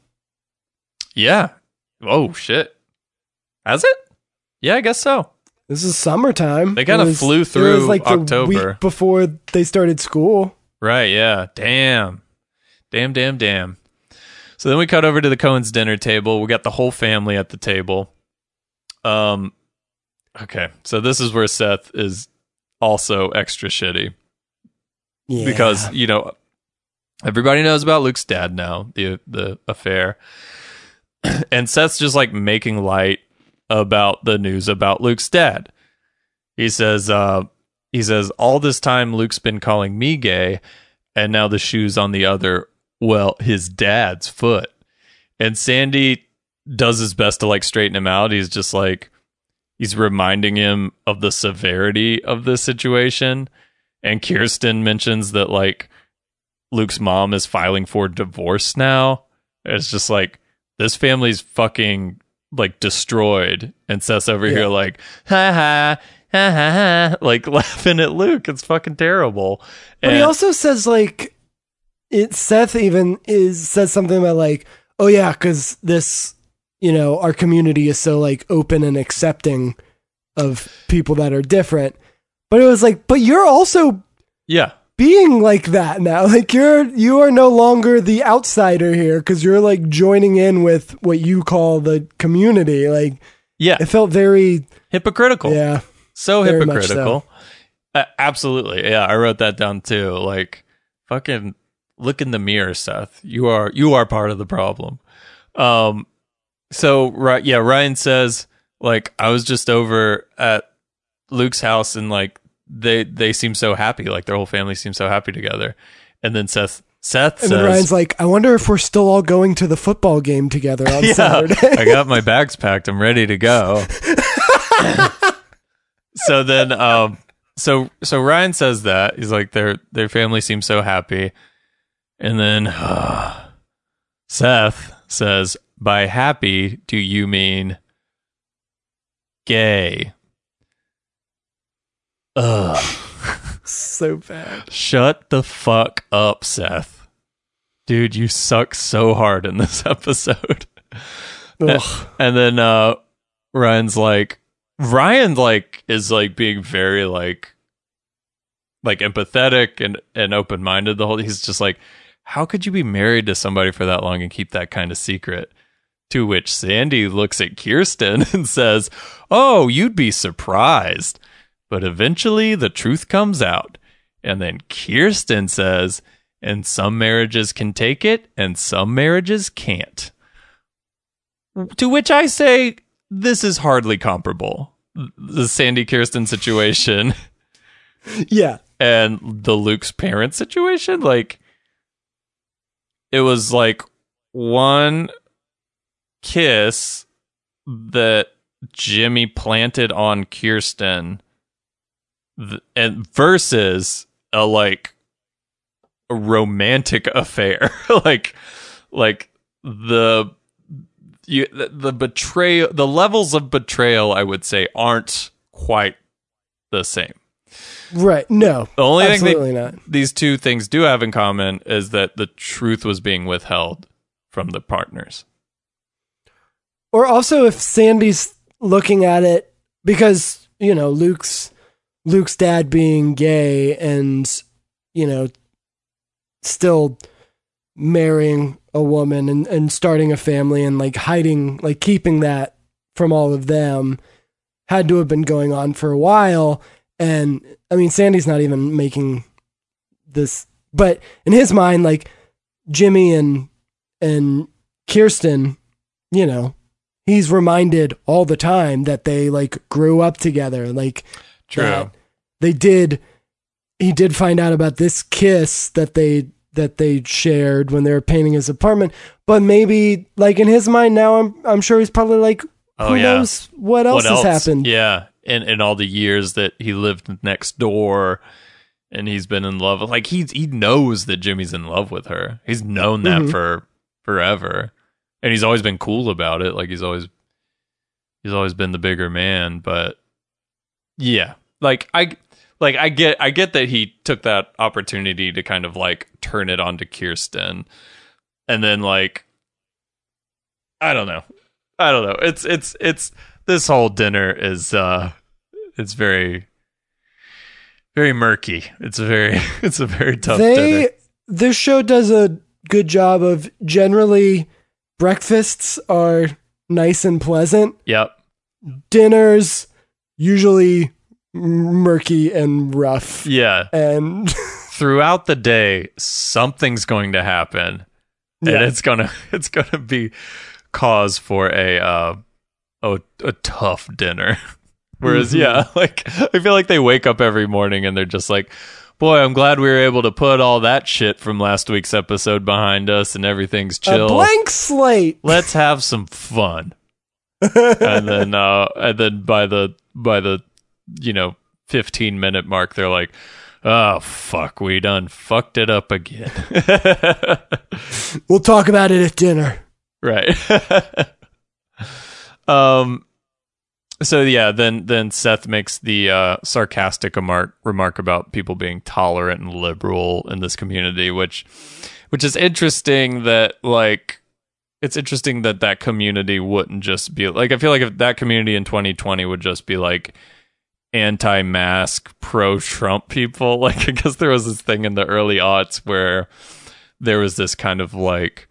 Yeah. Oh shit. Has it? Yeah, I guess so. This is summertime. They kinda It was- flew it through was like the October. week before they started school. Right, yeah. Damn. Damn, damn, damn. So then we cut over to the Cohen's dinner table. We got the whole family at the table. Um okay. So this is where Seth is also extra shitty. Yeah. Because, you know, everybody knows about Luke's dad now, the the affair. And Seth's just like making light about the news about Luke's dad. He says, uh, he says, all this time Luke's been calling me gay, and now the shoe's on the other, well, his dad's foot. And Sandy does his best to like straighten him out. He's just like, he's reminding him of the severity of the situation. And Kirsten mentions that like Luke's mom is filing for divorce now. It's just like, this family's fucking like destroyed. And Seth's over Yeah. here like, ha ha, ha ha ha, like laughing at Luke. It's fucking terrible. But And- he also says like, it. Seth even is says something about like, oh yeah, because this, you know, our community is so like open and accepting of people that are different. But it was like, but you're also yeah. being like that now. Like you're you are no longer the outsider here because you're like joining in with what you call the community. Like Yeah. it felt very Hypocritical. yeah. So Very much hypocritical. Uh, absolutely. Yeah, I wrote that down too. Like, fucking look in the mirror, Seth. You are you are part of the problem. Um so right yeah, Ryan says like I was just over at Luke's house and like they they seem so happy, like their whole family seems so happy together. And then Seth Seth And says then Ryan's like, I wonder if we're still all going to the football game together on yeah, Saturday. I got my bags packed. I'm ready to go. So then, um, so so Ryan says that he's like their their family seems so happy, and then uh, Seth says, "By happy, do you mean gay?" Ugh. So bad. Shut the fuck up, Seth. Dude, you suck so hard in this episode. Ugh. And then uh Ryan's like Ryan like is like being very like like empathetic and and open-minded the whole he's just like, how could you be married to somebody for that long and keep that kind of secret? To which Sandy looks at Kirsten and says, "Oh, you'd be surprised. But eventually the truth comes out." And then Kirsten says, "And some marriages can take it and some marriages can't." To which I say, this is hardly comparable. The Sandy Kirsten situation. Yeah. and the Luke's parent situation, like it was like one kiss that Jimmy planted on Kirsten th- and versus a like a romantic affair. like like the you the, the betrayal, the levels of betrayal, I would say, aren't quite the same. Right. No. The only absolutely thing they, not. these two things do have in common is that the truth was being withheld from the partners. Or also if Sandy's looking at it, because, you know, Luke's Luke's dad being gay and, you know, still marrying a woman and, and starting a family and like hiding, like keeping that from all of them had to have been going on for a while. And I mean, Sandy's not even making this, but in his mind, like Jimmy and, and Kirsten, you know, he's reminded all the time that they like grew up together. Like, true. That they did, he did find out about this kiss that they, that they shared when they were painting his apartment, but maybe like in his mind now, I'm, I'm sure he's probably like, who oh, yeah. knows what else, what else has happened? Yeah. In, in all the years that he lived next door and he's been in love with, like he, he knows that Jimmy's in love with her. He's known that Mhm. for forever. And he's always been cool about it. Like he's always, he's always been the bigger man, but yeah, like I, like I get, I get that he took that opportunity to kind of like turn it onto Kirsten, and then like, I don't know, I don't know. It's it's it's this whole dinner is uh, it's very, very murky. It's a very, it's a very tough They, dinner. this show does a good job of generally breakfasts are nice and pleasant. Yep. Dinners usually murky and rough. Yeah. And Throughout the day, something's going to happen, and Yeah. it's gonna it's gonna be cause for a uh, a, a tough dinner. Whereas, Mhm. yeah, like I feel like they wake up every morning and they're just like, "Boy, I'm glad we were able to put all that shit from last week's episode behind us, and everything's chill. a blank slate. Let's have some fun." and then, uh, and then by the by the you know fifteen minute mark, they're like, "Oh fuck, we done fucked it up again." We'll talk about it at dinner. Right. um. So yeah, then then Seth makes the uh, sarcastic remark remark about people being tolerant and liberal in this community, which which is interesting. That like it's interesting that that community wouldn't just be like, I feel like if that community in twenty twenty would just be like anti-mask, pro-Trump people. Like I guess there was this thing in the early aughts where there was this kind of like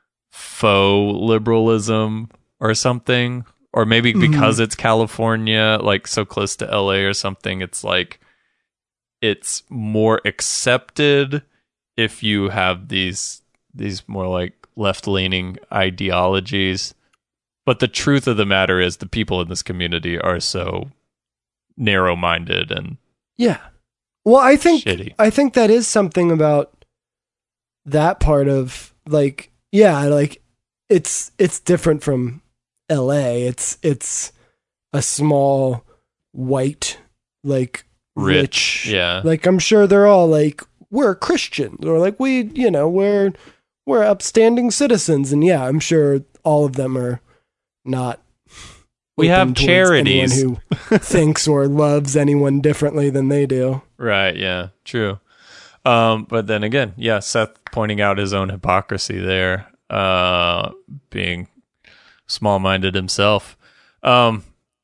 faux liberalism or something, or maybe because mm-hmm. it's California, like so close to L A or something, it's like it's more accepted if you have these these more like left-leaning ideologies. But the truth of the matter is the people in this community are so narrow-minded and yeah. Well, I think shitty. I think that is something about that part of like yeah, like it's it's different from L A. It's it's a small white like rich, rich yeah. Like I'm sure they're all like we're Christians or like we you know we're we're upstanding citizens, and yeah, I'm sure all of them are not. We have charities. Anyone who thinks or loves anyone differently than they do. Right. Yeah. True. Um, but then again, yeah, Seth pointing out his own hypocrisy there, uh, being small-minded himself. Um,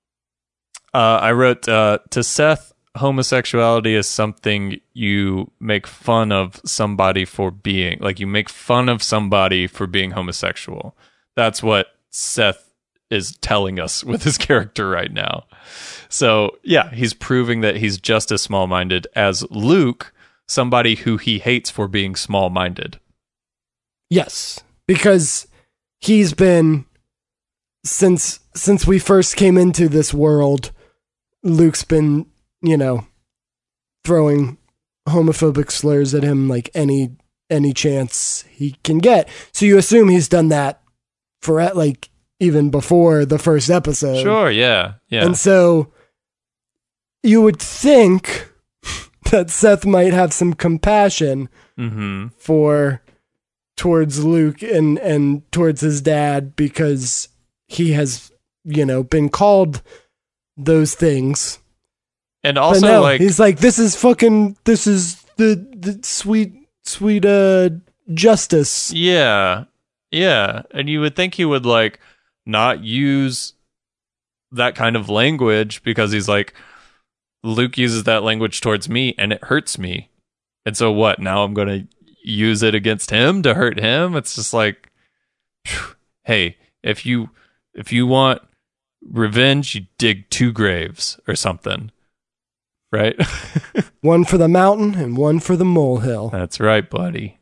uh, I wrote uh, to Seth, homosexuality is something you make fun of somebody for being. Like you make fun of somebody for being homosexual. That's what Seth is telling us with his character right now. So yeah, he's proving that he's just as small-minded as Luke, somebody who he hates for being small-minded. Yes, because he's been since since we first came into this world, Luke's been, you know, throwing homophobic slurs at him like any any chance he can get. So you assume he's done that for like even before the first episode. Sure, yeah, yeah. And so you would think that Seth might have some compassion mm-hmm. for towards Luke and and towards his dad, because he has, you know, been called those things. And also, but no, like, he's like, this is fucking, this is the, the sweet, sweet, uh, justice. yeah, yeah. And you would think he would, like, not use that kind of language, because he's like, Luke uses that language towards me and it hurts me. And so what? Now I'm going to use it against him to hurt him? It's just like, phew, hey, if you, if you want revenge, you dig two graves or something. Right? One for the mountain and one for the molehill. That's right, buddy.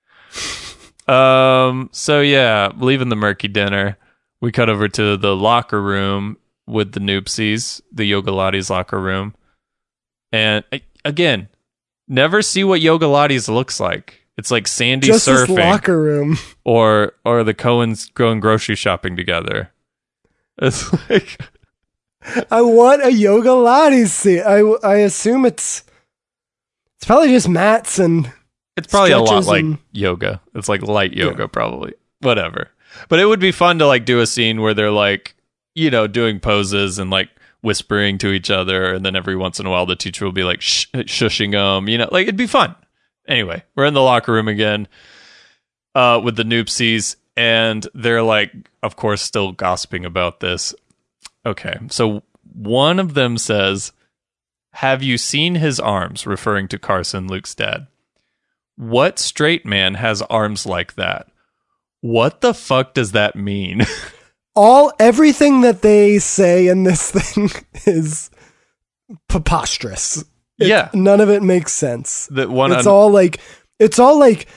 um. So yeah, leaving the murky dinner, we cut over to the locker room with the Noopsies, the Yoga Lattes locker room, and again, never see what Yoga Lattes looks like. It's like Sandy Just surfing, this locker room, or or the Coens going grocery shopping together. It's like. I want a Yoga Lattes scene. I, I assume it's it's probably just mats and it's probably a lot like and, yoga. It's like light yoga, yeah. probably. Whatever. But it would be fun to like do a scene where they're like, you know, doing poses and like whispering to each other, and then every once in a while the teacher will be like sh- shushing them. You know, like it'd be fun. Anyway, we're in the locker room again uh, with the Noopsies, and they're like, of course, still gossiping about this. Okay, so one of them says, have you seen his arms? Referring to Carson, Luke's dad. What straight man has arms like that? What the fuck does that mean? All, everything that they say in this thing is preposterous. It, yeah. None of it makes sense. That one it's un- all like, it's all like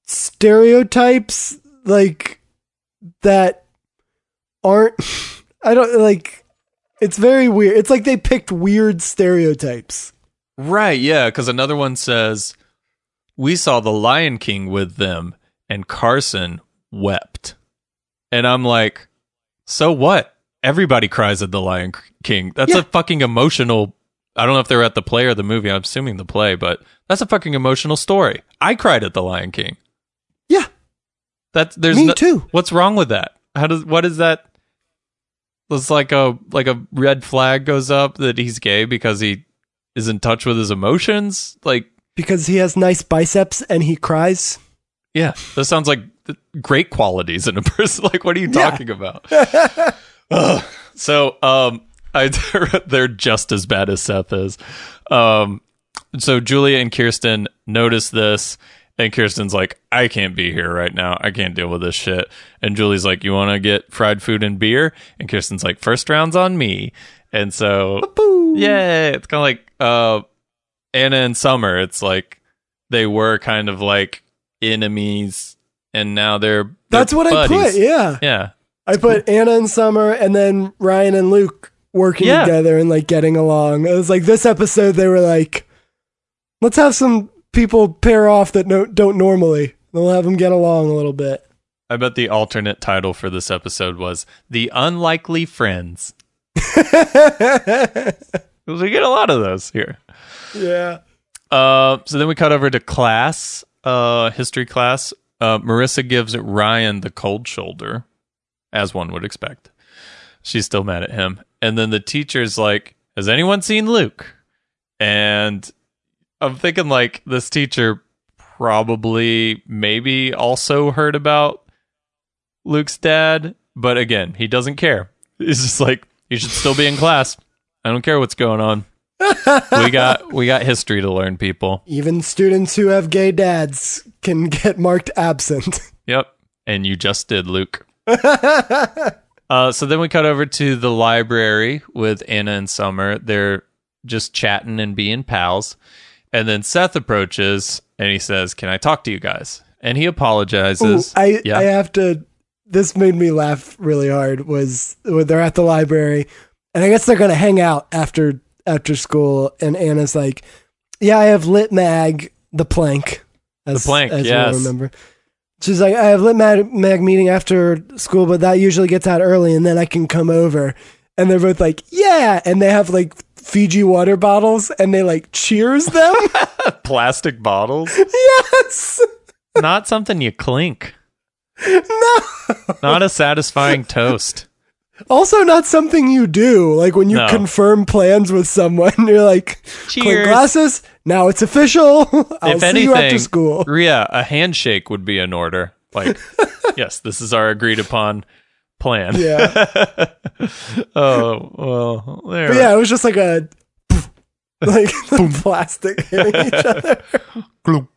stereotypes, like, that aren't... I don't like, it's very weird. It's like they picked weird stereotypes. Right, yeah, because another one says, we saw the Lion King with them and Carson wept. And I'm like, so what? Everybody cries at the Lion King. That's yeah. a fucking emotional, I don't know if they were at the play or the movie. I'm assuming the play, but that's a fucking emotional story. I cried at the Lion King. Yeah. That's, there's Me no, too. What's wrong with that? How does, what is that? It's like a like a red flag goes up that he's gay because he is in touch with his emotions. Like because he has nice biceps and he cries. Yeah, that sounds like great qualities in a person. Like, what are you talking yeah. about? so, um, I they're just as bad as Seth is. Um, so Julia and Kirsten notice this. And Kirsten's like, I can't be here right now. I can't deal with this shit. And Julie's like, you want to get fried food and beer? And Kirsten's like, first round's on me. And so, Ba-boom. yeah, it's kind of like uh, Anna and Summer. It's like they were kind of like enemies, and now they're, they're That's what buddies. I put, yeah. Yeah. I put Anna and Summer, and then Ryan and Luke working Yeah. together and like getting along. It was like this episode, they were like, let's have some people pair off that no, don't normally. We'll have them get along a little bit. I bet the alternate title for this episode was The Unlikely Friends. We get a lot of those here. Yeah. Uh, so then we cut over to class, uh, history class. Uh, Marissa gives Ryan the cold shoulder, as one would expect. She's still mad at him. And then the teacher's like, has anyone seen Luke? And I'm thinking like this teacher probably maybe also heard about Luke's dad, but again, he doesn't care. He's just like, you should still be in class. I don't care what's going on. we got we got history to learn, people. Even students who have gay dads can get marked absent. Yep. And you just did, Luke. uh, so then we cut over to the library with Anna and Summer. They're just chatting and being pals. And then Seth approaches and he says, can I talk to you guys? And he apologizes. Ooh, I, yeah. I have to, this made me laugh really hard, was when they're at the library and I guess they're going to hang out after, after school. And Anna's like, yeah, I have lit mag, the plank. As, The plank, as yes. you'll remember. She's like, I have lit mag, mag meeting after school, but that usually gets out early and then I can come over. And they're both like, yeah. And they have like Fiji water bottles and they like cheers them. Plastic bottles? Yes. Not something you clink. No. Not a satisfying toast. Also not something you do. Like when you No. confirm plans with someone, you're like, clink Cheers. glasses. Now it's official. I'll If see anything, you after school. yeah, a handshake would be in order. Like, yes, this is our agreed upon plan. Yeah. Oh, well, there. But yeah, it was just like a, like the plastic hitting each other. Glunk.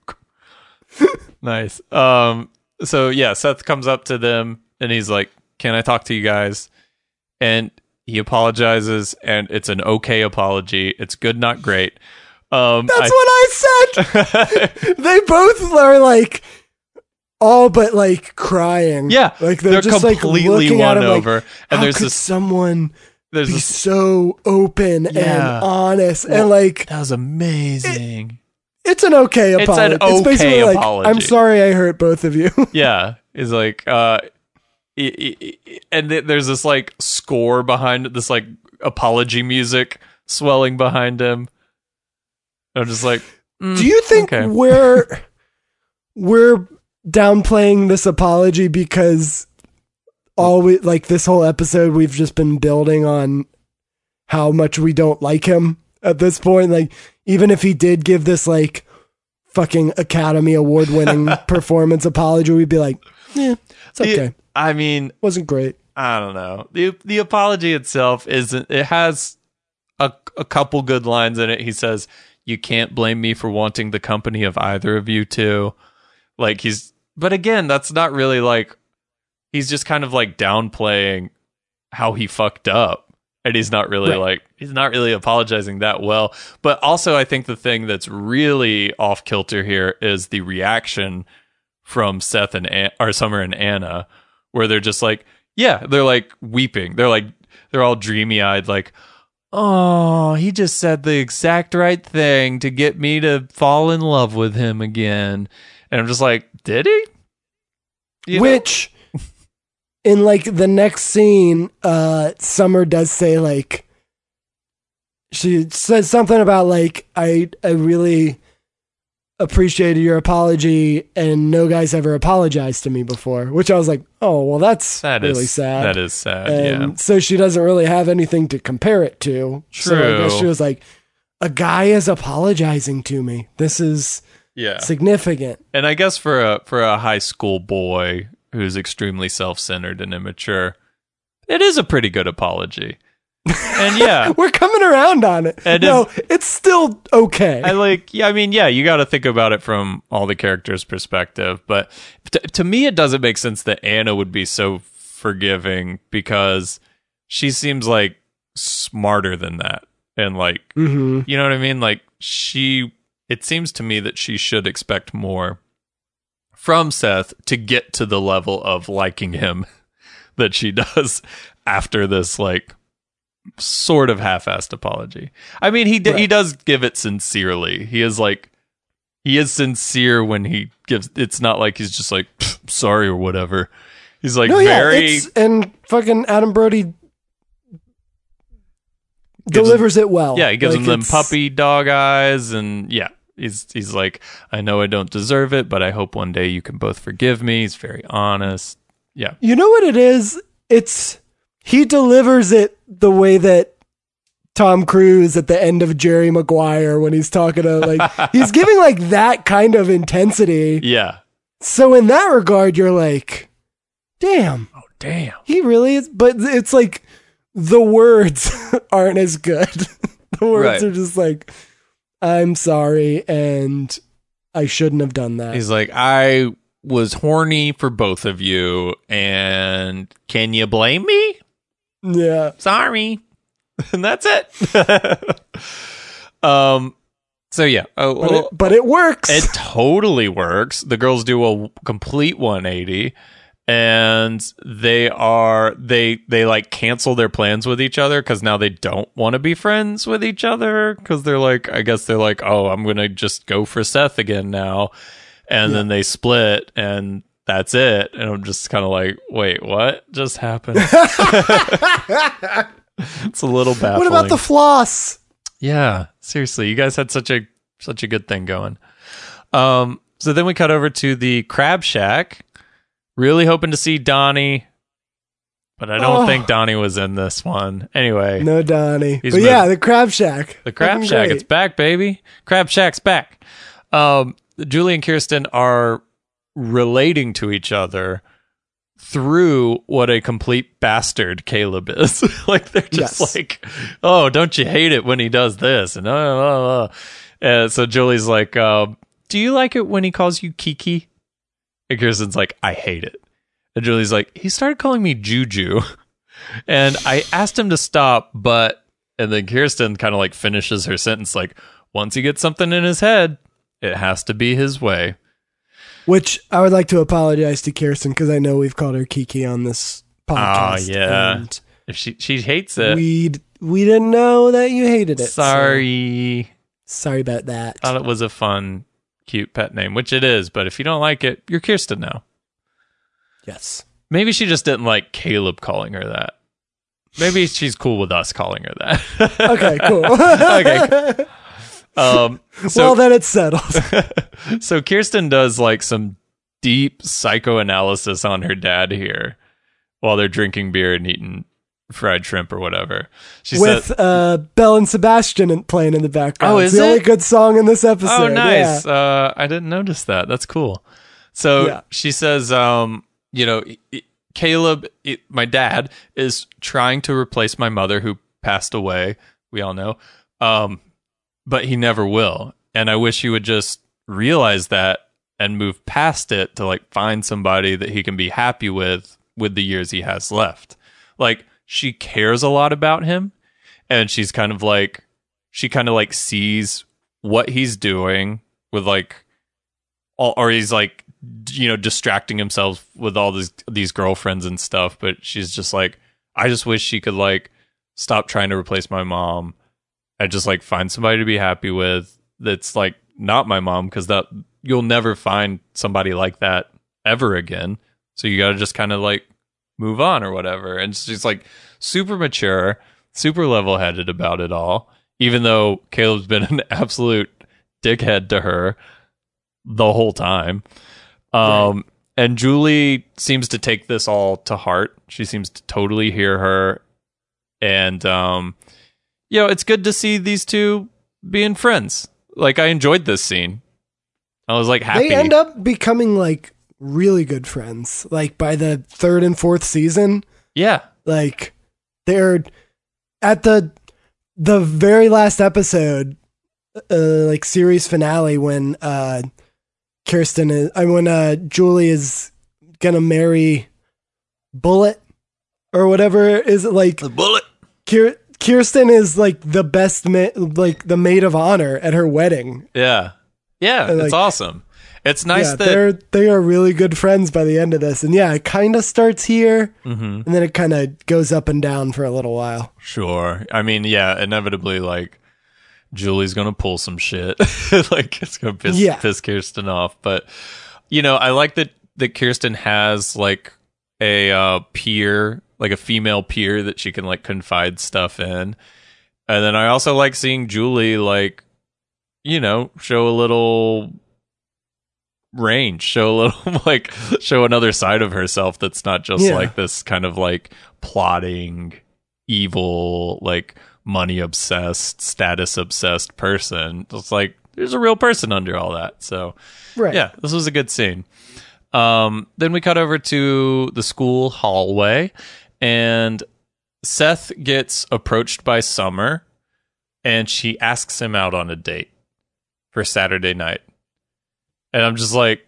Nice. Um. So yeah, Seth comes up to them and he's like, "Can I talk to you guys?" And he apologizes, and it's an okay apology. It's good, not great. Um, That's I- what I said. They both are like all but like crying. Yeah, like they're, they're just like completely looking at won him like, over. how And there's could this, someone there's be this. so open Yeah. and honest Well, and like That was amazing. it's an okay It's apology. an okay basically like, apology. I'm sorry I hurt both of you. Yeah, is like, uh, i- i- i- and th- there's this like score behind it, this like apology music swelling behind him. I'm just like, mm, Do you think okay. we're we're downplaying this apology because all we like this whole episode we've just been building on how much we don't like him at this point? Like, even if he did give this like fucking Academy Award winning performance apology, we'd be like, yeah, it's okay. The- I mean, Wasn't great. I don't know. The the apology itself isn't, it has a, a couple good lines in it. He says, "You can't blame me for wanting the company of either of you two." Like he's, but again, that's not really like, he's just kind of like downplaying how he fucked up. And he's not really Right. like, he's not really apologizing that well. But also I think the thing that's really off kilter here is the reaction from Seth and An- or Summer and Anna, where they're just like, yeah, they're like weeping. They're like, they're all dreamy eyed, like, "Oh, he just said the exact right thing to get me to fall in love with him again." And I'm just like, did he? You know? Which in like the next scene, uh, Summer does say like, she says something about like, I, I really appreciated your apology and no guy's ever apologized to me before, which I was like, oh, well, that's That really is sad. That is sad. And yeah. so she doesn't really have anything to compare it to. So I guess True. she was like, a guy is apologizing to me. This is Yeah. significant. And I guess for a for a high school boy who's extremely self-centered and immature, it is a pretty good apology. And yeah, We're coming around on it. And no, it's still okay. I like, yeah, I mean, yeah, you got to think about it from all the characters' perspective. But to, to me, it doesn't make sense that Anna would be so forgiving because she seems like smarter than that. And like, mm-hmm. you know what I mean? Like, she, it seems to me that she should expect more from Seth to get to the level of liking him that she does after this, like, sort of half-assed apology. I mean, he d- Right. he does give it sincerely. He is like, he is sincere when he gives. It's not like he's just like, "Pfft, sorry" or whatever. He's like No, yeah, very. it's, and fucking Adam Brody Gives delivers it well. yeah, he gives Like, him them it's- puppy dog eyes, and yeah, he's he's like, "I know I don't deserve it, but I hope one day you can both forgive me." He's very honest. Yeah, You know what it is? It's he delivers it the way that Tom Cruise at the end of Jerry Maguire when he's talking to like he's giving like that kind of intensity. yeah. So in that regard, you're like, damn, Oh damn. he really is. But it's like the words aren't as good. The words Right. are just like, I'm sorry, and I shouldn't have done that. He's like, I was horny for both of you, and can you blame me? Yeah. Sorry. And that's it. um so yeah, oh, But, well, it, but it works. it totally works. The girls do a complete one eighty, and they are they they like cancel their plans with each other because now they don't want to be friends with each other because they're like, I guess they're like, oh, I'm gonna just go for Seth again now, and yeah. then they split and that's it. And I'm just kind of like, wait, what just happened? It's a little baffling. What about the floss? Yeah, seriously, you guys had such a such a good thing going. Um, so then we cut over to the Crab Shack. Really hoping to see Donnie, but I don't oh. think Donnie was in this one. Anyway, no Donnie. But moved. yeah, the Crab Shack. The Crab Shack, great. It's back, baby. Crab Shack's back. Um, Julie and Kirsten are relating to each other through what a complete bastard Caleb is. Like they're just yes. like, oh, don't you hate it when he does this? And uh, uh, uh. and so Julie's like, uh, do you like it when he calls you Kiki? And Kirsten's like, I hate it. And Julie's like, he started calling me Juju. And I asked him to stop, but, and then Kirsten kind of like finishes her sentence like, once he gets something in his head, it has to be his way. Which I would like to apologize to Kirsten because I know we've called her Kiki on this podcast. Oh, yeah. And if she she hates it. We we didn't know that you hated it. Sorry. So sorry about that. Thought it was a fun, cute pet name, which it is. But if you don't like it, you're Kirsten now. Yes. Maybe she just didn't like Caleb calling her that. Maybe she's cool with us calling her that. Okay, cool. Okay, cool. Um, so, well, then it's settled. So Kirsten does like some deep psychoanalysis on her dad here while they're drinking beer and eating fried shrimp or whatever. She With said, uh, Belle and Sebastian playing in the background. Oh, is it's the it? only good song in this episode. Oh, nice. Yeah. Uh, I didn't notice that. That's cool. So yeah. She says, um, you know, it, Caleb, it, my dad, is trying to replace my mother who passed away. We all know. Um, but he never will. And I wish he would just realize that and move past it to like find somebody that he can be happy with with the years he has left. Like she cares a lot about him and she's kind of like, she kind of like sees what he's doing with like, all, or he's like, you know, distracting himself with all these, these girlfriends and stuff. But she's just like, I just wish she could like stop trying to replace my mom. I just like find somebody to be happy with that's like not my mom because that you'll never find somebody like that ever again. So you got to just kind of like move on or whatever. And she's like super mature, super level headed about it all, even though Caleb's been an absolute dickhead to her the whole time. Um, right. And Julie seems to take this all to heart. She seems to totally hear her. And, um, you know, it's good to see these two being friends. Like, I enjoyed this scene. I was, like, happy. They end up becoming, like, really good friends. Like, by the third and fourth season. Yeah. Like, they're at the the very last episode, uh, like, series finale when uh, Kirsten is... I mean, when uh, Julie is gonna marry Bullet or whatever. Is it, like... The Bullet. Kir- Kirsten is like the best, ma- like the maid of honor at her wedding. Yeah, yeah, and, like, it's awesome. It's nice yeah, that they're they are really good friends by the end of this, and yeah, it kind of starts here, mm-hmm. and then it kind of goes up and down for a little while. Sure, I mean, yeah, inevitably, like Julie's gonna pull some shit, like it's gonna piss yeah. piss Kirsten off. But you know, I like that that Kirsten has like a uh, peer. Like a female peer that she can like confide stuff in. And then I also like seeing Julie like, you know, show a little range, show a little like show another side of herself that's not just yeah. like this kind of like plotting, evil, like money obsessed, status obsessed person. It's like there's a real person under all that. So right. yeah, this was a good scene. Um, then we cut over to the school hallway. And Seth gets approached by Summer, and she asks him out on a date for Saturday night. And I'm just like,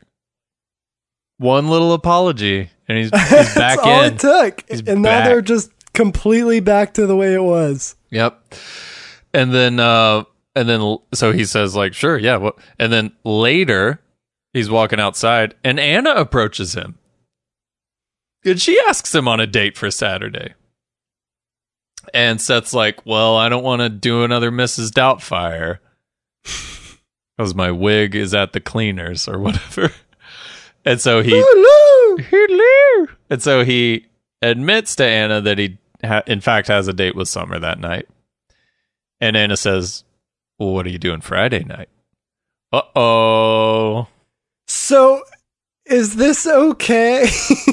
one little apology, and he's, he's back That's in. all it took. He's and back. Now they're just completely back to the way it was. Yep. And then, uh, and then, so he says, like, sure, yeah. Well, and then later, he's walking outside, and Anna approaches him. And she asks him on a date for Saturday. And Seth's like, well, I don't want to do another Missus Doubtfire because my wig is at the cleaners or whatever. And so he, hello, hello. And so he admits to Anna that he, ha- in fact, has a date with Summer that night. And Anna says, well, what are you doing Friday night? Uh-oh. So, is this okay?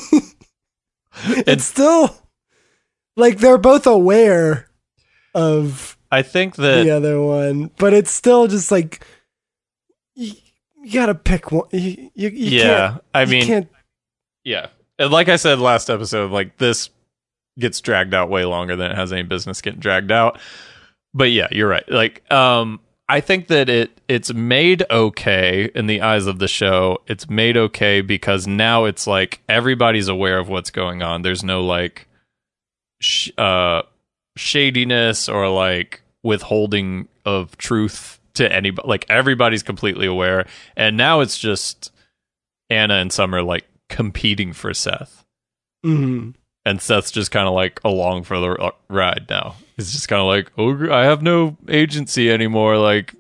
It's still, like, they're both aware of I think that the other one, but it's still just like, you, you gotta pick one. You, you, you yeah, can't, I you mean, can't, yeah. And like I said last episode, like this gets dragged out way longer than it has any business getting dragged out. But yeah, you're right. Like, um, I think that it it's made okay in the eyes of the show. It's made okay because now it's like everybody's aware of what's going on. There's no like sh- uh, shadiness or like withholding of truth to anybody. Like everybody's completely aware, and now it's just Anna and Summer like competing for Seth. mm-hmm. And Seth's just kind of like along for the ride now. He's just kind of like, oh, I have no agency anymore. Like,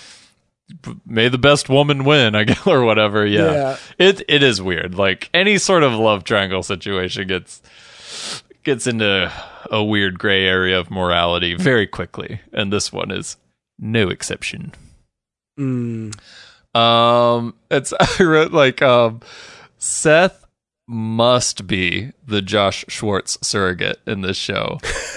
may the best woman win, I guess, or whatever. Yeah. Yeah. It it is weird. Like any sort of love triangle situation gets gets into a weird gray area of morality very quickly, and this one is no exception. Mm. Um, it's I wrote like um, Seth must be the Josh Schwartz surrogate in this show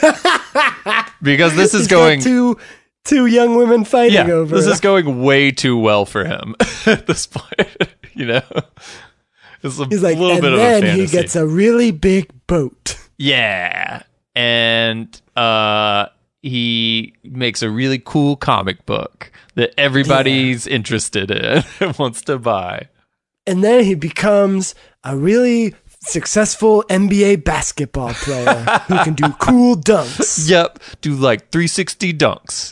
because this is He's going got two two young women fighting yeah, over. This is going way too well for him at this point. You know, it's a He's like, little and bit then of a fantasy. he gets a really big boat. Yeah, and uh, he makes a really cool comic book that everybody's yeah. interested in and wants to buy. And then he becomes a really successful N B A basketball player who can do cool dunks. Yep, do like three sixty dunks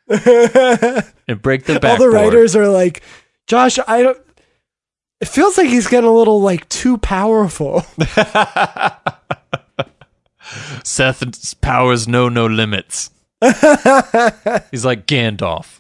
and break the backboard. All the writers are like, Josh, I don't. It feels like he's getting a little like too powerful. Seth's powers know no limits. He's like Gandalf.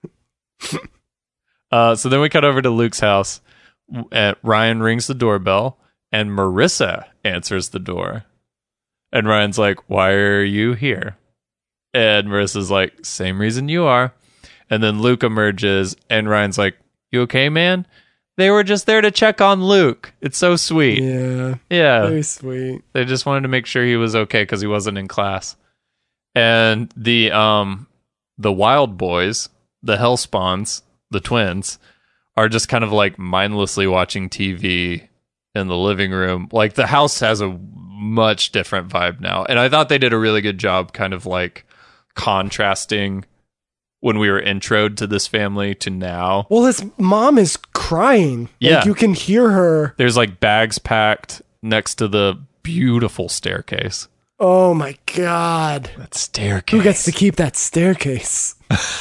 Uh, so then we cut over to Luke's house. Uh, Ryan rings the doorbell, and Marissa answers the door. And Ryan's like, why are you here? And Marissa's like, same reason you are. And then Luke emerges, and Ryan's like, you okay, man? They were just there to check on Luke. It's so sweet. Yeah. Yeah. Very sweet. They just wanted to make sure he was okay because he wasn't in class. And the um the Wild Boys, the Hellspawns, the twins, are just kind of like mindlessly watching T V in the living room. Like the house has a much different vibe now. And I thought they did a really good job kind of like contrasting when we were introed to this family to now. Well, his mom is crying. Yeah. Like you can hear her. There's like bags packed next to the beautiful staircase. Oh my God. That staircase. Who gets to keep that staircase?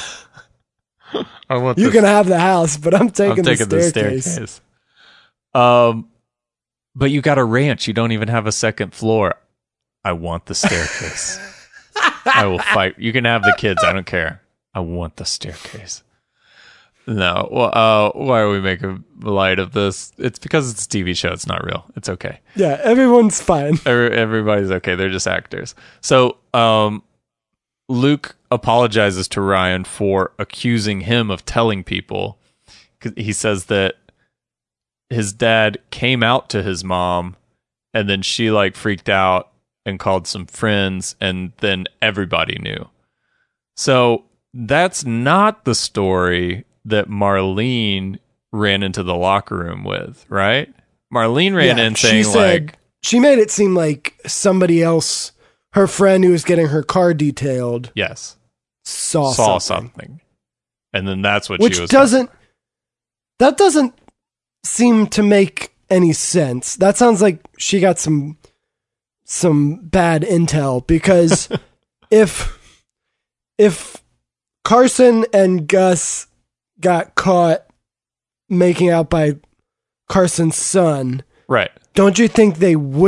I want you this. can have the house, but I'm taking, I'm taking the, the staircase. staircase. Um, but you got a ranch. You don't even have a second floor. I want the staircase. I will fight. You can have the kids. I don't care. I want the staircase. No. Well, uh, why are we making light of this? It's because it's a T V show. It's not real. It's okay. Yeah, everyone's fine. Every, everybody's okay. They're just actors. So, um, Luke apologizes to Ryan for accusing him of telling people. He says that his dad came out to his mom, and then she like freaked out and called some friends, and then everybody knew. So that's not the story that Marlene ran into the locker room with, right? Marlene ran Yeah, in she saying said- like, She made it seem like somebody else, her friend who was getting her car detailed, yes, saw, saw something. something. And then that's what Which she was doesn't, that doesn't seem to make any sense. That sounds like she got some, some bad intel because if, if Carson and Gus got caught making out by Carson's son, right. don't you think they wouldn't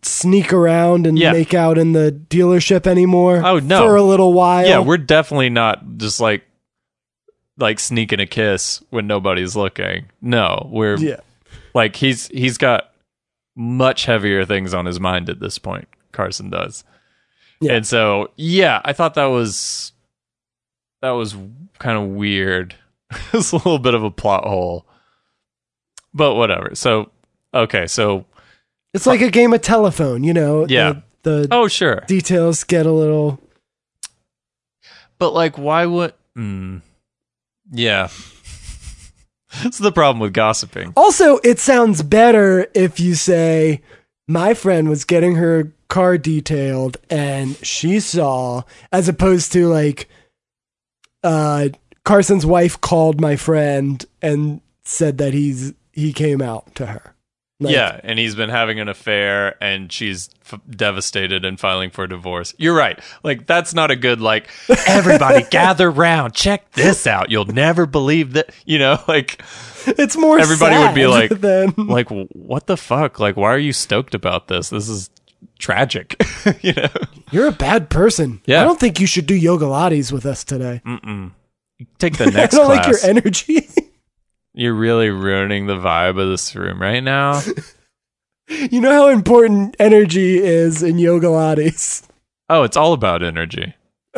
sneak around and Yeah. make out in the dealership anymore. Oh, no. For a little while. Yeah, we're definitely not just like like sneaking a kiss when nobody's looking. No, we're Yeah. like he's he's got much heavier things on his mind at this point. Carson does. Yeah. And so, yeah, I thought that was that was kind of weird. It's a little bit of a plot hole. But whatever. So, okay, so It's like a game of telephone, you know. Yeah. The, the oh, sure. details get a little. But like why would mm, yeah. That's the problem with gossiping. Also, it sounds better if you say, my friend was getting her car detailed and she saw, as opposed to like, uh, Carson's wife called my friend and said that he's he came out to her. Like, Yeah, and he's been having an affair, and she's f- devastated and filing for divorce. You're right. Like, that's not a good, like, everybody gather round, check this out. You'll never believe that, you know, like, it's more. everybody would be sad like, than, like, what the fuck? Like, why are you stoked about this? This is tragic, you know? you're a bad person. Yeah. I don't think you should do yoga lattes with us today. Mm-mm. Take the I next don't class. like your energy. You're really ruining the vibe of this room right now. You know how important energy is in yoga lattes. Oh, it's all about energy.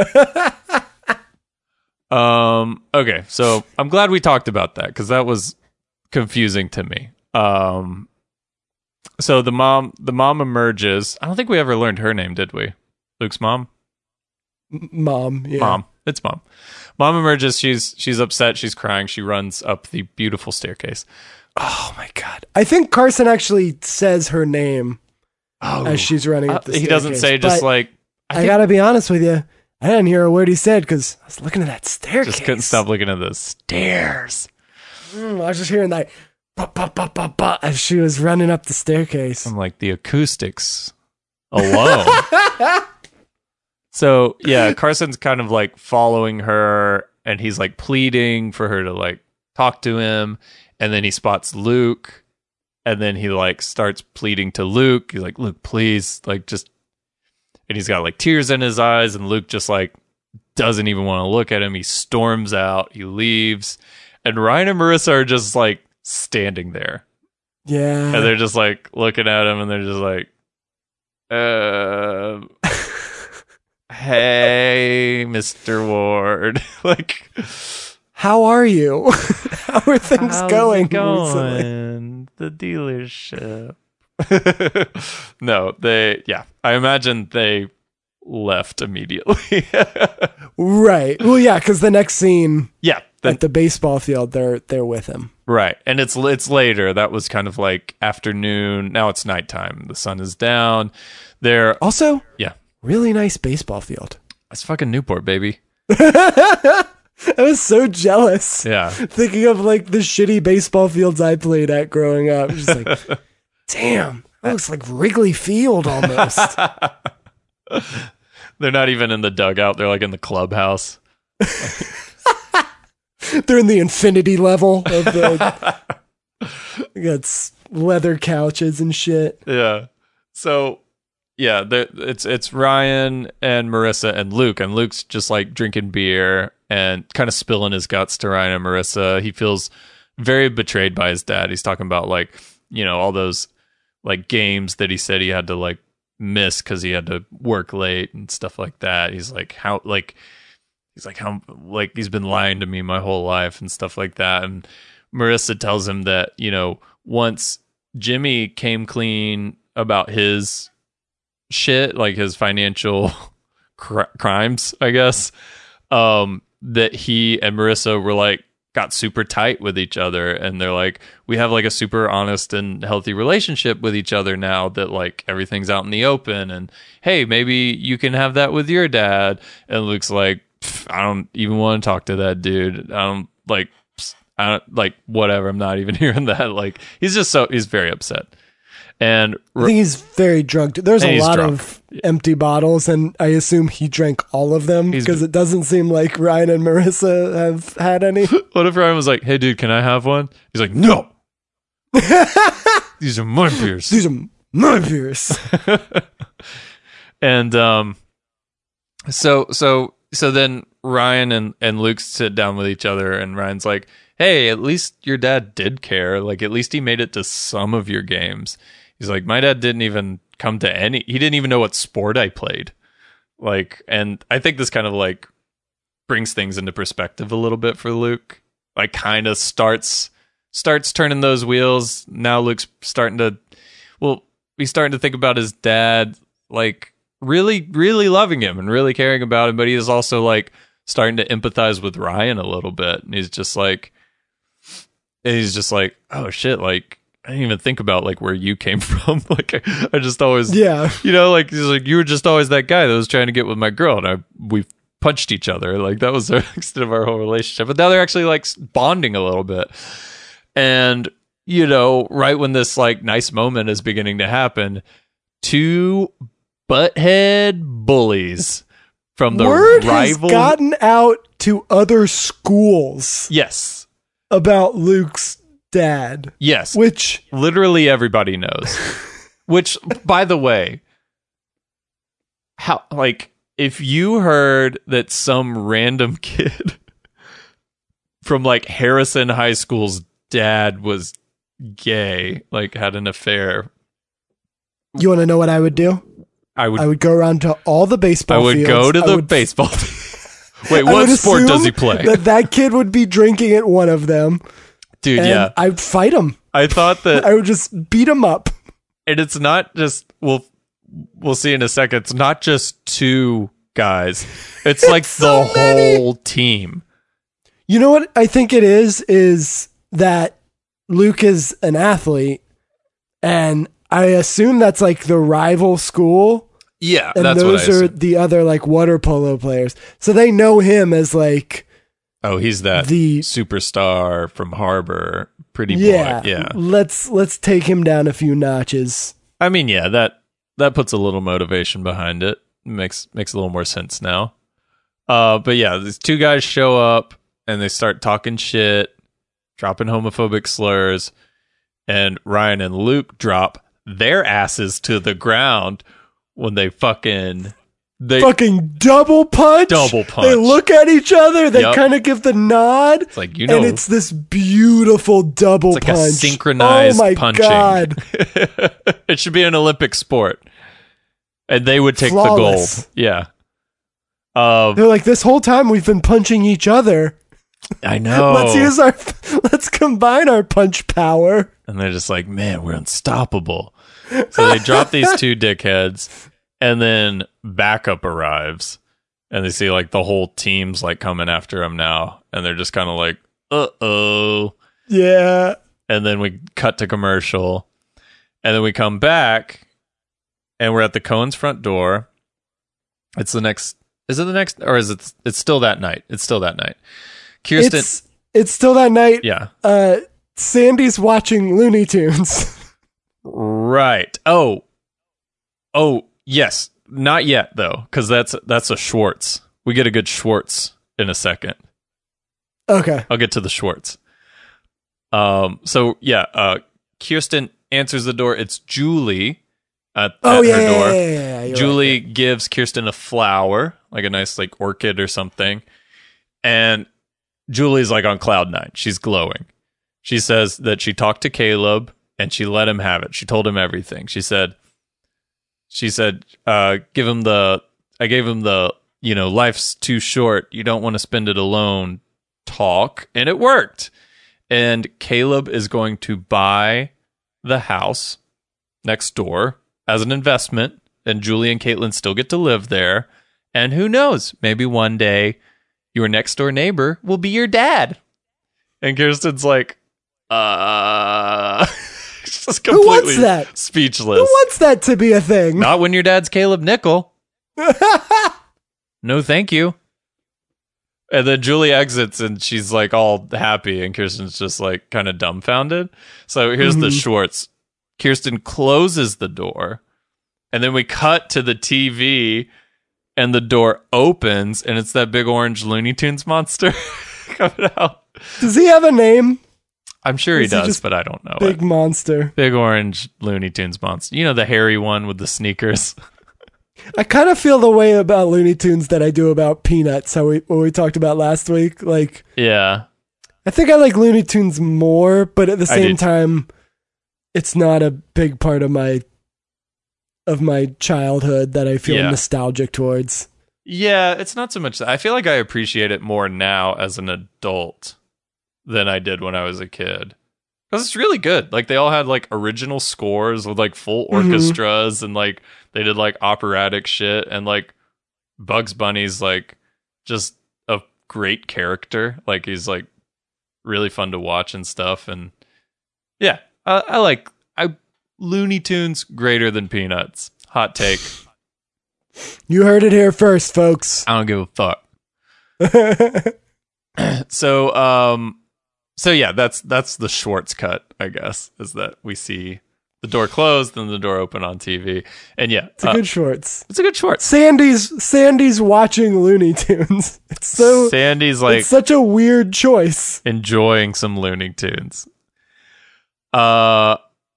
um. Okay, so I'm glad we talked about that because that was confusing to me. Um. So the mom, the mom emerges. I don't think we ever learned her name, did we? Luke's mom. M- Mom. Yeah. Mom. It's mom. Mom emerges. She's she's upset. She's crying. She runs up the beautiful staircase. Oh my God. I think Carson actually says her name Oh, as she's running up the uh, staircase. he doesn't say just but like. I, I, think gotta be honest with you. I didn't hear a word he said because I was looking at that staircase. just couldn't stop looking at the stairs. Mm, I was just hearing that ba, ba, ba, ba, ba, as she was running up the staircase. I'm like the acoustics alone. So yeah, Carson's kind of like following her, and he's like pleading for her to like talk to him, and then he spots Luke, and then he like starts pleading to Luke. He's like, Luke, please, like just, and he's got like tears in his eyes, and Luke just like doesn't even want to look at him. He storms out, he leaves, and Ryan and Marissa are just like standing there, Yeah. and they're just like looking at him, and they're just like, uh. Hey, Mister Ward. Like, How are you? How are things how's going? it going? recently? The dealership. No, they, yeah. I imagine they left immediately. Right. Well, yeah, because the next scene Yeah. Then, at the baseball field, they're they're with him. right. And it's it's later. That was kind of like afternoon. Now it's nighttime. The sun is down. They're, Also, yeah. really nice baseball field. It's fucking Newport, baby. I was so jealous. Yeah. Thinking of like the shitty baseball fields I played at growing up. Just like, damn, that looks like Wrigley Field almost. They're not even in the dugout. They're like in the clubhouse. They're in the infinity level of the. Got leather couches and shit. Yeah. So, yeah, there- it's it's Ryan and Marissa and Luke, and Luke's just like drinking beer and kind of spilling his guts to Ryan and Marissa. He feels very betrayed by his dad. He's talking about like, you know, all those like games that he said he had to like miss because he had to work late and stuff like that. He's like, how like he's like how like he's been lying to me my whole life and stuff like that. And Marissa tells him that, you know, once Jimmy came clean about his shit, like his financial cr- crimes, I guess, um, that he and Marissa were like, got super tight with each other. And they're like, we have like a super honest and healthy relationship with each other now that like everything's out in the open. And hey, maybe you can have that with your dad. And Luke's like, I don't even want to talk to that dude. I don't like, I don't like whatever. I'm not even hearing that. Like, he's just so, he's very upset. And I think he's very drugged. There's And a he's lot drunk. of empty bottles, and I assume he drank all of them He's- because it doesn't seem like Ryan and Marissa have had any. what if Ryan was like, hey, dude, can I have one? He's like, no. These are my beers. These are Morbius. And um, so so so then Ryan and, and Luke sit down with each other, and Ryan's like, hey, at least your dad did care. Like, at least he made it to some of your games. He's like, my dad didn't even come to any, he didn't even know what sport I played. Like, and I think this kind of like brings things into perspective a little bit for Luke. Like, kind of starts, starts turning those wheels. Now Luke's starting to, well, he's starting to think about his dad, like, really, really loving him and really caring about him, but he is also like starting to empathize with Ryan a little bit. And he's just like, and he's just like, oh shit, like, I didn't even think about like where you came from. Like, I, I just always, Yeah. you know, like, he's like, you were just always that guy that was trying to get with my girl, and I, we punched each other. Like, that was the extent of our whole relationship. But now they're actually like bonding a little bit. And, you know, right when this like nice moment is beginning to happen, two butthead bullies from the Word rival. has gotten out to other schools Yes. about Luke's dad, Yes. which Literally everybody knows. Which, by the way, how, like, if you heard that some random kid from like Harrison High School's dad was gay, like had an affair, you want to know what I would do? I would I would go around to all the baseball I would fields. go to I the would- baseball. Wait, I what would sport does assume he play? That that kid would be drinking at one of them. Dude, And yeah. I'd fight him. I thought that, I would just beat him up. and it's not just, we'll we'll see in a second, it's not just two guys. It's like so the many. whole team. You know what I think it is? Is that Luke is an athlete, and I assume that's like the rival school, Yeah, and that's those what I are assumed. the other like water polo players. So they know him as like Oh, he's that the- superstar from Harbor, pretty yeah, boy. Yeah. Let's let's take him down a few notches. I mean, yeah, that that puts a little motivation behind it. Makes makes a little more sense now. Uh, but yeah, these two guys show up and they start talking shit, dropping homophobic slurs, and Ryan and Luke drop their asses to the ground when they fucking they Fucking double punch. Double punch. They look at each other. They Yep. kind of give the nod. it's like, you know, And it's this beautiful double it's like punch. a synchronized oh my punching. God. It should be an Olympic sport. And they would take Flawless. the gold. Yeah. Um, They're like, this whole time we've been punching each other. I know. Let's use our, let's combine our punch power. And they're just like, man, we're unstoppable. So they drop these two dickheads, and then backup arrives, and they see like the whole team's like coming after them now, and they're just kind of like, uh oh. Yeah. And then we cut to commercial, and then we come back, and we're at the Cohen's front door. It's the next. Is it the next, or is it? It's still that night. It's still that night. Kirsten. It's, it's still that night. Yeah. Uh, Sandy's watching Looney Tunes. Right. Oh. Oh, yes. Not yet though, because that's that's a Schwartz. We get a good Schwartz in a second. Okay. I'll get to the Schwartz. Um. So yeah. Uh. Kirsten answers the door. It's Julie at, Oh at yeah, her yeah, door. yeah, yeah, yeah, you're Julie right. gives Kirsten a flower, like a nice like orchid or something, and Julie's like on cloud nine. She's glowing. She says that she talked to Caleb and she let him have it. She told him everything. She said, she said, uh, give him the, I gave him the, you know, life's too short. You don't want to spend it alone talk. And it worked. And Caleb is going to buy the house next door as an investment. And Julie and Caitlin still get to live there. And who knows, maybe one day your next door neighbor will be your dad. And Kirsten's like, uh, just Who wants completely that? speechless. Who wants that to be a thing? Not when your dad's Caleb Nickel. No, thank you. And then Julie exits and she's like all happy, and Kirsten's just like kind of dumbfounded. So here's the Mhm. Schwartz. Kirsten closes the door, and then we cut to the T V, and the door opens, and it's that big orange Looney Tunes monster coming out. Does he have a name? I'm sure he Is he does, just but I don't know Big it. monster. Big orange Looney Tunes monster. You know, the hairy one with the sneakers. I kind of feel the way about Looney Tunes that I do about Peanuts, how we what we talked about last week. Like, Yeah. I think I like Looney Tunes more, but at the I same do. time, it's not a big part of my of my childhood that I feel Yeah. nostalgic towards. Yeah, it's not so much that. I feel like I appreciate it more now as an adult than I did when I was a kid. Because it's really good. Like, they all had, like, original scores with, like, full orchestras and, like, they did, like, operatic shit. And, like, Bugs Bunny's, like, just a great character. Like, he's, like, really fun to watch and stuff. And, yeah, I, I like... I Looney Tunes greater than Peanuts. Hot take. You heard it here first, folks. I don't give a fuck. So, um... So yeah, that's that's the Schwartz cut, I guess, is that we see the door closed and the door open on T V. And yeah, It's a uh, good shorts. it's a good Schwartz. Sandy's Sandy's watching Looney Tunes. It's so Sandy's like it's such a weird choice. enjoying some Looney Tunes. Uh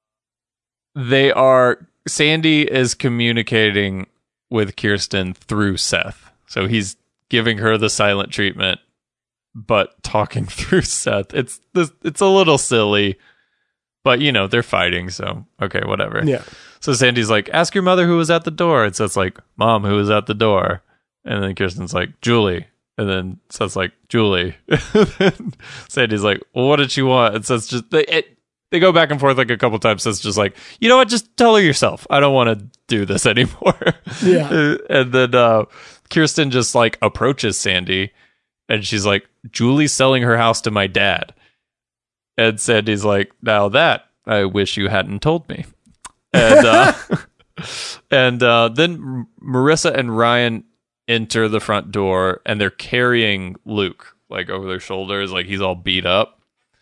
they are Sandy is communicating with Kirsten through Seth. So he's giving her the silent treatment, but talking through Seth. It's this it's a little silly, but you know, they're fighting, so okay, whatever. Yeah. So Sandy's like, ask your mother who was at the door. And Seth's like, Mom, who was at the door? And then Kirsten's like, Julie. And then Seth's like, Julie. Sandy's like, well, what did she want? And Seth's just they it, they go back and forth like a couple times. Seth's just like, you know what, just tell her yourself. I don't want to do this anymore. Yeah. And then uh Kirsten just like approaches Sandy and she's like, Julie's selling her house to my dad. And Sandy's like, now that I wish you hadn't told me. And uh, and uh, then Marissa and Ryan enter the front door and they're carrying Luke like over their shoulders, like he's all beat up.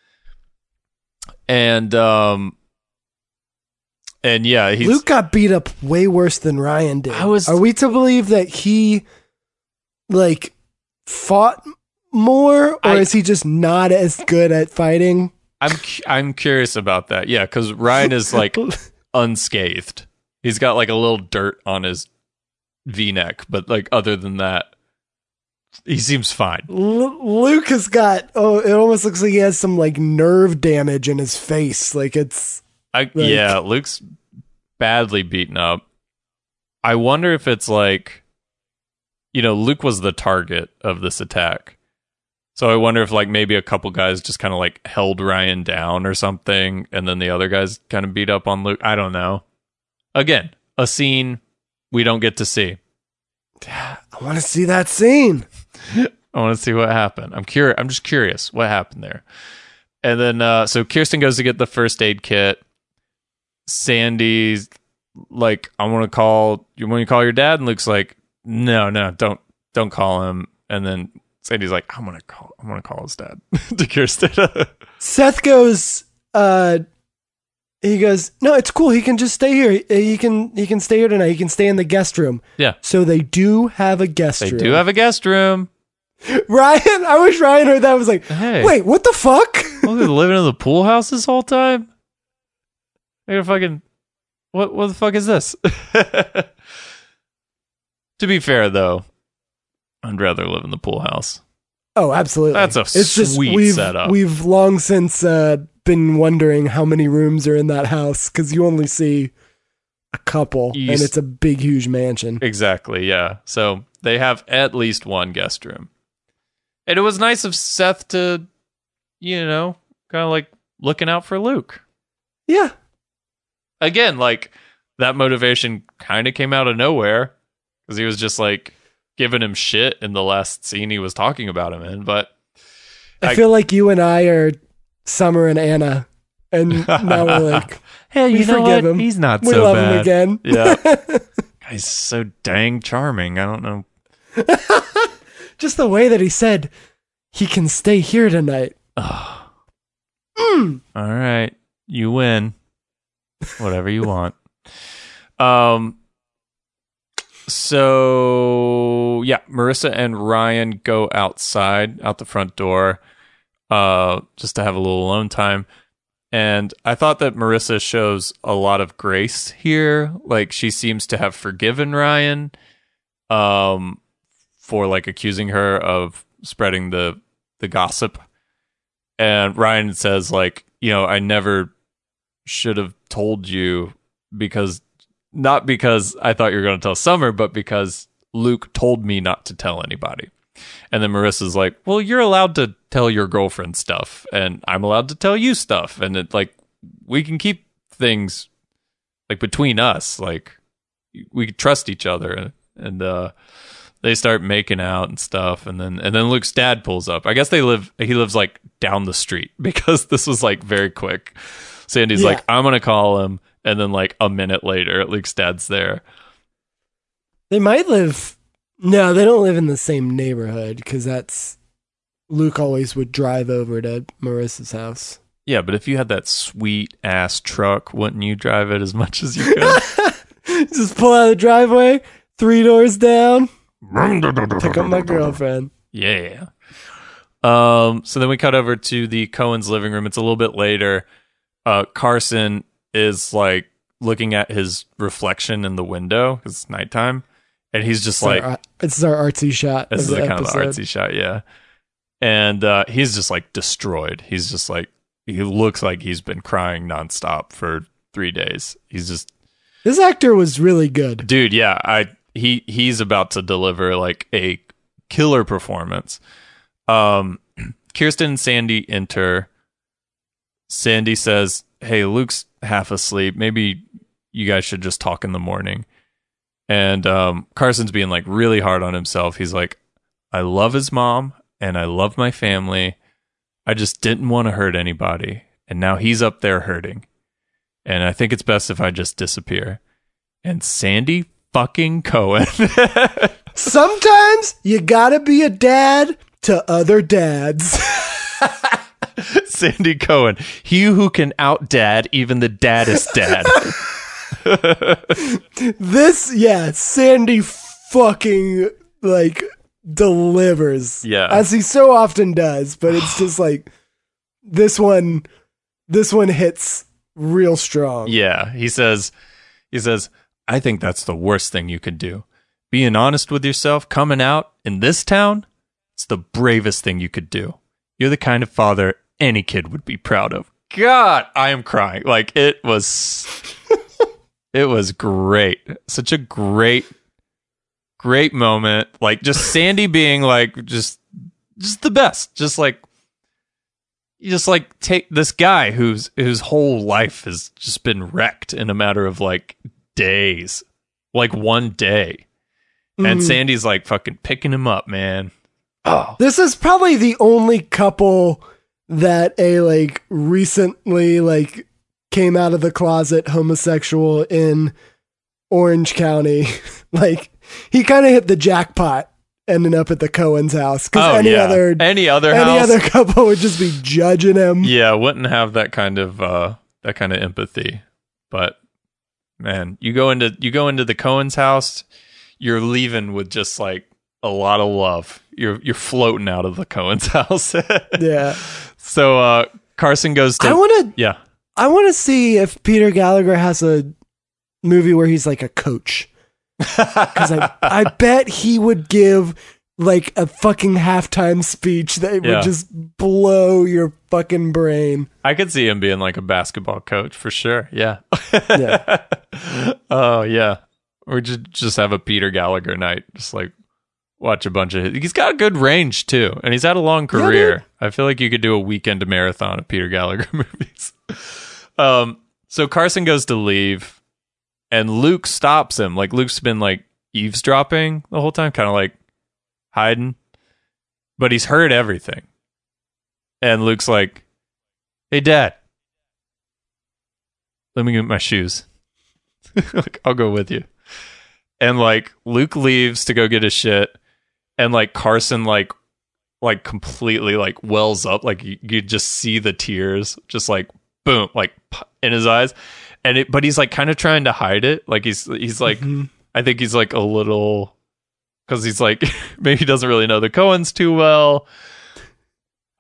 And um and yeah, he's Luke got beat up way worse than Ryan did. I was- Are we to believe that he like fought more, or I- is he just not as good at fighting? I'm cu- I'm curious about that. Yeah, because Ryan is like unscathed. He's got like a little dirt on his V-neck, but like other than that, he seems fine. L- Luke has got, oh, it almost looks like he has some like nerve damage in his face. Like it's, I yeah, Luke's badly beaten up. I wonder if it's like, you know, Luke was the target of this attack. So I wonder if like maybe a couple guys just kind of like held Ryan down or something, and then the other guys kind of beat up on Luke. I don't know. Again, a scene we don't get to see. I want to see that scene. I want to see what happened. I'm curious. I'm just curious what happened there. And then, uh, so Kirsten goes to get the first aid kit. Sandy's like, I want to call, you want to call your dad? And Luke's like, no, no, don't, don't call him. And then Sandy's like, I'm going to call, I'm going to call his dad to Kirsten. Seth goes, uh, he goes, no, it's cool. He can just stay here. He, he can, he can stay here tonight. He can stay in the guest room. Yeah. So they do have a guest They room. do have a guest room. Ryan, I wish Ryan heard that. I was like, Hey. wait, what the fuck? Well, they're living in the pool house this whole time? They're fucking, what, what the fuck is this? To be fair, though, I'd rather live in the pool house. Oh, absolutely. That's a it's just, sweet we've, setup. We've long since uh, been wondering how many rooms are in that house because you only see a couple, You and s- it's a big, huge mansion. Exactly, yeah. So they have at least one guest room. And it was nice of Seth to, you know, kind of like looking out for Luke. Yeah. Again, like that motivation kind of came out of nowhere because he was just like giving him shit in the last scene he was talking about him in. But I, I- feel like you and I are Summer and Anna, and now we're like, hey, we you know forgive what? him. He's not we so love bad. him again. Yeah. He's so dang charming. I don't know. Just the way that he said he can stay here tonight. All right, you win. Whatever you want. Um. So yeah, Marissa and Ryan go outside, out the front door. uh, just to have a little alone time. And I thought that Marissa shows a lot of grace here. Like, she seems to have forgiven Ryan um, for like accusing her of spreading the the gossip. And Ryan says, like, you know, I never should have told you because not because I thought you were going to tell Summer, but because Luke told me not to tell anybody. And then Marissa's like, well, you're allowed to tell your girlfriend stuff and I'm allowed to tell you stuff. And it like, we can keep things like between us. Like we can trust each other. And, uh, they start making out and stuff. And then, and then Luke's dad pulls up. I guess they live, he lives like down the street because this was like very quick. Sandy's Yeah. like, I'm going to call him. And then like a minute later, Luke's dad's there. They might live. No, they don't live in the same neighborhood because that's Luke always would drive over to Marissa's house. Yeah, but if you had that sweet ass truck, wouldn't you drive it as much as you could? Just pull out of the driveway, three doors down, pick up my girlfriend. Yeah. Um. So then we cut over to the Cohen's living room. It's a little bit later. Uh, Carson is like looking at his reflection in the window because it's nighttime. And he's just It's like, our, this is our artsy shot. this of is the a kind episode. of the artsy shot, yeah. And uh, he's just like destroyed. He's just like, he looks like he's been crying nonstop for three days. He's just, This actor was really good. dude, yeah. I he he's about to deliver like a killer performance. Um, Kirsten and Sandy enter. Sandy says, "Hey, Luke's half asleep. Maybe you guys should just talk in the morning." And um, Carson's being like really hard on himself. He's like, I love his mom and I love my family. I just didn't want to hurt anybody. And now he's up there hurting. And I think it's best if I just disappear. And Sandy fucking Cohen. Sometimes you gotta be a dad to other dads. Sandy Cohen. He who can out dad even the daddest dad. This, yeah, Sandy fucking, like, delivers. Yeah. As he so often does, but it's just like, this one, this one hits real strong. Yeah, he says, he says, I think that's the worst thing you could do. Being honest with yourself, coming out in this town, it's the bravest thing you could do. You're the kind of father any kid would be proud of. God, I am crying. Like, it was, it was great. Such a great, great moment. Like, just Sandy being like, just, just the best. Just like, you just like take this guy whose whose whole life has just been wrecked in a matter of like days, like one day, and Mhm. Sandy's like fucking picking him up, man. Oh, This is probably the only couple that a, like, recently, like, came out of the closet homosexual in Orange County. Like, he kind of hit the jackpot ending up at the Cohen's house. Because oh any yeah. other any other any house, other couple would just be judging him. yeah, wouldn't have that kind of uh that kind of empathy. But man, you go into you go into the Cohen's house, you're leaving with just like a lot of love. You're you're floating out of the Cohen's house. Yeah. So uh, Carson goes to I want to yeah. I want to see if Peter Gallagher has a movie where he's like a coach. Because I, I bet he would give like a fucking halftime speech that Yeah. would just blow your fucking brain. I could see him being like a basketball coach for sure. Yeah. Yeah. Oh yeah. Or just just have a Peter Gallagher night. Just like watch a bunch of. He's got good range too, and he's had a long career. dude. I feel like you could do a weekend marathon of Peter Gallagher movies. Um. So Carson goes to leave, and Luke stops him. Like Luke's been like eavesdropping the whole time, kind of like hiding, but he's heard everything. And Luke's like, "Hey, Dad, let me get my shoes. Like, I'll go with you." And like Luke leaves to go get his shit, and like Carson like like completely like wells up, like you, you just see the tears just like boom, like p- in his eyes, and it but he's like kind of trying to hide it, like he's he's like Mhm. I think he's like a little because he's like maybe he doesn't really know the Cohens too well.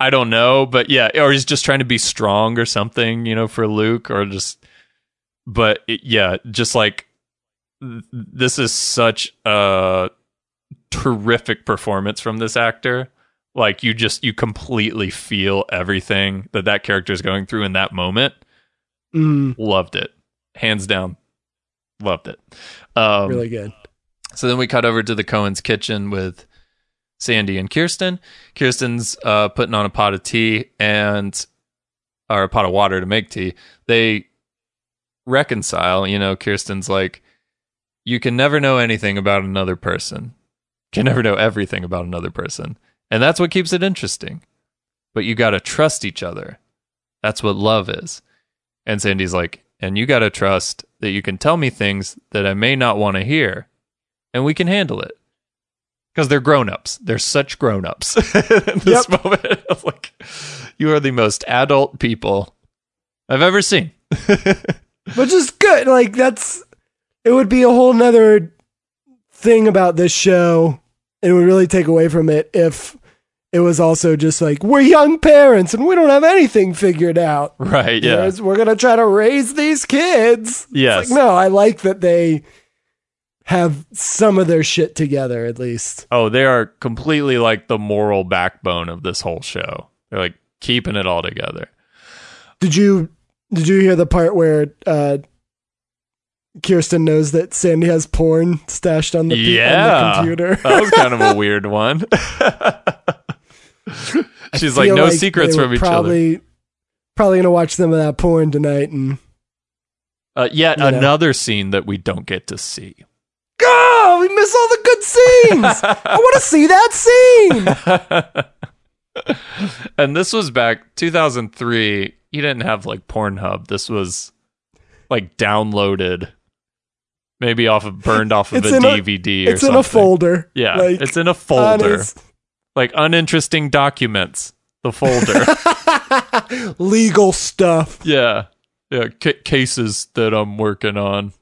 I don't know, but yeah, or he's just trying to be strong or something, you know, for Luke, or just, but it, yeah, just like, th- this is such a terrific performance from this actor. Like, you just, you completely feel everything that that character is going through in that moment. Mm, Loved it. Hands down. Loved it. Um, really good. So then we cut over to the Cohen's kitchen with Sandy and Kirsten. Kirsten's uh, putting on a pot of tea and or a pot of water to make tea. They reconcile. You know, Kirsten's like, you can never know anything about another person. You can never know everything about another person. And that's what keeps it interesting. But you got to trust each other. That's what love is. And Sandy's like, and you got to trust that you can tell me things that I may not want to hear. And we can handle it. Because they're grown-ups. They're such grown-ups in this Yep. moment. I was like, you are the most adult people I've ever seen. Which is good. Like, that's, it would be a whole nother thing about this show. It would really take away from it if it was also just like, we're young parents and we don't have anything figured out. Right, yeah. Whereas we're going to try to raise these kids. Yes. It's like, no, I like that they have some of their shit together, at least. Oh, they are completely like the moral backbone of this whole show. They're like keeping it all together. Did you did you hear the part where uh, Kirsten knows that Sandy has porn stashed on the, pe- Yeah. on the computer? That was kind of a weird one. She's like, Feel no like secrets they were from each probably, other. Probably gonna watch some of that porn tonight, and Uh, yet you know. another scene that we don't get to see. oh, we miss all the good scenes. I want to see that scene. And this was back two thousand three. You didn't have like Pornhub. This was like downloaded, maybe off of burned off of It's a in a- D V D or It's something. in a folder. Yeah, like, it's in a folder. honest. Like uninteresting documents. The folder. Legal stuff. Yeah. Yeah, ca- cases that I'm working on.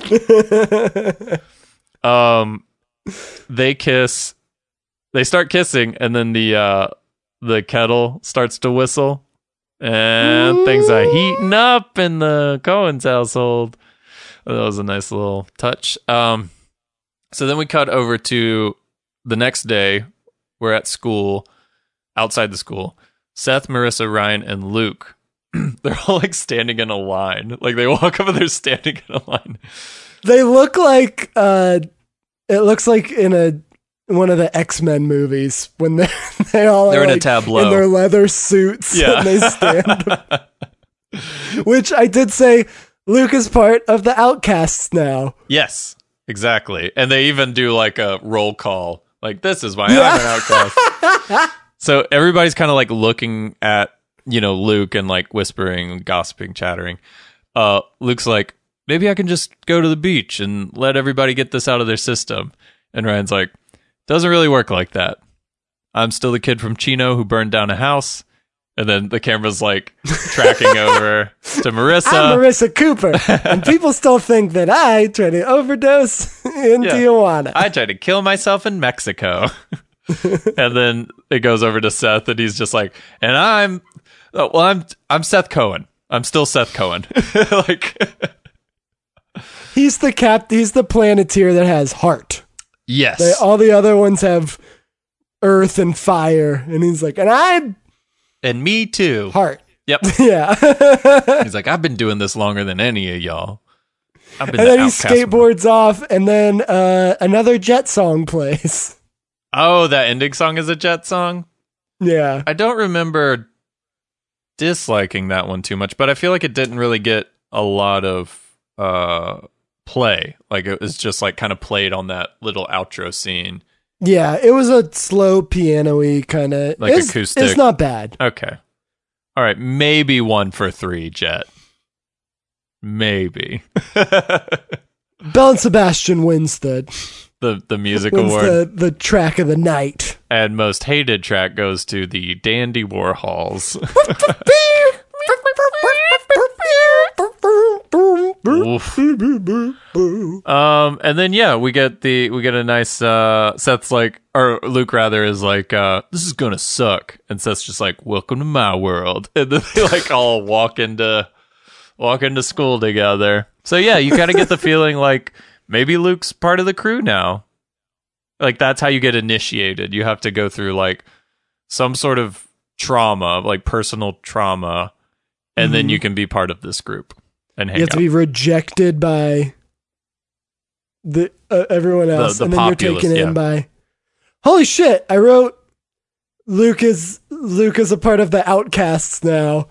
Um, they kiss. They start kissing, and then the uh, the kettle starts to whistle, and things are heating up in the Cohen's household. That was a nice little touch. Um, so then we cut over to the next day. We're at school, outside the school. Seth, Marissa, Ryan, and Luke. They're all like standing in a line. Like they walk up and they're standing in a line. They look like uh, it looks like in a one of the X-Men movies when they they all They're are in a like, tableau. in their leather suits Yeah. and they stand. Which I did say, Luke is part of the Outcasts now. Yes, exactly. And they even do like a roll call. Like, this is why Yeah. I'm an outcast. So everybody's kind of like looking at, you know, Luke and like whispering, gossiping, chattering. Uh, Luke's like, maybe I can just go to the beach and let everybody get this out of their system. And Ryan's like, doesn't really work like that. I'm still the kid from Chino who burned down a house. And then the camera's like tracking over to Marissa. I'm Marissa Cooper, and people still think that I try to overdose in Yeah. Tijuana. I tried to kill myself in Mexico. And then it goes over to Seth, and he's just like, and I'm, oh, well, I'm, I'm Seth Cohen. I'm still Seth Cohen. Like, He's the cap. He's the Planeteer that has heart. yes. They, all the other ones have earth and fire, and he's like, and I'm And me too. heart. Yep. Yeah. He's like, I've been doing this longer than any of y'all. I've been And the then he outcast of- skateboards off, and then uh, another Jet song plays. Oh, that ending song is a Jet song? Yeah. I don't remember disliking that one too much, but I feel like it didn't really get a lot of uh, play. Like, it was just like kind of played on that little outro scene. Yeah, it was a slow piano-y kind of... Like it's, acoustic. It's not bad. Okay. All right, maybe one for three, Jet. Maybe. Belle and Sebastian wins the, the the music wins award. the, the track of the night. And most hated track goes to the Dandy Warhols. Oof. Um, and then yeah, we get the we get a nice uh Seth's like, or Luke rather is like, uh, this is gonna suck, and Seth's just like, welcome to my world, and then they like all walk into walk into school together. So yeah, you kind of get the feeling like maybe Luke's part of the crew now. Like that's how you get initiated. You have to go through like some sort of trauma, like personal trauma, and mm-hmm. then you can be part of this group. And hang you have out. to be rejected by the uh, everyone else, the, the and then populace, you're taken yeah. in by. Holy shit! I wrote Luke is Luke is a part of the Outcasts now.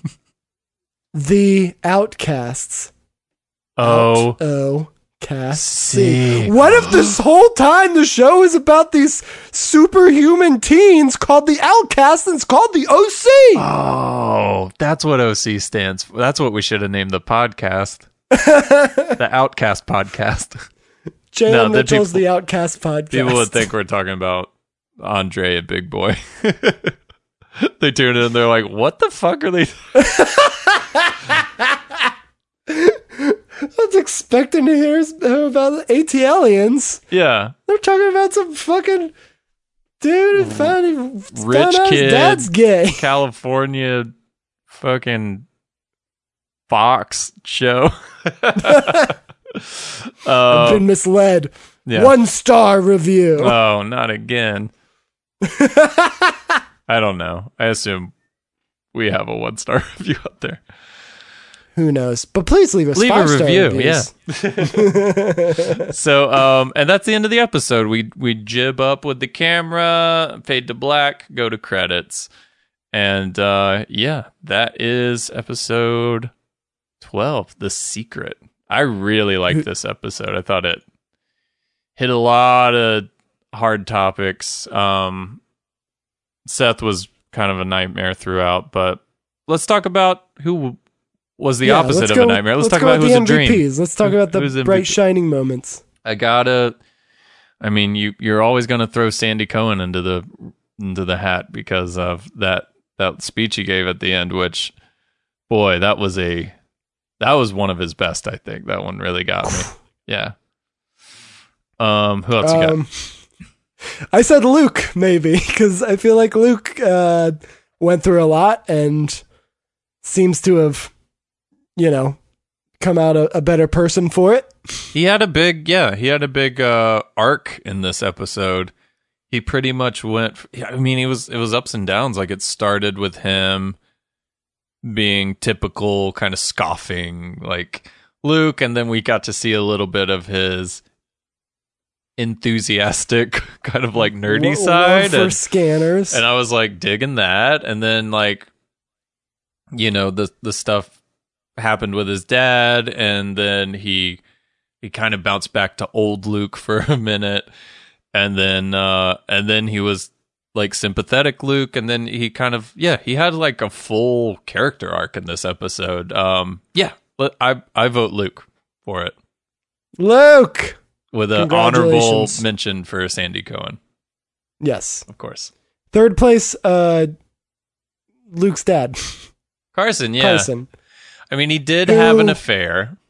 The Outcasts. Oh, oh, cast. See. See. What if this whole time the show is about these superhuman teens called the Outcasts and it's called the O C? Oh, that's what O C stands for. That's what we should have named the podcast. The Outcast Podcast. Jay No, and then Mitchell's people- The Outcast Podcast. People would think we're talking about Andre and Big Boy. They tune in and they're like, what the fuck are they? I was expecting to hear about the AT aliens. Yeah. They're talking about some fucking dude who found, Rich found out kid. his dad's gay. California fucking Fox show. I've uh, been misled. yeah. One star review. Oh, not again. I don't know. I assume we have a one star review out there. Who knows? But please leave us Leave a five-star review, reviews. yeah. So, um, and that's the end of the episode. We we jib up with the camera, fade to black, go to credits, and uh, yeah, that is episode twelve, The Secret. I really liked this episode. I thought it hit a lot of hard topics. Um, Seth was kind of a nightmare throughout, but let's talk about who was the Yeah, opposite let's of go- a nightmare. Let's, let's talk go about with who's the a dream. M V Ps. Let's talk Who- about the who's M V P? bright, shining moments. I gotta. I mean, you you're always gonna throw Sandy Cohen into the into the hat because of that that speech he gave at the end. Which, boy, that was a that was one of his best. I think that one really got me. Yeah. Um. Who else you got? Um, I said Luke, maybe, because I feel like Luke uh, went through a lot and seems to have, you know, come out a, a better person for it. He had a big, yeah, he had a big uh, arc in this episode. He pretty much went. I mean, it was it was ups and downs. Like it started with him being typical, kind of scoffing, like Luke, and then we got to see a little bit of his enthusiastic, kind of like nerdy Lo- side love for and, scanners. and I was like digging that. And then like, you know, the the stuff happened with his dad, and then he he kind of bounced back to old Luke for a minute, and then uh and then he was like sympathetic Luke, and then he kind of yeah he had like a full character arc in this episode. Um yeah, I I vote Luke for it. Luke! With an honorable Congratulations. mention for Sandy Cohen, Yes. of course. Third place, uh, Luke's dad, Carson, yeah. Carson. I mean, he did Who- have an affair,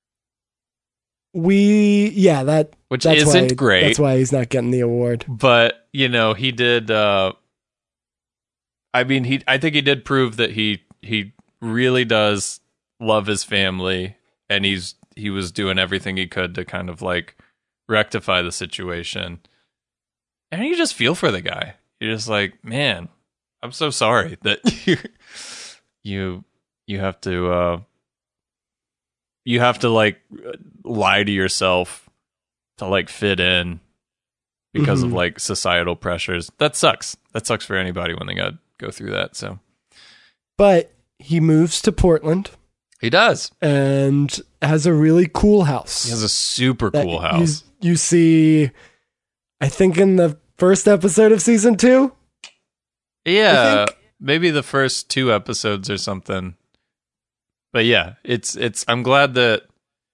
We, yeah, that which that's isn't why, great. That's why he's not getting the award. But, you know, he did, uh, I mean, he, I think he did prove that he, he really does love his family, and he's, he was doing everything he could to kind of like rectify the situation. And you just feel for the guy. You're just like, man, I'm so sorry that you, you, you have to, uh, you have to like lie to yourself to like fit in because Mhm. of like societal pressures. That sucks. That sucks for anybody when they got to go through that. So But he moves to Portland he does. and has a really cool house. He has a super that cool you- house. You, see, I think in the first episode of season two. Yeah, think- maybe the first two episodes or something. But yeah, it's it's. I'm glad that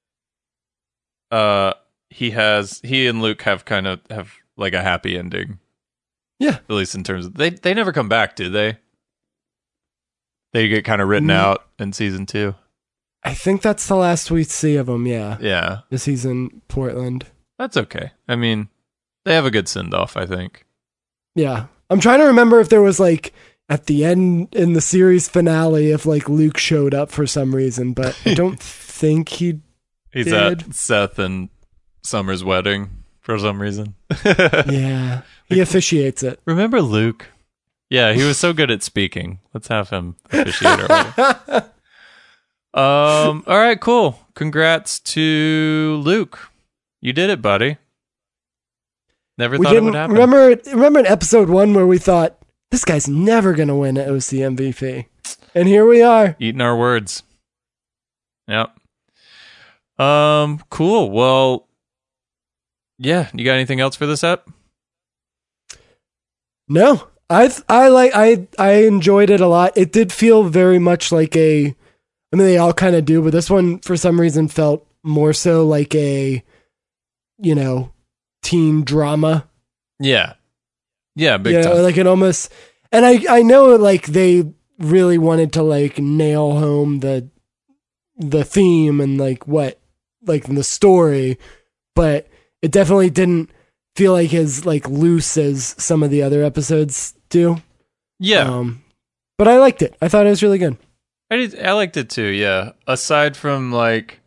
uh he has he and Luke have kind of have like a happy ending. Yeah. At least in terms of they they never come back, do they? They get kind of written Mm. out in season two. I think that's the last we see of him, yeah. Yeah. Is he's in Portland. That's okay. I mean, they have a good send-off, I think. Yeah. I'm trying to remember if there was like at the end in the series finale if like Luke showed up for some reason, but I don't think he He's did. at Seth and Summer's wedding for some reason. Yeah. He officiates it. Remember Luke? Yeah, he was so good at speaking. Let's have him officiate our wedding. Um, all right, cool. Congrats to Luke. You did it, buddy. Never We thought it didn't would happen. remember remember in episode one where we thought this guy's never gonna win an O C M V P. And here we are. Eating our words. Yep. Um, cool. Well, yeah, you got anything else for this ep? No. I I like I I enjoyed it a lot. It did feel very much like a I mean they all kind of do, but this one for some reason felt more so like a you know, teen drama. Yeah. Yeah, big Yeah, time. like it almost and I I know like they really wanted to like nail home the the theme and like what like the story, but it definitely didn't feel like as like loose as some of the other episodes do. Yeah. Um, but I liked it. I thought it was really good. I did. I liked it too. Yeah. Aside from like,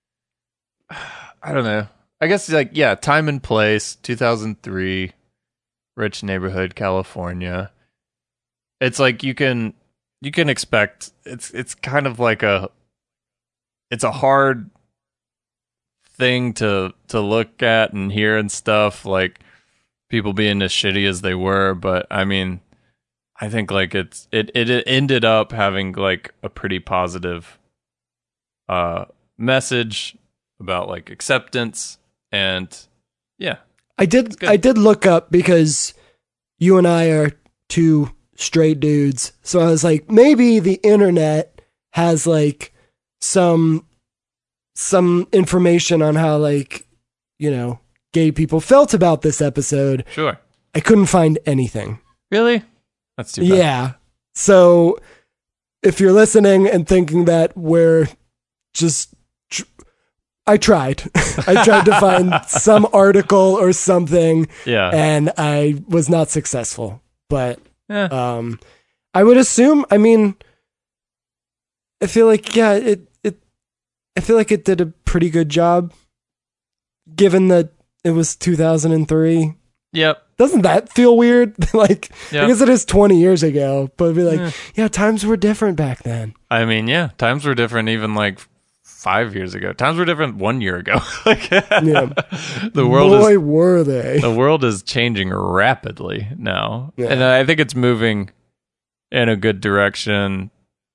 I don't know. I guess like yeah, time and place, two thousand three, rich neighborhood, California. It's like you can you can expect. It's it's kind of like a. It's a hard thing to to look at and hear and stuff, like people being as shitty as they were, but I mean I think like it's it it ended up having like a pretty positive uh message about like acceptance, and yeah. I did I did look up because you and I are two straight dudes, so I was like maybe the internet has like some some information on how like you know gay people felt about this episode. Sure. I couldn't find anything. Really? That's too bad. Yeah. So if you're listening and thinking that we're just tr- I tried. I tried to find some article or something, Yeah. and I was not successful. But Yeah. um I would assume, I mean I feel like yeah, it it I feel like it did a pretty good job given that it was two thousand three. Yep. Doesn't that feel weird? Like, Yep. I guess it is twenty years ago, but it'd be like, Yeah. yeah, times were different back then. I mean, yeah, times were different even like five years ago. Times were different one year ago. Like, Yeah. the world Boy, is were they. the world is changing rapidly now, Yeah. and I think it's moving in a good direction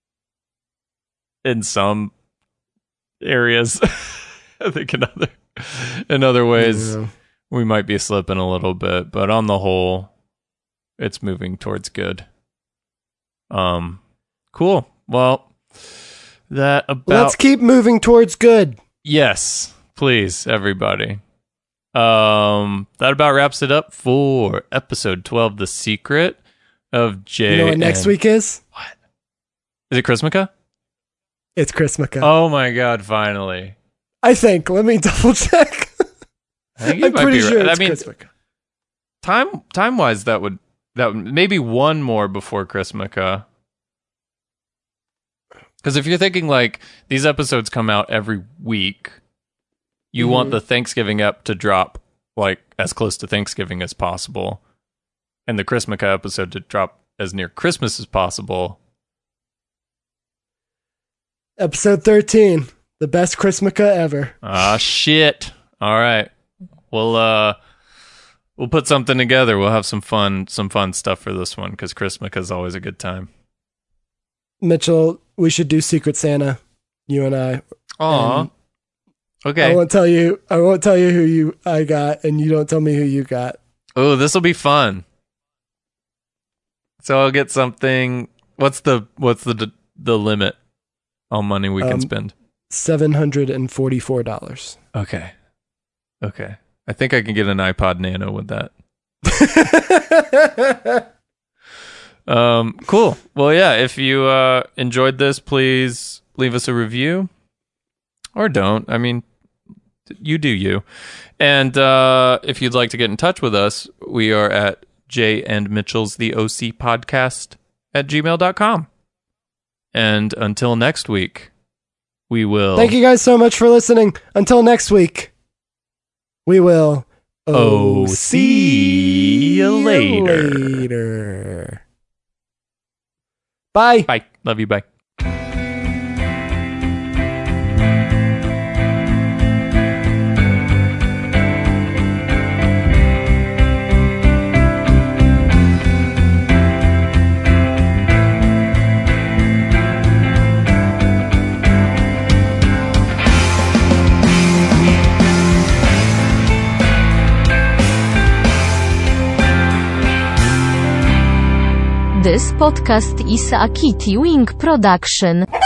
in some areas. I think in other in other ways Yeah. we might be slipping a little bit, but on the whole, it's moving towards good. Um, cool. Well, that about Let's keep moving towards good. yes, please, everybody. Um, that about wraps it up for episode twelve, The Secret of Jay. You know what next and- week is? Is it Chrismica? It's Chrismica. Oh my god! Finally, I think. Let me double check. I think you I'm might pretty be sure right. it's I mean, Chrismica. time time wise, that would that would, maybe one more before Chrismica. Because if you're thinking like these episodes come out every week, you Mhm. want the Thanksgiving ep to drop like as close to Thanksgiving as possible, and the Chrismica episode to drop as near Christmas as possible. Episode thirteen. The best Chrismica ever. Ah, shit. All right. We'll uh we'll put something together. We'll have some fun some fun stuff for this one cuz Chrismica is always a good time. Mitchell, we should do Secret Santa. You and I. Aw. And I Okay. won't tell you I won't tell you who you I got, and you don't tell me who you got. Oh, this will be fun. So I'll get something. What's the what's the the limit on money we can Um, spend? Seven hundred and forty-four dollars. Okay. Okay. I think I can get an iPod Nano with that. Um, cool. Well, yeah, if you uh, enjoyed this, please leave us a review. or don't. I mean, you do you. And uh, if you'd like to get in touch with us, we are at Jay and Mitchell's The O C Podcast at gmail dot com. And until next week, we will... Thank you guys so much for listening. Until next week, we will... Oh, see you later. later. Bye. Bye. Love you. Bye. This podcast is a Kitty Wing production.